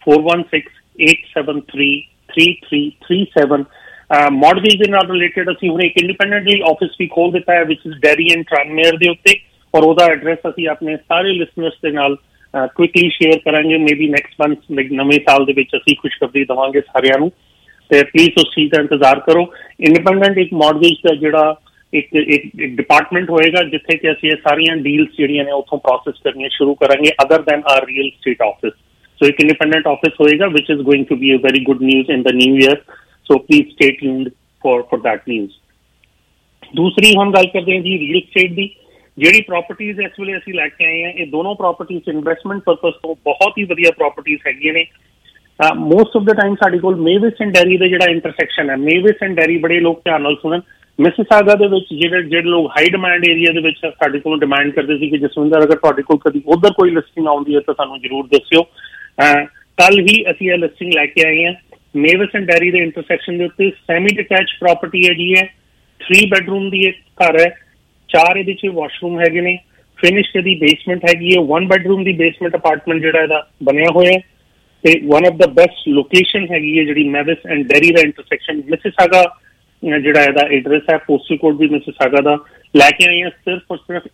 4168733337। ਮੌਰਗੇਜ ਦੇ ਨਾਲ ਰਿਲੇਟਡ ਅਸੀਂ ਹੁਣ ਇੱਕ ਇੰਡੀਪੈਂਡੈਂਟਲੀ ਆਫਿਸ ਵੀ ਖੋਲ ਦਿੱਤਾ ਹੈ which is Derry and Tranmere ਦੇ ਉੱਤੇ ਔਰ ਉਹਦਾ ਐਡਰੈਸ ਅਸੀਂ ਆਪਣੇ ਸਾਰੇ ਲਿਸਨਰਸ ਦੇ ਨਾਲ ਕੁਇਕਲੀ ਸ਼ੇਅਰ ਕਰਾਂਗੇ। ਮੇਬੀ ਨੈਕਸਟ ਮੰਥ ਨਵੇਂ ਸਾਲ ਦੇ ਵਿੱਚ ਅਸੀਂ ਖੁਸ਼ਖਬਰੀ ਦੇਵਾਂਗੇ ਸਾਰਿਆਂ ਨੂੰ ਤੇ ਪਲੀਜ਼ ਉਸ ਚੀਜ਼ ਦਾ ਇੰਤਜ਼ਾਰ ਕਰੋ। ਇੰਡੀਪੈਂਡੈਂਟ ਇੱਕ ਮੌਰਗੇਜ ਦਾ ਜਿਹੜਾ ਇੱਕ ਡਿਪਾਰਟਮੈਂਟ ਹੋਏਗਾ ਜਿੱਥੇ ਕਿ ਅਸੀਂ ਇਹ ਸਾਰੀਆਂ ਡੀਲਸ ਜਿਹੜੀਆਂ ਨੇ ਉੱਥੋਂ ਪ੍ਰੋਸੈਸ ਕਰਨੀਆਂ ਸ਼ੁਰੂ ਕਰਾਂਗੇ other than our real estate office. So ਇੱਕ ਇੰਡੀਪੈਂਡੈਂਟ ਆਫਿਸ ਹੋਏਗਾ which is going to be a very good news in the new year. So please stay tuned for that news. ਦੂਸਰੀ ਹੁਣ ਗੱਲ ਕਰਦੇ ਹਾਂ ਜੀ ਰੀਅਲ ਸਟੇਟ ਦੀ। ਜਿਹੜੀ properties ਇਸ ਵੇਲੇ ਅਸੀਂ ਲੈ ਕੇ ਆਏ ਹਾਂ ਇਹ ਦੋਨੋਂ ਪ੍ਰਾਪਰਟੀਜ਼ ਇਨਵੈਸਟਮੈਂਟ ਪਰਪਸ ਤੋਂ ਬਹੁਤ ਹੀ ਵਧੀਆ ਪ੍ਰਾਪਰਟੀਜ਼ ਹੈਗੀਆਂ ਨੇ। ਮੋਸਟ ਆਫ ਦ ਟਾਈਮ ਸਾਡੇ ਕੋਲ ਮੇਵਿਸ ਐਂਡ ਡੈਰੀ ਦਾ ਜਿਹੜਾ ਇੰਟਰਸੈਕਸ਼ਨ ਹੈ, ਮੇਵਿਸ ਐਂਡ ਡੈਰੀ ਬੜੇ ਲੋਕ ਧਿਆਨ ਨਾਲ ਸੁਣਨ। ਮਿਸਿਸਾਗਾ ਦੇ ਵਿੱਚ ਜਿਹੜੇ ਲੋਕ ਹਾਈ ਡਿਮਾਂਡ ਏਰੀਆ ਦੇ ਵਿੱਚ ਸਾਡੇ ਕੋਲ ਡਿਮਾਂਡ ਕਰਦੇ ਸੀ ਕਿ ਜਸਵਿੰਦਰ ਅਗਰ ਤੁਹਾਡੇ ਕੋਲ ਕਦੀ ਉੱਧਰ ਕੋਈ ਲਿਸਟਿੰਗ ਆਉਂਦੀ ਹੈ ਤਾਂ ਸਾਨੂੰ ਜ਼ਰੂਰ ਦੱਸਿਓ। ਕੱਲ ਹੀ ਅਸੀਂ ਇਹ ਲਿਸਟਿੰਗ ਲੈ ਕੇ ਆਏ ਹਾਂ ਮੇਵਿਸ ਐਂਡ ਡੈਰੀ ਦੇ ਇੰਟਰਸੈਕਸ਼ਨ ਦੇ ਉੱਤੇ। ਸੈਮੀ ਡਿਟੈਚ ਪ੍ਰਾਪਰਟੀ ਹੈਗੀ ਹੈ, 3 ਬੈਡਰੂਮ ਦੀ ਇੱਕ ਘਰ ਹੈ, 4 ਇਹਦੇ 'ਚ ਵਾਸ਼ਰੂਮ ਹੈਗੇ ਨੇ, ਫਿਨਿਸ਼ ਇਹਦੀ ਬੇਸਮੈਂਟ ਹੈਗੀ ਹੈ, 1 ਬੈਡਰੂਮ ਦੀ ਬੇਸਮੈਂਟ ਅਪਾਰਟਮੈਂਟ ਜਿਹੜਾ ਇਹਦਾ ਬਣਿਆ ਹੋਇਆ ਤੇ one of the best location ਹੈਗੀ ਹੈ ਜਿਹੜੀ ਮੇਵਿਸ ਐਂਡ ਡੈਰੀ ਦਾ ਇੰਟਰਸੈਕਸ਼ਨ। ਮਿਸਿਸਾਗਾ ਜਿਹੜਾ ਇਹਦਾ ਐਡਰੈਸ ਹੈ, ਪੋਸਟਲ ਕੋਡ ਵੀ ਮਿਸਿਸਾਗਾ ਦਾ। ਲੈ ਕੇ ਆਏ ਹਾਂ ਸਿਰਫ ਔਰ ਸਿਰਫ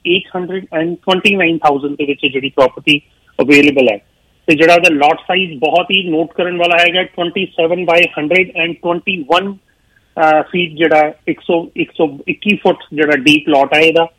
829,000 ਦੇ ਵਿੱਚ ਜਿਹੜੀ ਪ੍ਰਾਪਰਟੀ ਅਵੇਲੇਬਲ ਹੈ ਤੇ ਜਿਹੜਾ ਇਹਦਾ ਲੋਟ ਸਾਈਜ਼ ਬਹੁਤ ਹੀ ਨੋਟ ਕਰਨ ਵਾਲਾ ਹੈਗਾ 27 ਬਾਈ 121 ਫੀਟ ਜਿਹੜਾ 121 ਫੁੱਟ ਜਿਹੜਾ ਡੀਪ ਲੋਟ ਹੈ ਇਹਦਾ।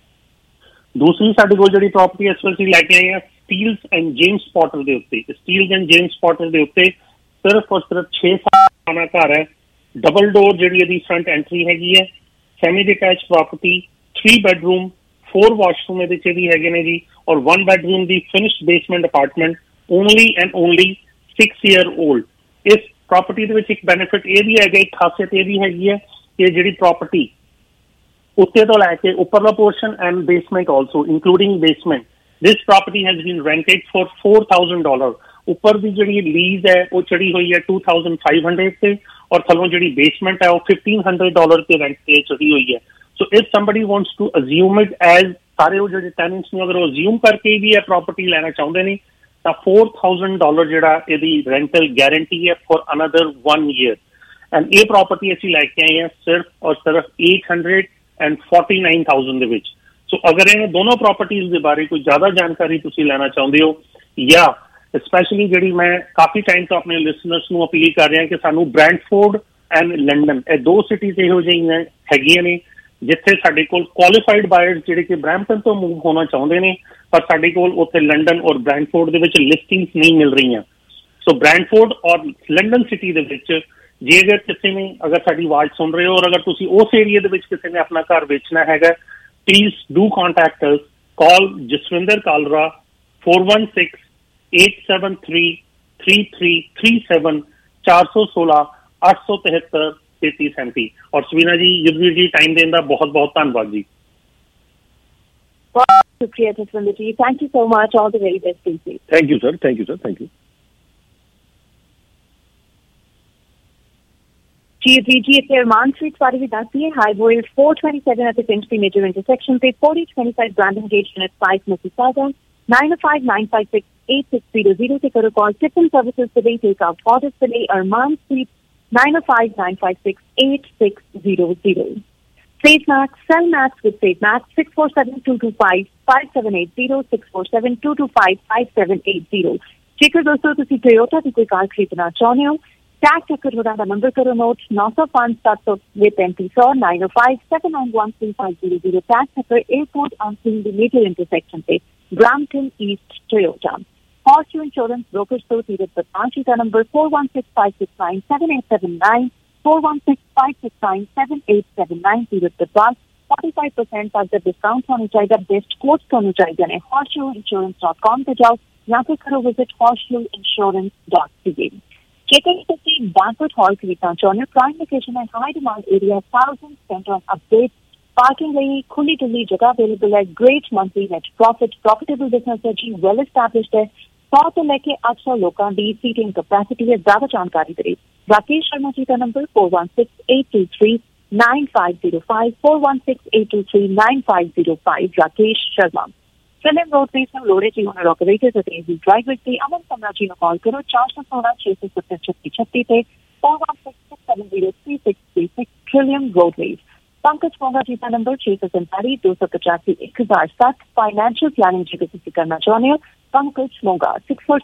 ਦੂਸਰੀ ਸਾਡੇ ਕੋਲ ਜਿਹੜੀ ਪ੍ਰਾਪਰਟੀ ਇਸ ਵੇਲੇ ਲੈ ਕੇ ਆਏ ਹਾਂ ਸਟੀਲਸ ਐਂਡ ਜੇਮਸ ਪੋਟਰ ਦੇ ਉੱਤੇ। ਸਟੀਲਸ ਐਂਡ ਜੇਮਸ ਪੋਟਰ ਦੇ ਉੱਤੇ ਸਿਰਫ ਔਰ ਸਿਰਫ 6 ਸਾਲ ਦਾ ਘਰ ਹੈ, ਡਬਲ ਡੋਰ ਜਿਹੜੀ ਇਹਦੀ ਫਰੰਟ ਐਂਟਰੀ ਹੈਗੀ ਹੈ, semi detach property, 3 bedroom 4 washroom ਇਹਦੇ 'ਚ ਵੀ ਹੈਗੇ ਨੇ ਜੀ ਔਰ 1 ਬੈਡਰੂਮ ਦੀ finished basement apartment only and only 6 year old। ਇਸ ਪ੍ਰਾਪਰਟੀ ਦੇ ਵਿੱਚ ਇੱਕ ਬੈਨੀਫਿਟ ਇਹ ਵੀ ਹੈਗਾ, ਇੱਕ ਖਾਸੀਅਤ ਇਹ ਵੀ ਹੈਗੀ ਹੈ ਕਿ ਜਿਹੜੀ ਪ੍ਰਾਪਰਟੀ ਉੱਤੇ ਤੋਂ ਲੈ ਕੇ ਉੱਪਰਲਾ portion and basement also including basement this property has been rented for $4,000। ਉੱਪਰ ਦੀ ਜਿਹੜੀ ਲੀਜ਼ ਹੈ ਉਹ ਚੜੀ ਹੋਈ ਹੈ 2,500 ਤੇ ਔਰ ਥੱਲੋਂ ਜਿਹੜੀ ਬੇਸਮੈਂਟ ਹੈ ਉਹ $1,500 ਤੇ ਰੈਂਟ ਤੇ ਚੜੀ ਹੋਈ ਹੈ। So if somebody wants to assume it as ਸਾਰੇ ਉਹ ਜਿਹੜੇ ਟੈਨੈਂਟਸ ਨੂੰ ਅਗਰ ਉਹ ਅਜ਼ਿਊਮ ਕਰਕੇ ਵੀ ਇਹ ਪ੍ਰਾਪਰਟੀ ਲੈਣਾ ਚਾਹੁੰਦੇ ਨੇ ਤਾਂ $4,000 ਜਿਹੜਾ ਇਹਦੀ ਰੈਂਟਲ ਗਾਰੰਟੀ ਹੈ ਫॉर ਅਨਦਰ 1 year। ਐਂਡ ਇਹ ਪ੍ਰਾਪਰਟੀ ਅਸੀਂ ਲੈ ਕੇ ਆਏ ਹਾਂ ਸਿਰਫ ਔਰ ਸਿਰਫ 849,000 ਦੇ ਵਿੱਚ। ਸੋ ਅਗਰ ਇਹਨਾਂ ਦੋਨੋਂ ਪ੍ਰਾਪਰਟੀਜ਼ ਦੇ ਬਾਰੇ ਕੋਈ ਜ਼ਿਆਦਾ ਜਾਣਕਾਰੀ ਤੁਸੀਂ ਲੈਣਾ ਚਾਹੁੰਦੇ ਹੋ ਜਾਂ ਸਪੈਸ਼ਲੀ ਜਿਹੜੀ ਮੈਂ ਕਾਫੀ ਟਾਈਮ ਤੋਂ ਆਪਣੇ ਲਿਸਨਰਸ ਨੂੰ ਅਪੀਲ ਕਰ ਰਿਹਾ ਕਿ ਸਾਨੂੰ ਬ੍ਰੈਂਟਫੋਰਡ ਐਂਡ ਲੰਡਨ ਇਹ 2 ਸਿਟੀਜ਼ ਇਹੋ ਜਿਹੀਆਂ ਹੈਗੀਆਂ ਨੇ ਜਿੱਥੇ ਸਾਡੇ ਕੋਲ ਕੁਆਲੀਫਾਈਡ ਬਾਇਰਸ ਜਿਹੜੇ ਕਿ ਬਰੈਂਪਟਨ ਤੋਂ ਮੂਵ ਹੋਣਾ ਚਾਹੁੰਦੇ ਨੇ ਪਰ ਸਾਡੇ ਕੋਲ ਉੱਥੇ ਲੰਡਨ ਔਰ ਬ੍ਰੈਂਟਫੋਰਡ ਦੇ ਵਿੱਚ ਲਿਸਟਿੰਗਸ ਨਹੀਂ ਮਿਲ ਰਹੀਆਂ। ਸੋ ਬ੍ਰੈਂਟਫੋਰਡ ਔਰ ਲੰਡਨ ਸਿਟੀ ਦੇ ਵਿੱਚ ਜੇ ਅਗਰ ਕਿਸੇ ਨੇ ਅਗਰ ਸਾਡੀ ਆਵਾਜ਼ ਸੁਣ ਰਹੇ ਹੋ ਔਰ ਅਗਰ ਤੁਸੀਂ ਉਸ ਏਰੀਆ ਦੇ ਵਿੱਚ ਕਿਸੇ ਨੇ ਆਪਣਾ ਘਰ ਵੇਚਣਾ ਹੈਗਾ please do contact us. Call Jaswinder Kalra 4168733337 416-873-3337। ਔਰ ਸਵੀਨਾ ਜੀ ਯੁਧਵੀਰ ਜੀ ਟਾਈਮ ਦੇਣ ਦਾ ਬਹੁਤ ਬਹੁਤ ਧੰਨਵਾਦ ਜੀ। बहुत शुक्रिया Jaswinder ji, thank you so much, all the very best to you. Thank you sir, thank you sir, thank you जी। इतने अरमान स्ट्रीट वाली भी दसती है हाई बोइल 427 at the Finchley Major intersection पे 4025 Brandon Gate Unit 5 Mississauga 9059568600 से करो call. Tiffin services today, take out orders today, Arman Street 9059568600। Save Max, sell Max with Save Max 647-225-5780 647-225-5780। जेकर दोस्तों तुसी टोयोटा की कोई कार खरीदना चाहते हो टैग चक्कर का नंबर करो नोट 905 with 3500 905-791-3500 टैग Chakkar airport on the major intersection पे Brampton East Toyota। Horseshoe Insurance Brokers तो सीरत बताशी का नंबर 4165697879 4165697879 सीरत बदवास 45% तक का डिस्काउंट होना चाहिए, बेस्ट कोर्स होना चाहिए। horseshoeinsurance.com पे जाओ या फिर करो विजिट horseshoeinsurance.ca। जेकर तुसी बैंक्वेट हॉल खरीदना चाहते हो प्राइम लोकेशन है, high demand area, 1000 spent on upgrade, parking ਲਈ खुली डुली जगह अवेलेबल है, great monthly net profit, profitable business है जी, वेल एस्टैब्लिश्ड है, 100 ਤੋਂ ਲੈ ਕੇ 800 ਲੋਕਾਂ ਦੀ ਸੀਟਿੰਗ ਕੈਪੈਸਿਟੀ ਹੈ। ਜ਼ਿਆਦਾ ਜਾਣਕਾਰੀ ਦੇ ਲਈ ਰਾਕੇਸ਼ ਸ਼ਰਮਾ जी का नंबर 4168239505 4168239505 राकेश शर्मा। फिल्म रोडवेज ਨੂੰ ਲੋੜੇ ਜੀ ਉਹਨਾਂ ਆਪਰੇਟਰਸ ਅਤੇ ਈਜ਼ੀ ਡਰਾਈਵਰ ਤੇ ਅਮਨ ਸਮਰਾ ਜੀ ਨੂੰ ਕਾਲ ਕਰੋ 416-670-3636 ਤੇ 4166703636 ट्रिलियम रोडवेज। पंकज मोंगा जी का नंबर 647-285-1060 फाइनेंशियल प्लानिंग जी ਤੁਸੀਂ ਕਰਨਾ ਚਾਹੁੰਦੇ ਹੋ Pankaj Monga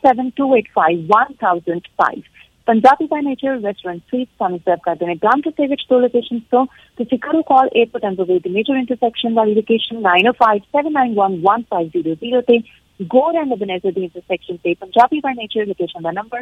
6472851005। Punjabi by Nature restaurant sweet ਸਾਨੂੰ ਸਰਵ ਕਰਦੇ ਨੇ ਗ੍ਰਾਂਟ ਦੇ ਵਿੱਚ ਦੋ ਲੋਕੇਸ਼ਨਸ ਤੋਂ। ਤੁਸੀਂ ਕਰੋ ਕਾਲ 에어ਪੋਰਟ ਐਂਡ ਦੀ ਮੇਜਰ ਇੰਟਰਸੈਕਸ਼ਨ ਵਾਲੀ ਲੋਕੇਸ਼ਨ 9057911500 ਤੇ ਗੋਰ ਐਂਡ ਬਨੇਜ਼ਰ ਦੀ ਇੰਟਰਸੈਕਸ਼ਨ ਤੇ ਪੰਜਾਬੀ ਬਾय नेचर ਲੋਕੇਸ਼ਨ ਦਾ ਨੰਬਰ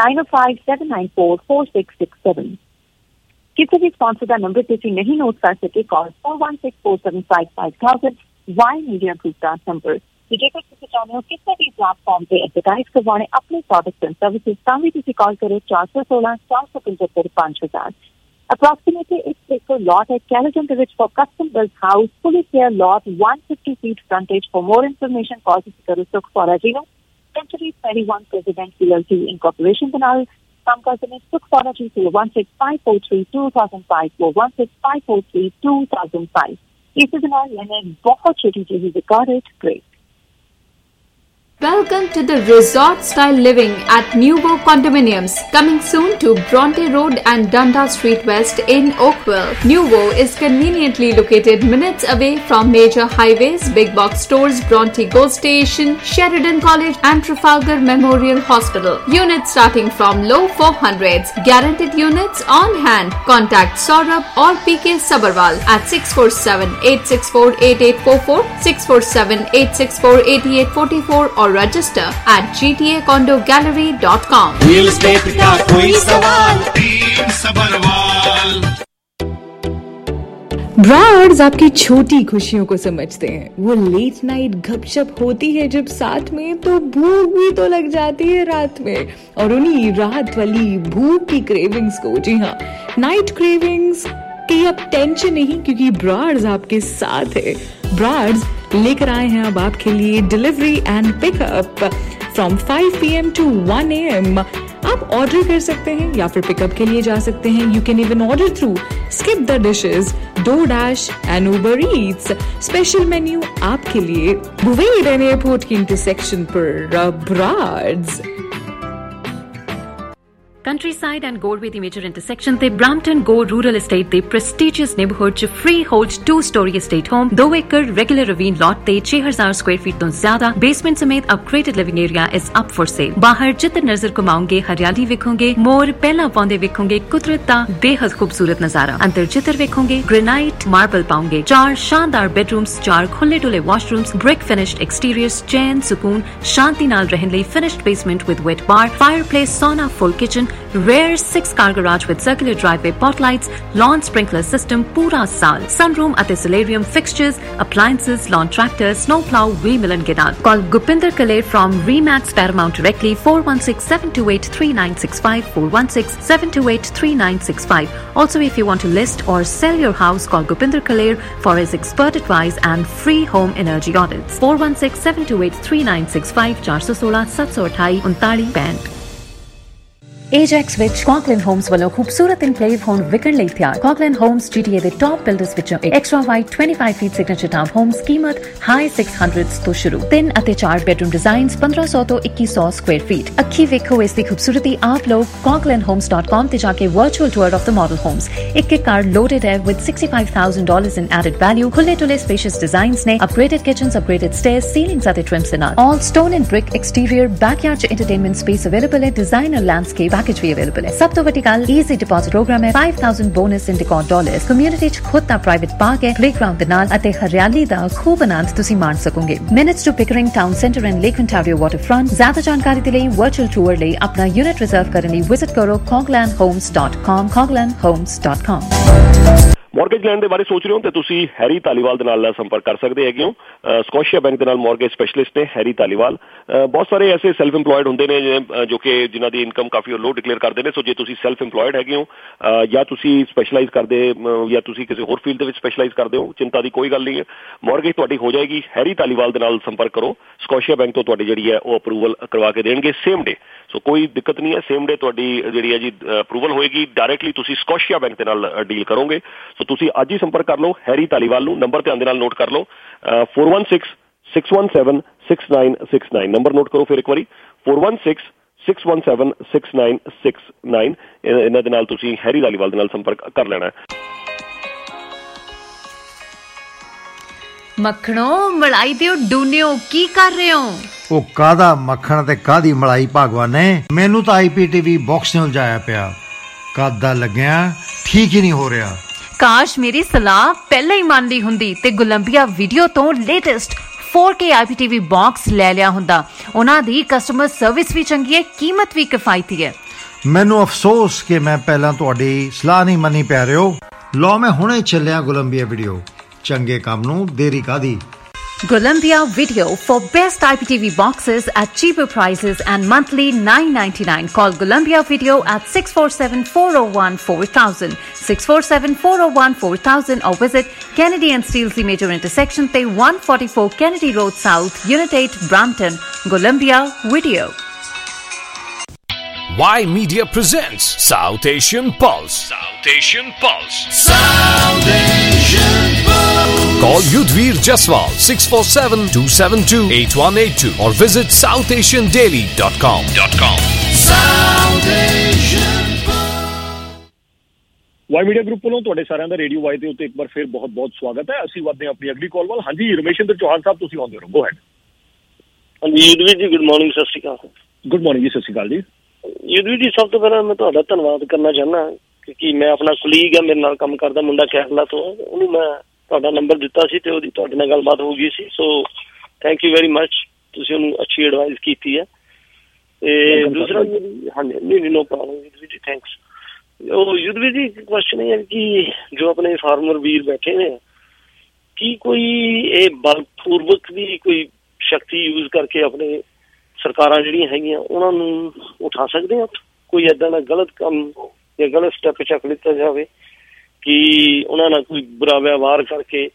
9057944667। ਕਿਸੇ ਵੀ ਸਪਾਂਸਰ ਦਾ ਨੰਬਰ ਤੁਸੀਂ ਨਹੀਂ ਨੋਟ ਕਰ ਸਕੇ ਕਾਲ 4164755000 ਵਾਈ ਮੀਡੀਆ ਗਰੁੱਪ ਦਾ ਨੰਬਰ। ਜੇਕਰ ਤੁਸੀਂ ਚਾਹੁੰਦੇ ਹੋ ਕਿਸੇ ਵੀ ਪਲੇਟਫਾਰਮ ਤੇ ਐਡਵਰਟਾਈਜ਼ ਕਰਵਾਉਣੇ ਆਪਣੇ ਪ੍ਰੋਡਕਟਸ ਐਂਡ ਸਰਵਿਸਿਜ਼ ਤਾਂ ਵੀ ਤੁਸੀਂ ਕਾਲ ਕਰੋ 416-475-5000। ਅਪਰੋਕਸੀਮੇਟਲੀ ਇੱਕ ਏਕੜ lot ਹੈ ਕੈਲਗਨ ਦੇ ਵਿੱਚ for custom built house fully fair lot 150 feet frontage। For more information call ਤੁਸੀਂ ਕਰੋ ਸੁਖ ਫੋਰਾ ਜੀ ਨੂੰ। Century 21 President PLC Incorporation ਦੇ ਨਾਲ काम करते हैं सुख फौरा जी 016-543-2005 416-543-2005। इसी दिन मैंने बहुत छोटी चीज recorded great. Welcome to the resort style living at Nuvo Condominiums, coming soon to Bronte Road and Dundas Street West in Oakville. Nuvo is conveniently located minutes away from major highways, big box stores, Bronte GO Station, Sheridan College and Trafalgar Memorial Hospital. Units starting from low 400s. Guaranteed units on hand. Contact Saurabh or PK Sabarwal at 647-864-8844, 647-864-8844 or register at gtacondogallery.com. Real estate का कोई सवाल team Sabharwal. ब्रार्ड्स आपकी छोटी खुशियों को समझते हैं। वो लेट नाइट गपशप होती है जब साथ में, तो भूख भी तो लग जाती है रात में। और उन्हीं रात वाली भूख की क्रेविंग्स को, जी हाँ, नाइट क्रेविंग्स की अब टेंशन नहीं, क्योंकि ब्रार्ड्स आपके साथ है। ब्रार्ड्स लेकर आए हैं अब आपके लिए delivery and pickup from 5 PM to 1 AM। आप ऑर्डर कर सकते हैं या फिर पिकअप के लिए जा सकते हैं। You can even order through skip the dishes, DoorDash and Uber Eats। Special menu आपके लिए बुवेरन एयरपोर्ट की इंटरसेक्शन पर ब्रार्ड्स। Countryside and Gore with the major intersection ਤੇ Brampton Gore Rural Estate ਦੇ prestigious neighborhood ਚ freehold 2-story estate home 2 ਏਕੜ regular ravine lot ਤੇ 6000 square feet ਤੋਂ ਜ਼ਿਆਦਾ basement ਸਮੇਤ upgraded living area is up for sale। ਬਾਹਰ ਜਿੱਧਰ ਨਜ਼ਰ ਘੁਮਾਓਗੇ ਹਰਿਆਲੀ ਵੇਖੋਗੇ, ਮੋਰ ਪਹਿਲਾਂ ਪਾਉਂਦੇ ਵੇਖੋਗੇ, ਕੁਦਰਤ ਦਾ ਬੇਹੱਦ ਖੂਬਸੂਰਤ ਨਜ਼ਾਰਾ। ਅੰਦਰ ਜਿੱਧਰ ਵੇਖੋਗੇ granite marble ਪਾਉਂਗੇ, 4 ਸ਼ਾਨਦਾਰ bedrooms, 4 ਖੁੱਲੇ ਡੁੱਲੇ washrooms, brick finished exteriors, ਚੈਨ ਸਕੂਨ ਸ਼ਾਂਤੀ ਨਾਲ ਰਹਿਣ ਲਈ finished basement with wet bar, fireplace, sauna, full kitchen, rare 6-car garage with circular driveway, pot lights, lawn sprinkler system ਪੂਰਾ ਸਾਲ, sunroom ਅਤੇ solarium fixtures, appliances, lawn tractors, snow plow ਵੀ ਮਿਲਣਗੇ ਨਾਲ। Call Gupinder Kaler from Remax Paramount directly 416-728-3965 416-728-3965। Also, if you want to list or sell your house, call Gupinder Kaler for his expert advice and free home energy audits 416-728-3965 416-728-3965। Ajax ਵਿੱਚ Coughlin Homes ਵੱਲੋਂ ਖੂਬਸੂਰਤ enclave home ਵਿਕਣ ਲਈ ਤਿਆਰ। Coughlin Homes GTA ਦੇ top builders ਵਿੱਚੋਂ ਇੱਕ extra wide 25 feet signature town homes ਕੀਮਤ ਹਾਈ 600s ਤੋਂ ਸ਼ੁਰੂ। 3 ਅਤੇ 4 ਬੈਡਰੂਮ ਡਿਜ਼ਾਈਨਸ 1500 ਤੋਂ 2100 ਸਕੁਆਇਰ ਫੀਟ। ਅੱਖੀ ਵੇਖੋ ਇਸ ਦੀ ਖੂਬਸੂਰਤੀ ਆਪ ਲੋਕ coughlinhomes.com ਤੇ ਜਾ ਕੇ virtual tour of the model homes. ਇੱਕ ਕਾਰ ਲੋਡਡ ਹੈ with $65,000 in added value। ਖੁੱਲੇ ਡੁੱਲੇ ਸਪੇਸ਼ੀਅਸ ਡਿਜ਼ਾਈਨਸ ਨੇ, upgraded kitchens, upgraded stairs, ceilings ਅਤੇ ਟ੍ਰਿਮਸ ਦੇ ਨਾਲ। All stone and brick exterior, backyard ਚ ਐਂਟਰਟੇਨਮੈਂਟ ਸਪੇਸ ਅਵੇਲੇਬਲ ਹੈ। ਡਿਜ਼ਾਈਨਰ ਲੈਂਡਸਕੇਪ पैकेज भी अवेलेबल है। सब तो ਵੱਡੀ ਗੱਲ ਈਜ਼ੀ ਡਿਪੋਜ਼ਿਟ ਪ੍ਰੋਗਰਾਮ ਹੈ। 5000 bonus in decor dollars. Community ਚ ਖੁਦ ਦਾ ਪ੍ਰਾਈਵੇਟ ਪਾਰਕ ਹੈ, ਪਲੇਗਰਾਉਂਡ ਦੇ ਨਾਲ ਅਤੇ ਹਰਿਆਲੀ ਦਾ ਖੂਬ ਆਨੰਦ ਤੁਸੀਂ ਮਾਣ ਸਕੋਗੇ। Minutes to Pickering town centre and lake ontario waterfront. ਜ਼ਿਆਦਾ ਜਾਣਕਾਰੀ ਦੇ ਲਈ ਵਰਚੁਅਲ ਟੂਰ ਲਈ ਆਪਣਾ ਯੂਨਿਟ ਰਿਜ਼ਰਵ ਕਰਨ ਲਈ ਵਿਜ਼ਿਟ ਕਰੋ coughlinhomes.com coughlinhomes.com। ਮੌਰਗੇਜ ਲੈਣ ਦੇ ਬਾਰੇ ਸੋਚ ਰਹੇ ਹੋ ਤਾਂ ਤੁਸੀਂ ਹੈਰੀ ਧਾਲੀਵਾਲ ਦੇ ਨਾਲ ਸੰਪਰਕ ਕਰ ਸਕਦੇ ਹੈਗੇ ਹੋ। ਸਕੋਸ਼ੀਆ ਬੈਂਕ ਦੇ ਨਾਲ ਮੌਰਗੇਜ ਸਪੈਸ਼ਲਿਸਟ ਨੇ ਹੈਰੀ ਧਾਲੀਵਾਲ। ਬਹੁਤ ਸਾਰੇ ਐਸੇ ਸੈਲਫ ਇੰਪਲੋਇਡ ਹੁੰਦੇ ਨੇ ਜੋ ਕਿ ਜਿਨ੍ਹਾਂ ਦੀ ਇਨਕਮ ਕਾਫੀ ਲੋ ਡਿਕਲੇਅਰ ਕਰਦੇ ਨੇ। ਸੋ ਜੇ ਤੁਸੀਂ ਸੈਲਫ ਇੰਪਲੋਇਡ ਹੈਗੇ ਹੋ ਜਾਂ ਤੁਸੀਂ ਸਪੈਸ਼ਲਾਈਜ਼ ਕਰਦੇ ਜਾਂ ਤੁਸੀਂ ਕਿਸੇ ਹੋਰ ਫੀਲਡ ਦੇ ਵਿੱਚ ਸਪੈਸ਼ਲਾਈਜ਼ ਕਰਦੇ ਹੋ, ਚਿੰਤਾ ਦੀ ਕੋਈ ਗੱਲ ਨਹੀਂ ਹੈ, ਮੌਰਗੇਜ ਤੁਹਾਡੀ ਹੋ ਜਾਏਗੀ। ਹੈਰੀ ਧਾਲੀਵਾਲ ਦੇ ਨਾਲ ਸੰਪਰਕ ਕਰੋ। ਸਕੋਸ਼ੀਆ ਬੈਂਕ ਤੋਂ ਤੁਹਾਡੀ ਜਿਹੜੀ ਹੈ ਉਹ ਅਪਰੂਵਲ ਕਰਵਾ ਕੇ ਦੇਣਗੇ ਸੇਮ ਡੇ। ਸੋ ਕੋਈ ਦਿੱਕਤ ਨਹੀਂ ਹੈ, ਸੇਮ ਡੇ ਤੁਹਾਡੀ ਜਿਹੜੀ ਹੈ ਜੀ ਅਪਰੂਵਲ ਹੋਏਗੀ। ਡਾਇਰੈਕਟਲੀ ਤੁਸੀਂ ਸਕੋਸ਼ੀਆ ਬੈਂਕ ਦੇ ਨਾਲ ਡੀਲ ਕਰੋਗੇ। ਸੋ ਤੁਸੀਂ ਅੱਜ ਹੀ ਸੰਪਰਕ ਕਰ ਲਓ ਹੈਰੀ ਧਾਲੀਵਾਲ ਨੂੰ। ਨੰਬਰ ਧਿਆਨ ਦੇ ਨਾਲ ਨੋਟ ਕਰ ਲਓ 4166176969। ਨੰਬਰ ਨੋਟ ਕਰੋ ਫਿਰ ਇੱਕ ਵਾਰੀ 4166176969। ਇਹਨਾਂ ਦੇ ਨਾਲ ਤੁਸੀਂ ਹੈਰੀ ਧਾਲੀਵਾਲ ਦੇ ਨਾਲ ਸੰਪਰਕ ਕਰ ਲੈਣਾ ਹੈ। ਮੱਖਣੋ ਮਲਾਈ ਦਿਓ ਡੂਨਿਓ ਕੀ ਕਰ ਰਹੇ ਹੋ? ਉਹ ਕਾਹਦਾ ਮੱਖਣ ਤੇ ਕਾਹਦੀ ਮਲਾਈ ਭਗਵਾਨੇ, ਮੈਨੂੰ ਤਾਂ IPTV ਬਾਕਸ ਨੇ ਉਲਝਾਇਆ ਪਿਆ। ਕਦ ਦਾ ਲੱਗਿਆ ਠੀਕ ਹੀ ਨਹੀਂ ਹੋ ਰਿਹਾ। ਕਾਸ਼ ਮੇਰੀ ਸਲਾਹ ਪਹਿਲਾਂ ਹੀ ਮੰਨ ਲਈ ਹੁੰਦੀ ਤੇ ਕੋਲੰਬੀਆ ਵੀਡੀਓ ਤੋਂ ਲੇਟੈਸਟ 4K IPTV ਬਾਕਸ ਲੈ ਲਿਆ ਹੁੰਦਾ। ਉਹਨਾਂ ਦੀ ਕਸਟਮਰ ਸਰਵਿਸ ਵੀ ਚੰਗੀ ਹੈ, ਕੀਮਤ ਵੀ ਕਿਫਾਇਤੀ ਹੈ। ਮੈਨੂੰ ਅਫਸੋਸ ਕਿ ਮੈਂ ਪਹਿਲਾਂ ਤੁਹਾਡੀ ਸਲਾਹ ਨਹੀਂ ਮੰਨੀ ਪੈ ਰਹੇ ਹੋ। ਲਓ ਮੈਂ ਹੁਣੇ ਚੱਲਿਆ ਕੋਲੰਬੀਆ ਵੀਡੀਓ। ਚੰਗੇ ਕੰਮ ਨੂੰ ਦੇਰੀ ਕਾਦੀ। Columbia Video for best IPTV boxes at cheaper prices and monthly $9.99. Call Columbia Video at 647-401-4000, 647-401-4000 or visit Kennedy and Steelsley Major Intersection te 144 Kennedy Road South, Unit 8, Brampton. Columbia Video. Y Media presents South Asian Pulse. South Asian Pulse. South Asian Pulse. Call Yudhvir Jaswal 647-272-8182 or visit southasiandaily.com. South Asian Y media group ਵੱਲੋਂ ਤੁਹਾਡੇ ਸਾਰਿਆਂ ਦਾ radio Y ਦੇ ਉੱਤੇ ਇੱਕ ਵਾਰ ਫਿਰ ਬਹੁਤ-ਬਹੁਤ ਸਵਾਗਤ ਹੈ। ਅਸੀਂ ਵਧਦੇ ਹਾਂ ਆਪਣੀ ਅਗਲੀ ਕਾਲ ਵੱਲ। ਹਾਂਜੀ ਰਮੇਸ਼ਿੰਦਰ ਚੌਹਾਨ ਸਾਹਿਬ ਤੁਸੀਂ ਆਉਂਦੇ ਰਹੋ, ਗੋ ਹੈਡ। ਹਾਂਜੀ ਯੁਧਵੀਰ ਜੀ, ਗੁੱਡ ਮਾਰਨਿੰਗ। ਸਤਿ ਸ਼੍ਰੀ ਅਕਾਲ। ਗੁੱਡ ਮਾਰਨਿੰਗ ਜੀ, ਸਤਿ ਸ਼੍ਰੀ ਅਕਾਲ ਜੀ। ਯੁਧਵੀਰ ਜੀ, ਸਭ ਤੋਂ ਪਹਿਲਾਂ ਮੈਂ ਤੁਹਾਡਾ ਧੰਨਵਾਦ ਕਰਨਾ ਚਾਹੁੰਦਾ ਕਿਉਂਕਿ ਮੈਂ ਆਪਣਾ ਕੁਲੀਗ ਆ, ਮੇਰੇ ਨਾਲ ਕੰਮ ਕਰਦਾ ਮੁੰਡਾ ਕੇਰਲਾ ਤੋਂ, ਉਹਨੂੰ ਮੈਂ ਤੁਹਾਡਾ ਨੰਬਰ ਦਿੱਤਾ ਸੀ ਤੇ ਉਹਦੀ ਤੁਹਾਡੇ ਨਾਲ ਗੱਲਬਾਤ ਹੋ ਗਈ ਸੀ। So thank you very much, ਤੁਸੀਂ ਉਹਨੂੰ ਅੱਛੀ ਐਡਵਾਈਸ ਕੀਤੀ ਹੈ। ਤੇ ਦੂਸਰਾ ਹਾਂਜੀ ਨਹੀਂ ਨੋ ਪ੍ਰੋਬਲਮ ਯੁਧਵੀਰ ਜੀ, ਥੈਂਕਸ। ਉਹ ਯੁਧਵੀਰ ਜੀ ਕੁਐਸਚਨ ਇਹ ਹੈ ਕਿ ਜੋ ਆਪਣੇ ਫਾਰਮਰ ਵੀਰ ਬੈਠੇ ਨੇ, ਕੀ ਕੋਈ ਇਹ ਬਲਪੂਰਵਕ ਦੀ ਕੋਈ ਸ਼ਕਤੀ ਯੂਜ਼ ਕਰਕੇ ਆਪਣੇ ਸਰਕਾਰਾਂ ਜਿਹੜੀਆਂ ਹੈਗੀਆਂ ਉਹਨਾਂ ਨੂੰ ਉਠਾ ਸਕਦੇ ਆ? ਕੋਈ ਏਦਾਂ ਦਾ ਗਲਤ ਕੰਮ ਜਾਂ ਗਲਤ ਸਟੈਪ ਚੱਕ ਲਿੱਤਾ ਜਾਵੇ ਕਿ ਉਹਨਾਂ ਨਾਲ ਕੋਈ ਬੁਰਾ ਵਿਵਹਾਰ ਕਰਕੇ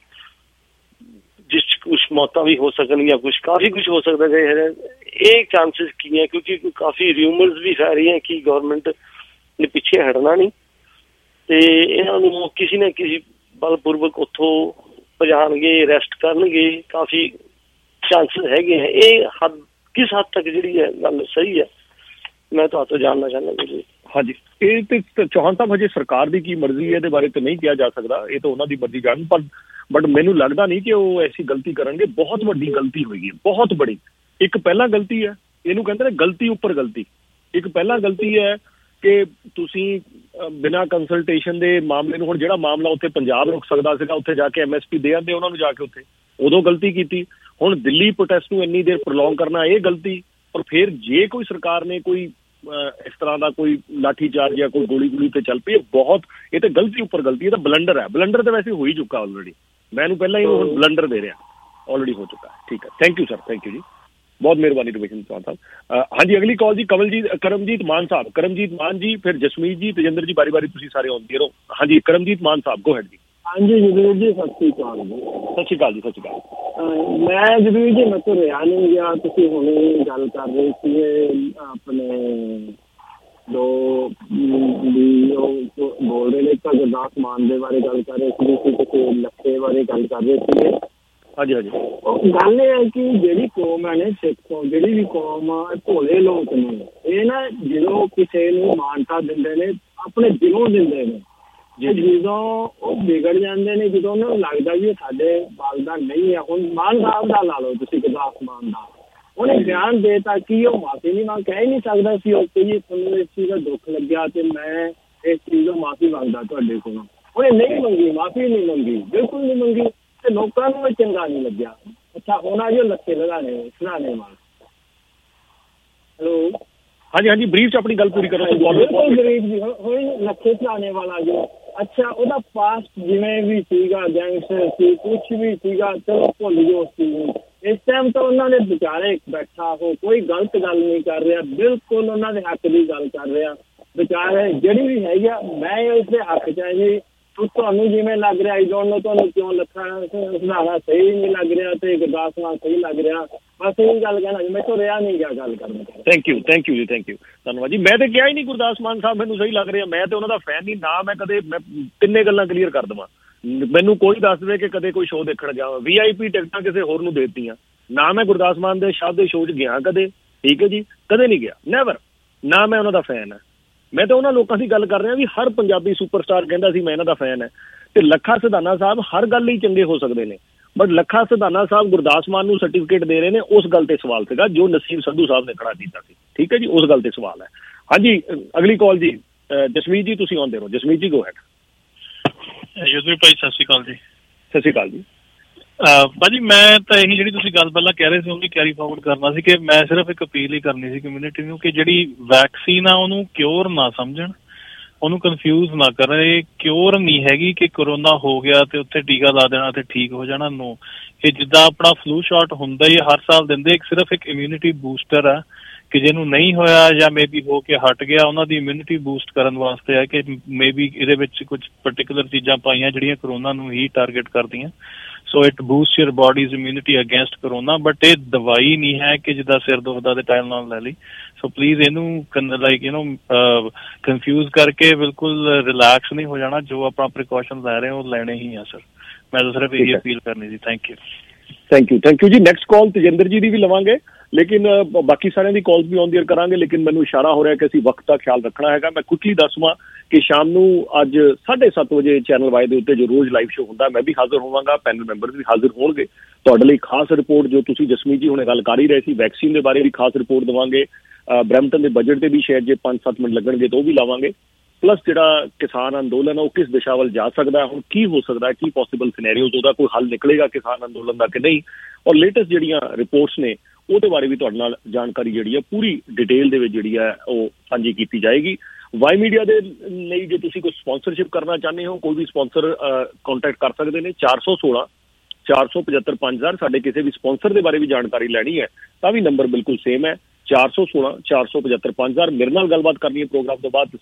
ਜਿਸ 'ਚ ਕੁਛ ਮੌਤਾਂ ਵੀ ਹੋ ਸਕਣਗੀਆਂ, ਕੁਛ ਕਾਫੀ ਕੁਛ ਹੋ ਸਕਦਾ ਹੈ। ਇਹ ਚਾਂਸਿਸ ਕੀ ਹੈ? ਕਿਉਂਕਿ ਕਾਫੀ ਰਿਊਮਰਸ ਵੀ ਫੈਲ ਰਹੀਆਂ ਕਿ ਗੌਰਮੈਂਟ ਨੇ ਪਿੱਛੇ ਹਟਣਾ ਨਹੀਂ ਤੇ ਇਹਨਾਂ ਨੂੰ ਕਿਸੇ ਨਾ ਕਿਸੇ ਬਲਪੂਰਵਕ ਉੱਥੋਂ ਭਜਾਣਗੇ, ਅਰੈਸਟ ਕਰਨਗੇ। ਕਾਫੀ ਚਾਂਸਿਸ ਹੈਗੇ ਹੈ। ਇਹ ਕਿਸ ਹੱਦ ਤੱਕ ਜਿਹੜੀ ਹੈ ਗੱਲ ਸਹੀ ਹੈ, ਮੈਂ ਤੁਹਾਡੇ ਤੋਂ ਜਾਣਨਾ ਚਾਹੁੰਦਾ ਜੀ। ਹਾਂਜੀ, ਇਹ ਤੇ ਚੌਹਾਨ ਸਾਹਿਬ ਹਜੇ ਸਰਕਾਰ ਦੀ ਕੀ ਮਰਜ਼ੀ ਹੈ ਇਹਦੇ ਬਾਰੇ ਤਾਂ ਨਹੀਂ ਕਿਹਾ ਜਾ ਸਕਦਾ, ਇਹ ਤਾਂ ਉਹਨਾਂ ਦੀ ਮਰਜ਼ੀ ਜਾਣ। ਬਟ ਮੈਨੂੰ ਲੱਗਦਾ ਨਹੀਂ ਕਿ ਉਹ ਐਸੀ ਗਲਤੀ ਕਰਨਗੇ। ਬਹੁਤ ਵੱਡੀ ਗਲਤੀ ਹੋਏਗੀ, ਬਹੁਤ ਬੜੀ। ਇੱਕ ਪਹਿਲਾਂ ਗਲਤੀ ਹੈ, ਇਹਨੂੰ ਕਹਿੰਦੇ ਨੇ ਗਲਤੀ ਉੱਪਰ ਗਲਤੀ। ਇੱਕ ਪਹਿਲਾਂ ਗਲਤੀ ਹੈ ਕਿ ਤੁਸੀਂ ਬਿਨਾਂ ਕੰਸਲਟੇਸ਼ਨ ਦੇ ਮਾਮਲੇ ਨੂੰ, ਹੁਣ ਜਿਹੜਾ ਮਾਮਲਾ ਉੱਥੇ ਪੰਜਾਬ ਰੁਕ ਸਕਦਾ ਸੀਗਾ, ਉੱਥੇ ਜਾ ਕੇ MSP ਦੇ ਆਂਦੇ ਉਹਨਾਂ ਨੂੰ ਜਾ ਕੇ ਉੱਥੇ, ਉਦੋਂ ਗਲਤੀ ਕੀਤੀ। ਹੁਣ ਦਿੱਲੀ ਪ੍ਰੋਟੈਸਟ ਨੂੰ ਇੰਨੀ ਦੇਰ ਪ੍ਰੋਲੋਂਗ ਕਰਨਾ, ਇਹ ਗਲਤੀ। ਔਰ ਫਿਰ ਜੇ ਕੋਈ ਸਰਕਾਰ ਨੇ ਕੋਈ ਇਸ ਤਰ੍ਹਾਂ ਦਾ ਕੋਈ ਲਾਠੀ ਚਾਰਜ ਜਾਂ ਕੋਈ ਗੋਲੀ ਤੇ ਚੱਲ ਪਈ, ਬਹੁਤ ਇਹ ਤਾਂ ਗਲਤੀ ਉੱਪਰ ਗਲਤੀ। ਇਹ ਤਾਂ ਬਲੰਡਰ ਹੈ। ਬਲੰਡਰ ਤਾਂ ਵੈਸੇ ਹੋ ਹੀ ਚੁੱਕਾ ਆਲਰੇਡੀ। ਮੈਂ ਇਹਨੂੰ ਪਹਿਲਾਂ ਹੀ ਹੁਣ ਬਲੰਡਰ ਦੇ ਰਿਹਾ, ਆਲਰੇਡੀ ਹੋ ਚੁੱਕਾ। ਠੀਕ ਹੈ, thank you sir, thank you ਜੀ, ਬਹੁਤ ਮਿਹਰਬਾਨੀ ਰਮੇਸ਼ਿੰਦਰ ਚੌਹਾਨ ਸਾਹਿਬ। ਹਾਂਜੀ ਅਗਲੀ ਕਾਲ ਜੀ ਕਰਮਜੀਤ ਮਾਨ ਸਾਹਿਬ। ਕਰਮਜੀਤ ਮਾਨ ਜੀ, ਫਿਰ ਜਸਮੀਤ ਜੀ, ਤੇਜਿੰਦਰ ਜੀ, ਬਾਰੀ ਤੁਸੀਂ ਸਾਰੇ ਆਉਂਦੇ ਰਹੋ। ਹਾਂਜੀ ਕਰਮਜੀਤ ਮਾਨ ਸਾਹਿਬ, ਗੋ ਹੈਡ ਜੀ। ਹਾਂਜੀ ਜਗਵੀਰ ਜੀ, ਸਤਿ ਸ਼੍ਰੀ ਅਕਾਲ ਜੀ। ਸਤਿ ਸ਼੍ਰੀ ਅਕਾਲ ਜੀ, ਸਤਿ ਸ਼੍ਰੀ ਅਕਾਲ। ਮੈਂ ਜਗਵੀਰ ਜੀ, ਮੈਂ ਤਾਂ ਰਿਹਾ ਨਹੀਂ ਗਿਆ। ਤੁਸੀਂ ਹੁਣੇ ਗੱਲ ਕਰ ਰਹੇ ਸੀ ਆਪਣੇ ਦੋ ਉਹ ਬੋਲ ਰਹੇ ਨੇ, ਤਾਂ ਗੁਰਦਾਸ ਮਾਨ ਦੇ ਬਾਰੇ ਗੱਲ ਕਰ ਰਹੇ ਸੀ, ਕਿਸੇ ਲੱਖੇ ਬਾਰੇ ਗੱਲ ਕਰ ਰਹੇ ਸੀਗੇ। ਹਾਂਜੀ ਹਾਂਜੀ। ਉਹ ਗੱਲ ਇਹ ਹੈ ਕਿ ਜਿਹੜੀ ਕੌਮ ਹੈ ਨੇ, ਸਿੱਖ ਕੌਮ, ਜਿਹੜੀ ਵੀ ਕੌਮ ਆ, ਭੋਲੇ ਲੋਕ ਨੇ। ਇਹ ਨਾ ਜਦੋਂ ਕਿਸੇ ਨੂੰ ਮਾਨਤਾ ਦਿੰਦੇ ਨੇ, ਆਪਣੇ ਦਿਲੋਂ ਦਿੰਦੇ ਨੇ। ਜਦੋਂ ਉਹ ਵਿਗੜ ਜਾਂਦੇ ਨੇ, ਜਦੋਂ ਉਹਨਾਂ ਨੂੰ ਲੱਗਦਾ ਵੀ ਸਾਡੇ ਬਾਲ ਦਾ ਨਹੀਂ ਹੈ। ਹੁਣ ਮਾਨ ਸਾਹਿਬ ਦਾ ਲਾ ਲਓ ਤੁਸੀਂ, ਗੁਰਦਾਸ ਮਾਨ ਦਾ, ਉਹਨੇ ਬਿਆਨ ਦੇਤਾ ਕਿ ਉਹ ਮਾਫੀ ਨਹੀਂ ਮੰਗ, ਕਹਿ ਨਹੀਂ ਸਕਦਾ ਸੀ ਉਹ ਕਿ ਜੀ ਤੁਹਾਨੂੰ ਇਸ ਚੀਜ਼ ਦਾ ਦੁੱਖ ਲੱਗਿਆ ਤੇ ਮੈਂ ਇਸ ਚੀਜ਼ ਤੋਂ ਮਾਫੀ ਮੰਗਦਾ ਤੁਹਾਡੇ ਕੋਲੋਂ। ਉਹਨੇ ਨਹੀਂ ਮੰਗੀ, ਮਾਫੀ ਨਹੀਂ ਮੰਗੀ, ਬਿਲਕੁਲ ਨਹੀਂ ਮੰਗੀ ਤੇ ਲੋਕਾਂ ਨੂੰ ਚੰਗਾ ਨਹੀਂ ਲੱਗਿਆ। ਅੱਛਾ ਹੁਣ ਆ ਜੋ ਲੱਖੇ ਲਗਾਣੇ ਸੁਣਾਣੇ ਮਾਨ। ਹੈਲੋ, ਹਾਂਜੀ ਹਾਂਜੀ, ਬਰੀਫ ਚ ਆਪਣੀ ਗੱਲ ਪੂਰੀ ਕਰੋ। ਬਿਲਕੁਲ ਬਰੀਫ ਜੀ। ਹੁਣ ਲੱਖੇ ਸੁਣਾਣੇ ਵਾਲਾ ਜੋ ਅੱਛਾ ਉਹਦਾ ਪਾਸਟ ਜਿਵੇਂ ਵੀ ਸੀਗਾ, ਗੈਂਗਸਟਰ ਸੀ, ਕੁਛ ਵੀ ਸੀਗਾ, ਚਲੋ ਭੁੱਲ ਜਾਓ ਉਸ ਚੀਜ਼ ਨੂੰ। ਇਸ ਟਾਈਮ ਤਾਂ ਉਹਨਾਂ ਦੇ ਵਿਚਾਰੇ ਬੈਠਾ ਹੋ, ਕੋਈ ਗਲਤ ਗੱਲ ਨਹੀਂ ਕਰ ਰਿਹਾ, ਬਿਲਕੁਲ ਉਹਨਾਂ ਦੇ ਹੱਕ ਦੀ ਗੱਲ ਕਰ ਰਿਹਾ। ਵਿਚਾਰੇ ਜਿਹੜੀ ਵੀ ਹੈਗੀ ਆ, ਮੈਂ ਉਸਦੇ ਹੱਕ 'ਚ ਹੈ ਜੀ। ਤੁਹਾਨੂੰ ਜਿਵੇਂ ਲੱਗ ਰਿਹਾ, ਆਈ ਡੋਂਟ ਨੋ ਤੁਹਾਨੂੰ ਕਿਉਂ ਲੱਖਾਂ ਸੁਧਾਰਾ ਸਹੀ ਨਹੀਂ ਲੱਗ ਰਿਹਾ ਤੇ ਗੁਰਦਾਸ ਮਾਨ ਸਹੀ ਲੱਗ ਰਿਹਾ, ਬਸ ਇਹ ਗੱਲ ਕਹਿਣਾ ਜੀ, ਮੇਰੇ ਤੋਂ ਰਿਹਾ ਨਹੀਂ ਗਿਆ ਗੱਲ ਕਰਨ। ਥੈਂਕ ਯੂ ਜੀ, ਥੈਂਕ ਯੂ, ਧੰਨਵਾਦ ਜੀ। ਮੈਂ ਤਾਂ ਕਿਹਾ ਹੀ ਨਹੀਂ ਗੁਰਦਾਸ ਮਾਨ ਸਾਹਿਬ ਮੈਨੂੰ ਸਹੀ ਲੱਗ ਰਿਹਾ, ਮੈਂ ਤੇ ਉਹਨਾਂ ਦਾ ਫੈਨ ਨਹੀਂ ਨਾ। ਮੈਂ ਕਦੇ, ਮੈਂ ਤਿੰਨੇ ਗੱਲਾਂ ਕਲੀਅਰ ਕਰ ਦੇਵਾਂ, ਮੈਨੂੰ ਕੋਈ ਦੱਸ ਦੇਵੇ ਕਿ ਕਦੇ ਕੋਈ ਸ਼ੋਅ ਦੇਖਣ ਜਾਵਾਂ, VIP ਟਿਕਟਾਂ ਕਿਸੇ ਹੋਰ ਨੂੰ ਦੇ ਦਿੱਤੀਆਂ ਨਾ। ਮੈਂ ਗੁਰਦਾਸ ਮਾਨ ਦੇ ਸ਼ਾਹ ਦੇ ਸ਼ੋਅ 'ਚ ਗਿਆ ਕਦੇ, ਠੀਕ ਹੈ ਜੀ, ਕਦੇ ਨਹੀਂ ਗਿਆ, ਨੈਵਰ। ਨਾ ਮੈਂ ਉਹਨਾਂ ਦਾ ਫੈਨ ਹੈ। ਮੈਂ ਤਾਂ ਉਹਨਾਂ ਲੋਕਾਂ ਦੀ ਗੱਲ ਕਰ ਰਿਹਾ ਵੀ ਹਰ ਪੰਜਾਬੀ ਸੁਪਰਸਟਾਰ ਕਹਿੰਦਾ ਸੀ ਮੈਂ ਇਹਨਾਂ ਦਾ ਫੈਨ ਹੈ, ਤੇ ਲੱਖਾ ਸਿਧਾਨਾ ਸਾਹਿਬ ਹਰ ਗੱਲ ਲਈ ਚੰਗੇ ਹੋ ਸਕਦੇ ਨੇ, ਬਟ ਲੱਖਾ ਸਿਧਾਨਾ ਸਾਹਿਬ ਗੁਰਦਾਸ ਮਾਨ ਨੂੰ ਸਰਟੀਫਿਕੇਟ ਦੇ ਰਹੇ ਨੇ, ਉਸ ਗੱਲ ਤੇ ਸਵਾਲ ਸੀਗਾ ਜੋ ਨਸੀਬ ਸੰਧੂ ਸਾਹਿਬ ਨੇ ਖੜਾ ਕੀਤਾ ਸੀ, ਠੀਕ ਹੈ ਜੀ, ਉਸ ਗੱਲ ਤੇ ਸਵਾਲ ਹੈ। ਹਾਂਜੀ, ਅਗਲੀ ਕਾਲ ਜੀ, ਜਸਮੀਤ ਜੀ ਤੁਸੀਂ ਆਉਂਦੇ ਰਹੋ। Jasmeet ji go ahead. ਯੁੱਧਵੀਰ ਭਾਈ ਸਤਿ ਸ਼੍ਰੀ ਅਕਾਲ ਜੀ। ਸਤਿ ਸ਼੍ਰੀ ਅਕਾਲ ਜੀ। ਭਾਜੀ ਮੈਂ ਤਾਂ ਇਹੀ ਜਿਹੜੀ ਤੁਸੀਂ ਗੱਲ ਪਹਿਲਾਂ ਕਹਿ ਰਹੇ ਸੀ ਉਹਨੂੰ ਕੈਰੀ ਫਾਰਵਰਡ ਕਰਨਾ ਸੀ ਕਿ ਮੈਂ ਸਿਰਫ ਇੱਕ ਅਪੀਲ ਹੀ ਕਰਨੀ ਸੀ ਕਮਿਊਨਿਟੀ ਨੂੰ ਕਿ ਜਿਹੜੀ ਵੈਕਸੀਨ ਆ ਉਹਨੂੰ ਕਿਉਰ ਨਾ ਸਮਝਣ, ਉਹਨੂੰ ਕਨਫਿਊਜ਼ ਨਾ ਕਰਨ। ਇਹ ਕਿਉਰ ਨਹੀਂ ਹੈਗੀ ਕਿ ਕਰੋਨਾ ਹੋ ਗਿਆ ਤੇ ਉੱਥੇ ਟੀਕਾ ਲਾ ਦੇਣਾ ਤੇ ਠੀਕ ਹੋ ਜਾਣਾ। ਨੋ, ਇਹ ਜਿੱਦਾਂ ਆਪਣਾ ਫਲੂ ਸ਼ਾਟ ਹੁੰਦਾ ਹੀ ਹਰ ਸਾਲ ਦਿੰਦੇ, ਸਿਰਫ ਇੱਕ ਇਮਿਊਨਿਟੀ ਬੂਸਟਰ ਆ ਕਿ ਜਿਹਨੂੰ ਨਹੀਂ ਹੋਇਆ ਜਾਂ ਮੇਬੀ ਹੋ ਕੇ ਹਟ ਗਿਆ ਉਹਨਾਂ ਦੀ ਇਮਿਊਨਿਟੀ ਬੂਸਟ ਕਰਨ ਵਾਸਤੇ ਹੈ ਕਿ ਮੇਬੀ ਇਹਦੇ ਵਿੱਚ ਕੁਝ ਪਰਟੀਕੂਲਰ ਚੀਜ਼ਾਂ ਪਾਈਆਂ ਜਿਹੜੀਆਂ ਕਰੋਨਾ ਨੂੰ ਹੀ ਟਾਰਗੇਟ ਕਰਦੀਆਂ। So it boost your bodies immunity against corona, but ਇਹ ਦਵਾਈ ਨਹੀਂ ਹੈ ਕਿ ਜਿੱਦਾਂ ਸਿਰ ਦੁਖਦਾ ਤੇ ਟਾਈਮ ਨਾਲ ਲੈ ਲਈ। ਸੋ ਪਲੀਜ਼ ਇਹਨੂੰ ਲਾਈਕ ਕਨਫਿਊਜ਼ ਕਰਕੇ ਬਿਲਕੁਲ ਰਿਲੈਕਸ ਨਹੀਂ ਹੋ ਜਾਣਾ। ਜੋ ਆਪਾਂ ਪ੍ਰੀਕਾਸ਼ਨ ਲੈ ਰਹੇ ਉਹ ਲੈਣੇ ਹੀ ਆ ਸਰ। ਮੈਂ ਤਾਂ ਸਿਰਫ ਇਹੀ ਅਪੀਲ ਕਰਨੀ ਸੀ। ਥੈਂਕ ਯੂ ਜੀ। ਨੈਕਸਟ ਕਾਲ ਤੇਜਿੰਦਰ ਜੀ ਦੀ ਵੀ ਲਵਾਂਗੇ, ਲੇਕਿਨ ਬਾਕੀ ਸਾਰਿਆਂ ਦੀ ਕਾਲ ਵੀ ਆਨ ਦੀ ਏਅਰ ਕਰਾਂਗੇ, ਲੇਕਿਨ ਮੈਨੂੰ ਇਸ਼ਾਰਾ ਹੋ ਰਿਹਾ ਕਿ ਅਸੀਂ ਵਕਤ ਦਾ ਖਿਆਲ ਰੱਖਣਾ ਹੈਗਾ। ਮੈਂ ਕੁਇਕਲੀ ਦੱਸਵਾਂ ਕਿ ਸ਼ਾਮ ਨੂੰ ਅੱਜ 7:30 ਵਜੇ ਚੈਨਲ ਵਾਈ ਦੇ ਉੱਤੇ ਜੋ ਰੋਜ਼ ਲਾਈਵ ਸ਼ੋਅ ਹੁੰਦਾ, ਮੈਂ ਵੀ ਹਾਜ਼ਰ ਹੋਵਾਂਗਾ, ਪੈਨਲ ਮੈਂਬਰ ਵੀ ਹਾਜ਼ਰ ਹੋਣਗੇ। ਤੁਹਾਡੇ ਲਈ ਖਾਸ ਰਿਪੋਰਟ ਜੋ ਤੁਸੀਂ ਜਸਮੀਤ ਜੀ ਹੁਣੇ ਗੱਲ ਕਰ ਹੀ ਰਹੇ ਸੀ, ਵੈਕਸੀਨ ਦੇ ਬਾਰੇ ਵੀ ਖਾਸ ਰਿਪੋਰਟ ਦੇਵਾਂਗੇ। ਬਰੈਂਪਟਨ ਦੇ ਬਜਟ ਤੇ ਵੀ ਸ਼ਾਇਦ ਜੇ 5-7 ਮਿੰਟ ਲੱਗਣਗੇ ਤਾਂ ਉਹ ਵੀ ਲਾਵਾਂਗੇ। ਪਲੱਸ ਜਿਹੜਾ ਕਿਸਾਨ ਅੰਦੋਲਨ ਹੈ ਉਹ ਕਿਸ ਦਿਸ਼ਾ ਵੱਲ ਜਾ ਸਕਦਾ, ਹੁਣ ਕੀ ਹੋ ਸਕਦਾ, ਕੀ ਪੋਸੀਬਲ ਸਿਨੈਰੀਓਜ਼, ਉਹਦਾ ਕੋਈ ਹੱਲ ਨਿਕਲੇਗਾ ਕਿਸਾਨ ਅੰਦੋਲਨ ਦਾ ਕਿ ਨਹੀਂ, ਔਰ ਲੇਟੈਸਟ ਜਿਹੜੀਆਂ ਰਿਪੋਰਟਸ ਨੇ ਉਹਦੇ ਬਾਰੇ ਵੀ ਤੁਹਾਡੇ ਨਾਲ ਜਾਣਕਾਰੀ ਜਿਹੜੀ ਹੈ ਪੂਰੀ ਡਿਟੇਲ ਦੇ ਵਿੱਚ ਜਿਹੜੀ ਹੈ ਉਹ ਸਾਂਝੀ ਕੀਤੀ ਜਾਏਗੀ। ਵਾਈ ਮੀਡੀਆ ਦੇ ਲਈ ਜੇ ਤੁਸੀਂ ਕੋਈ ਸਪਾਂਸਰਸ਼ਿਪ ਕਰਨਾ ਚਾਹੁੰਦੇ ਹੋ, ਕੋਈ ਵੀ ਸਪਾਂਸਰ ਕੰਟੈਕਟ ਕਰ ਸਕਦੇ ਨੇ 416 475 5000। ਸਾਡੇ ਕਿਸੇ ਵੀ ਸਪਾਂਸਰ ਦੇ ਬਾਰੇ ਵੀ ਜਾਣਕਾਰੀ ਲੈਣੀ ਹੈ ਤਾਂ ਵੀ ਨੰਬਰ ਬਿਲਕੁਲ ਸੇਮ ਹੈ 416 475 5000। ਮੇਰੇ ਨਾਲ ਗੱਲਬਾਤ ਕਰਨੀ ਹੈ ਪ੍ਰੋਗਰਾਮ ਤੋਂ ਬਾਅਦ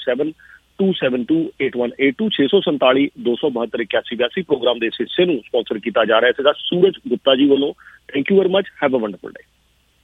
647-272-8182 647 272 8182 ਪ੍ਰੋਗਰਾਮ ਦੇ ਇਸ ਹਿੱਸੇ ਨੂੰ ਸਪਾਂਸਰ ਕੀਤਾ ਜਾ ਰਿਹਾ ਸੀਗਾ ਸੂਰਜ ਗੁਪਤਾ ਜੀ ਵੱਲੋਂ। Thank you very much, have a wonderful day.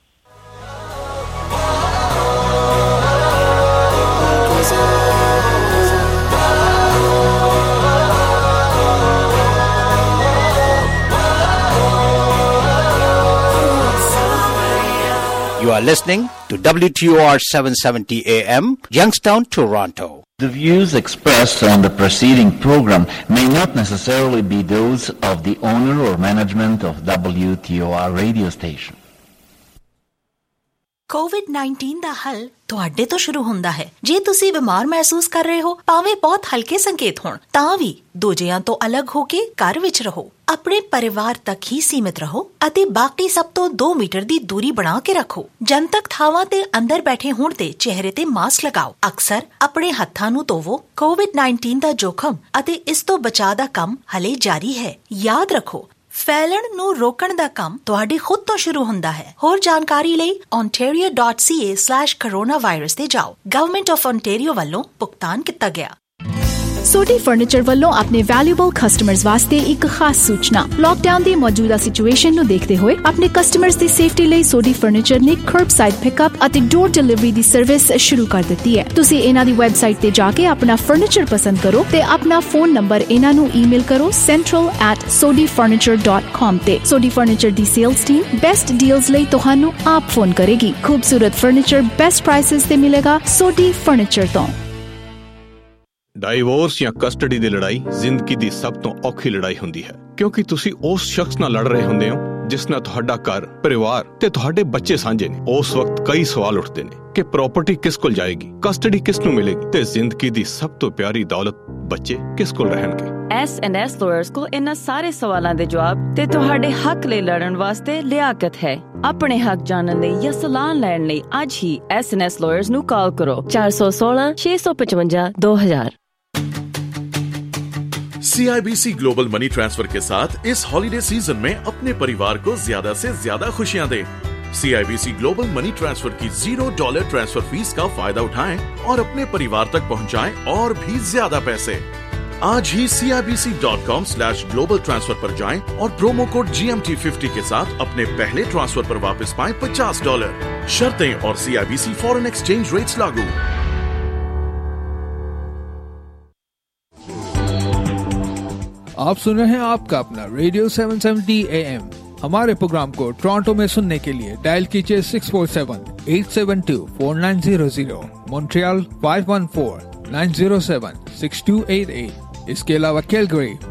You are listening to WTOR 770 AM, Youngstown, Toronto. The views expressed on the preceding program may not necessarily be those of the owner or management of WTOR radio station. COVID-19 ਦਾ ਹੱਲ ਤੁਹਾਡੇ ਤੋਂ ਸ਼ੁਰੂ ਹੁੰਦਾ ਹੈ। ਜੇ ਤੁਸੀਂ ਬਿਮਾਰ ਮਹਿਸੂਸ ਕਰ ਰਹੇ ਹੋ, ਭਾਵੇਂ ਬਹੁਤ ਹਲਕੇ ਸੰਕੇਤ ਹੋਣ, ਤਾਂ ਵੀ ਦੂਜਿਆਂ ਤੋਂ ਅਲੱਗ ਹੋ ਕੇ ਘਰ ਵਿੱਚ ਰਹੋ। ਆਪਣੇ ਪਰਿਵਾਰ ਤੱਕ ਹੀ ਸੀਮਿਤ ਰਹੋ ਅਤੇ ਬਾਕੀ ਸਭ ਤੋਂ 2 ਮੀਟਰ ਦੀ ਦੂਰੀ ਬਣਾ ਕੇ ਰੱਖੋ। ਜਨਤਕ ਥਾਵਾਂ ਤੇ ਅੰਦਰ ਬੈਠੇ ਹੋਣ ਤੇ ਚਿਹਰੇ ਤੇ ਮਾਸਕ ਲਗਾਓ। ਅਕਸਰ ਆਪਣੇ ਹੱਥਾਂ ਨੂੰ ਧੋਵੋ। COVID-19 ਦਾ ਜੋਖਮ ਅਤੇ ਇਸ ਤੋਂ ਬਚਾਅ ਦਾ ਕੰਮ ਹਲੇ ਜਾਰੀ ਹੈ। ਯਾਦ ਰੱਖੋ, ਫੈਲਣ ਨੂੰ ਰੋਕਣ ਦਾ ਕੰਮ ਤੁਹਾਡੇ ਖੁਦ ਤੋਂ ਸ਼ੁਰੂ ਹੁੰਦਾ ਹੈ। ਹੋਰ ਜਾਣਕਾਰੀ ਲਈ ontario.ca/coronavirus ਤੇ ਜਾਓ। ਗਵਰਨਮੈਂਟ ਆਫ ontario ਵੱਲੋਂ ਭੁਗਤਾਨ ਕੀਤਾ ਗਿਆ। ਸੋਡੀ ਫਰਨੀਚਰ ਵੱਲੋਂ ਆਪਣੇ ਵੈਲਿਊਬਲ ਕਸਟਮਰਜ਼ ਵਾਸਤੇ ਇੱਕ ਖਾਸ ਸੂਚਨਾ। ਲਾਕਡਾਊਨ ਦੀ ਮੌਜੂਦਾ ਸਿਚੁਏਸ਼ਨ ਨੂੰ ਦੇਖਦੇ ਹੋਏ ਆਪਣੇ ਕਸਟਮਰਜ਼ ਦੀ ਸੇਫਟੀ ਲਈ ਸੋਡੀ ਫਰਨੀਚਰ ਨੇ ਕਰਬਸਾਈਡ ਪਿਕਅਪ ਅਤੇ ਡੋਰ ਡਿਲੀਵਰੀ ਦੀ ਸਰਵਿਸ ਸ਼ੁਰੂ ਕਰ ਦਿੱਤੀ ਹੈ। ਤੁਸੀਂ ਇਹਨਾਂ ਦੀ ਵੈਬਸਾਈਟ ਤੇ ਜਾ ਕੇ ਆਪਣਾ ਫਰਨੀਚਰ ਪਸੰਦ ਕਰੋ ਤੇ ਆਪਣਾ ਫੋਨ ਨੰਬਰ ਇਹਨਾਂ ਨੂੰ ਈਮੇਲ ਕਰੋ central@sodifurniture.com ਤੇ। ਸੋਡੀ ਫਰਨੀਚਰ ਦੀ ਸੇਲਸ ਟੀਮ ਬੈਸਟ ਡੀਲਸ ਲਈ ਤੁਹਾਨੂੰ ਆਪ ਫੋਨ ਕਰੇਗੀ। ਖੂਬਸੂਰਤ ਫਰਨੀਚਰ ਬੈਸਟ ਪ੍ਰਾਈਸਸ ਤੇ ਮਿਲੇਗਾ ਸੋਡੀ ਫਰਨੀਚਰ ਤੋਂ। ਡਾਈਵੋਰਸ ਜਾਂ ਕਸਟਡੀ ਦੀ ਲੜਾਈ ਜ਼ਿੰਦਗੀ ਦੀ ਸਭ ਤੋਂ ਔਖੀ ਲੜਾਈ ਹੁੰਦੀ ਹੈ, ਕਿਉਂਕਿ ਤੁਸੀਂ ਉਸ ਸ਼ਖਸ ਨਾਲ ਲੜ ਰਹੇ ਹੁੰਦੇ ਹੋ ਜਿਸ ਨਾਲ ਤੁਹਾਡਾ ਘਰ, ਪਰਿਵਾਰ ਤੇ ਤੁਹਾਡੇ ਬੱਚੇ ਸਾਂਝੇ ਨੇ। ਉਸ ਵਕਤ ਕਈ ਸਵਾਲ ਉੱਠਦੇ ਨੇ ਕਿ ਪ੍ਰਾਪਰਟੀ ਕਿਸ ਕੋਲ ਜਾਏਗੀ, ਕਸਟਡੀ ਕਿਸ ਨੂੰ ਮਿਲੇਗੀ ਤੇ ਜ਼ਿੰਦਗੀ ਦੀ ਸਭ ਤੋਂ ਪਿਆਰੀ ਦੌਲਤ ਬੱਚੇ ਕਿਸ ਕੋਲ ਰਹਿਣਗੇ। S&S ਲਾਇਰਸ ਕੋਲ ਇਹਨਾਂ ਸਾਰੇ ਸਵਾਲਾਂ ਦੇ ਜਵਾਬ ਤੇ ਤੁਹਾਡੇ ਹੱਕ ਲਈ ਲੜਨ ਵਾਸਤੇ ਲਿਆਕਤ ਹੈ। ਆਪਣੇ ਹੱਕ ਜਾਣਨ ਲਈ ਜਾਂ ਸਲਾਹ ਲੈਣ ਲਈ ਅੱਜ ਹੀ S&S ਲਾਇਰਸ ਨੂੰ ਕਾਲ ਕਰੋ 416 655 2000। CIBC ग्लोबल मनी ट्रांसफर के साथ इस हॉलिडे सीजन में अपने परिवार को ज्यादा से ज्यादा खुशियां दें। CIBC ग्लोबल मनी ट्रांसफर की $0 ट्रांसफर फीस का फायदा उठाएं और अपने परिवार तक पहुंचाएं और भी ज्यादा पैसे। आज ही CIBC.com/global transfer पर जाएं और प्रोमो कोड GMT50 के साथ अपने पहले ट्रांसफर पर वापस पाएं $50। शर्तें और CIBC फॉरेन एक्सचेंज रेट्स लागू। आप सुन रहे हैं आपका अपना रेडियो 770 AM। हमारे प्रोग्राम को टोरंटो में सुनने के लिए डायल कीजिए 647-872-4900, मॉन्ट्रियल 514-907-6288। इसके अलावा कैलगरी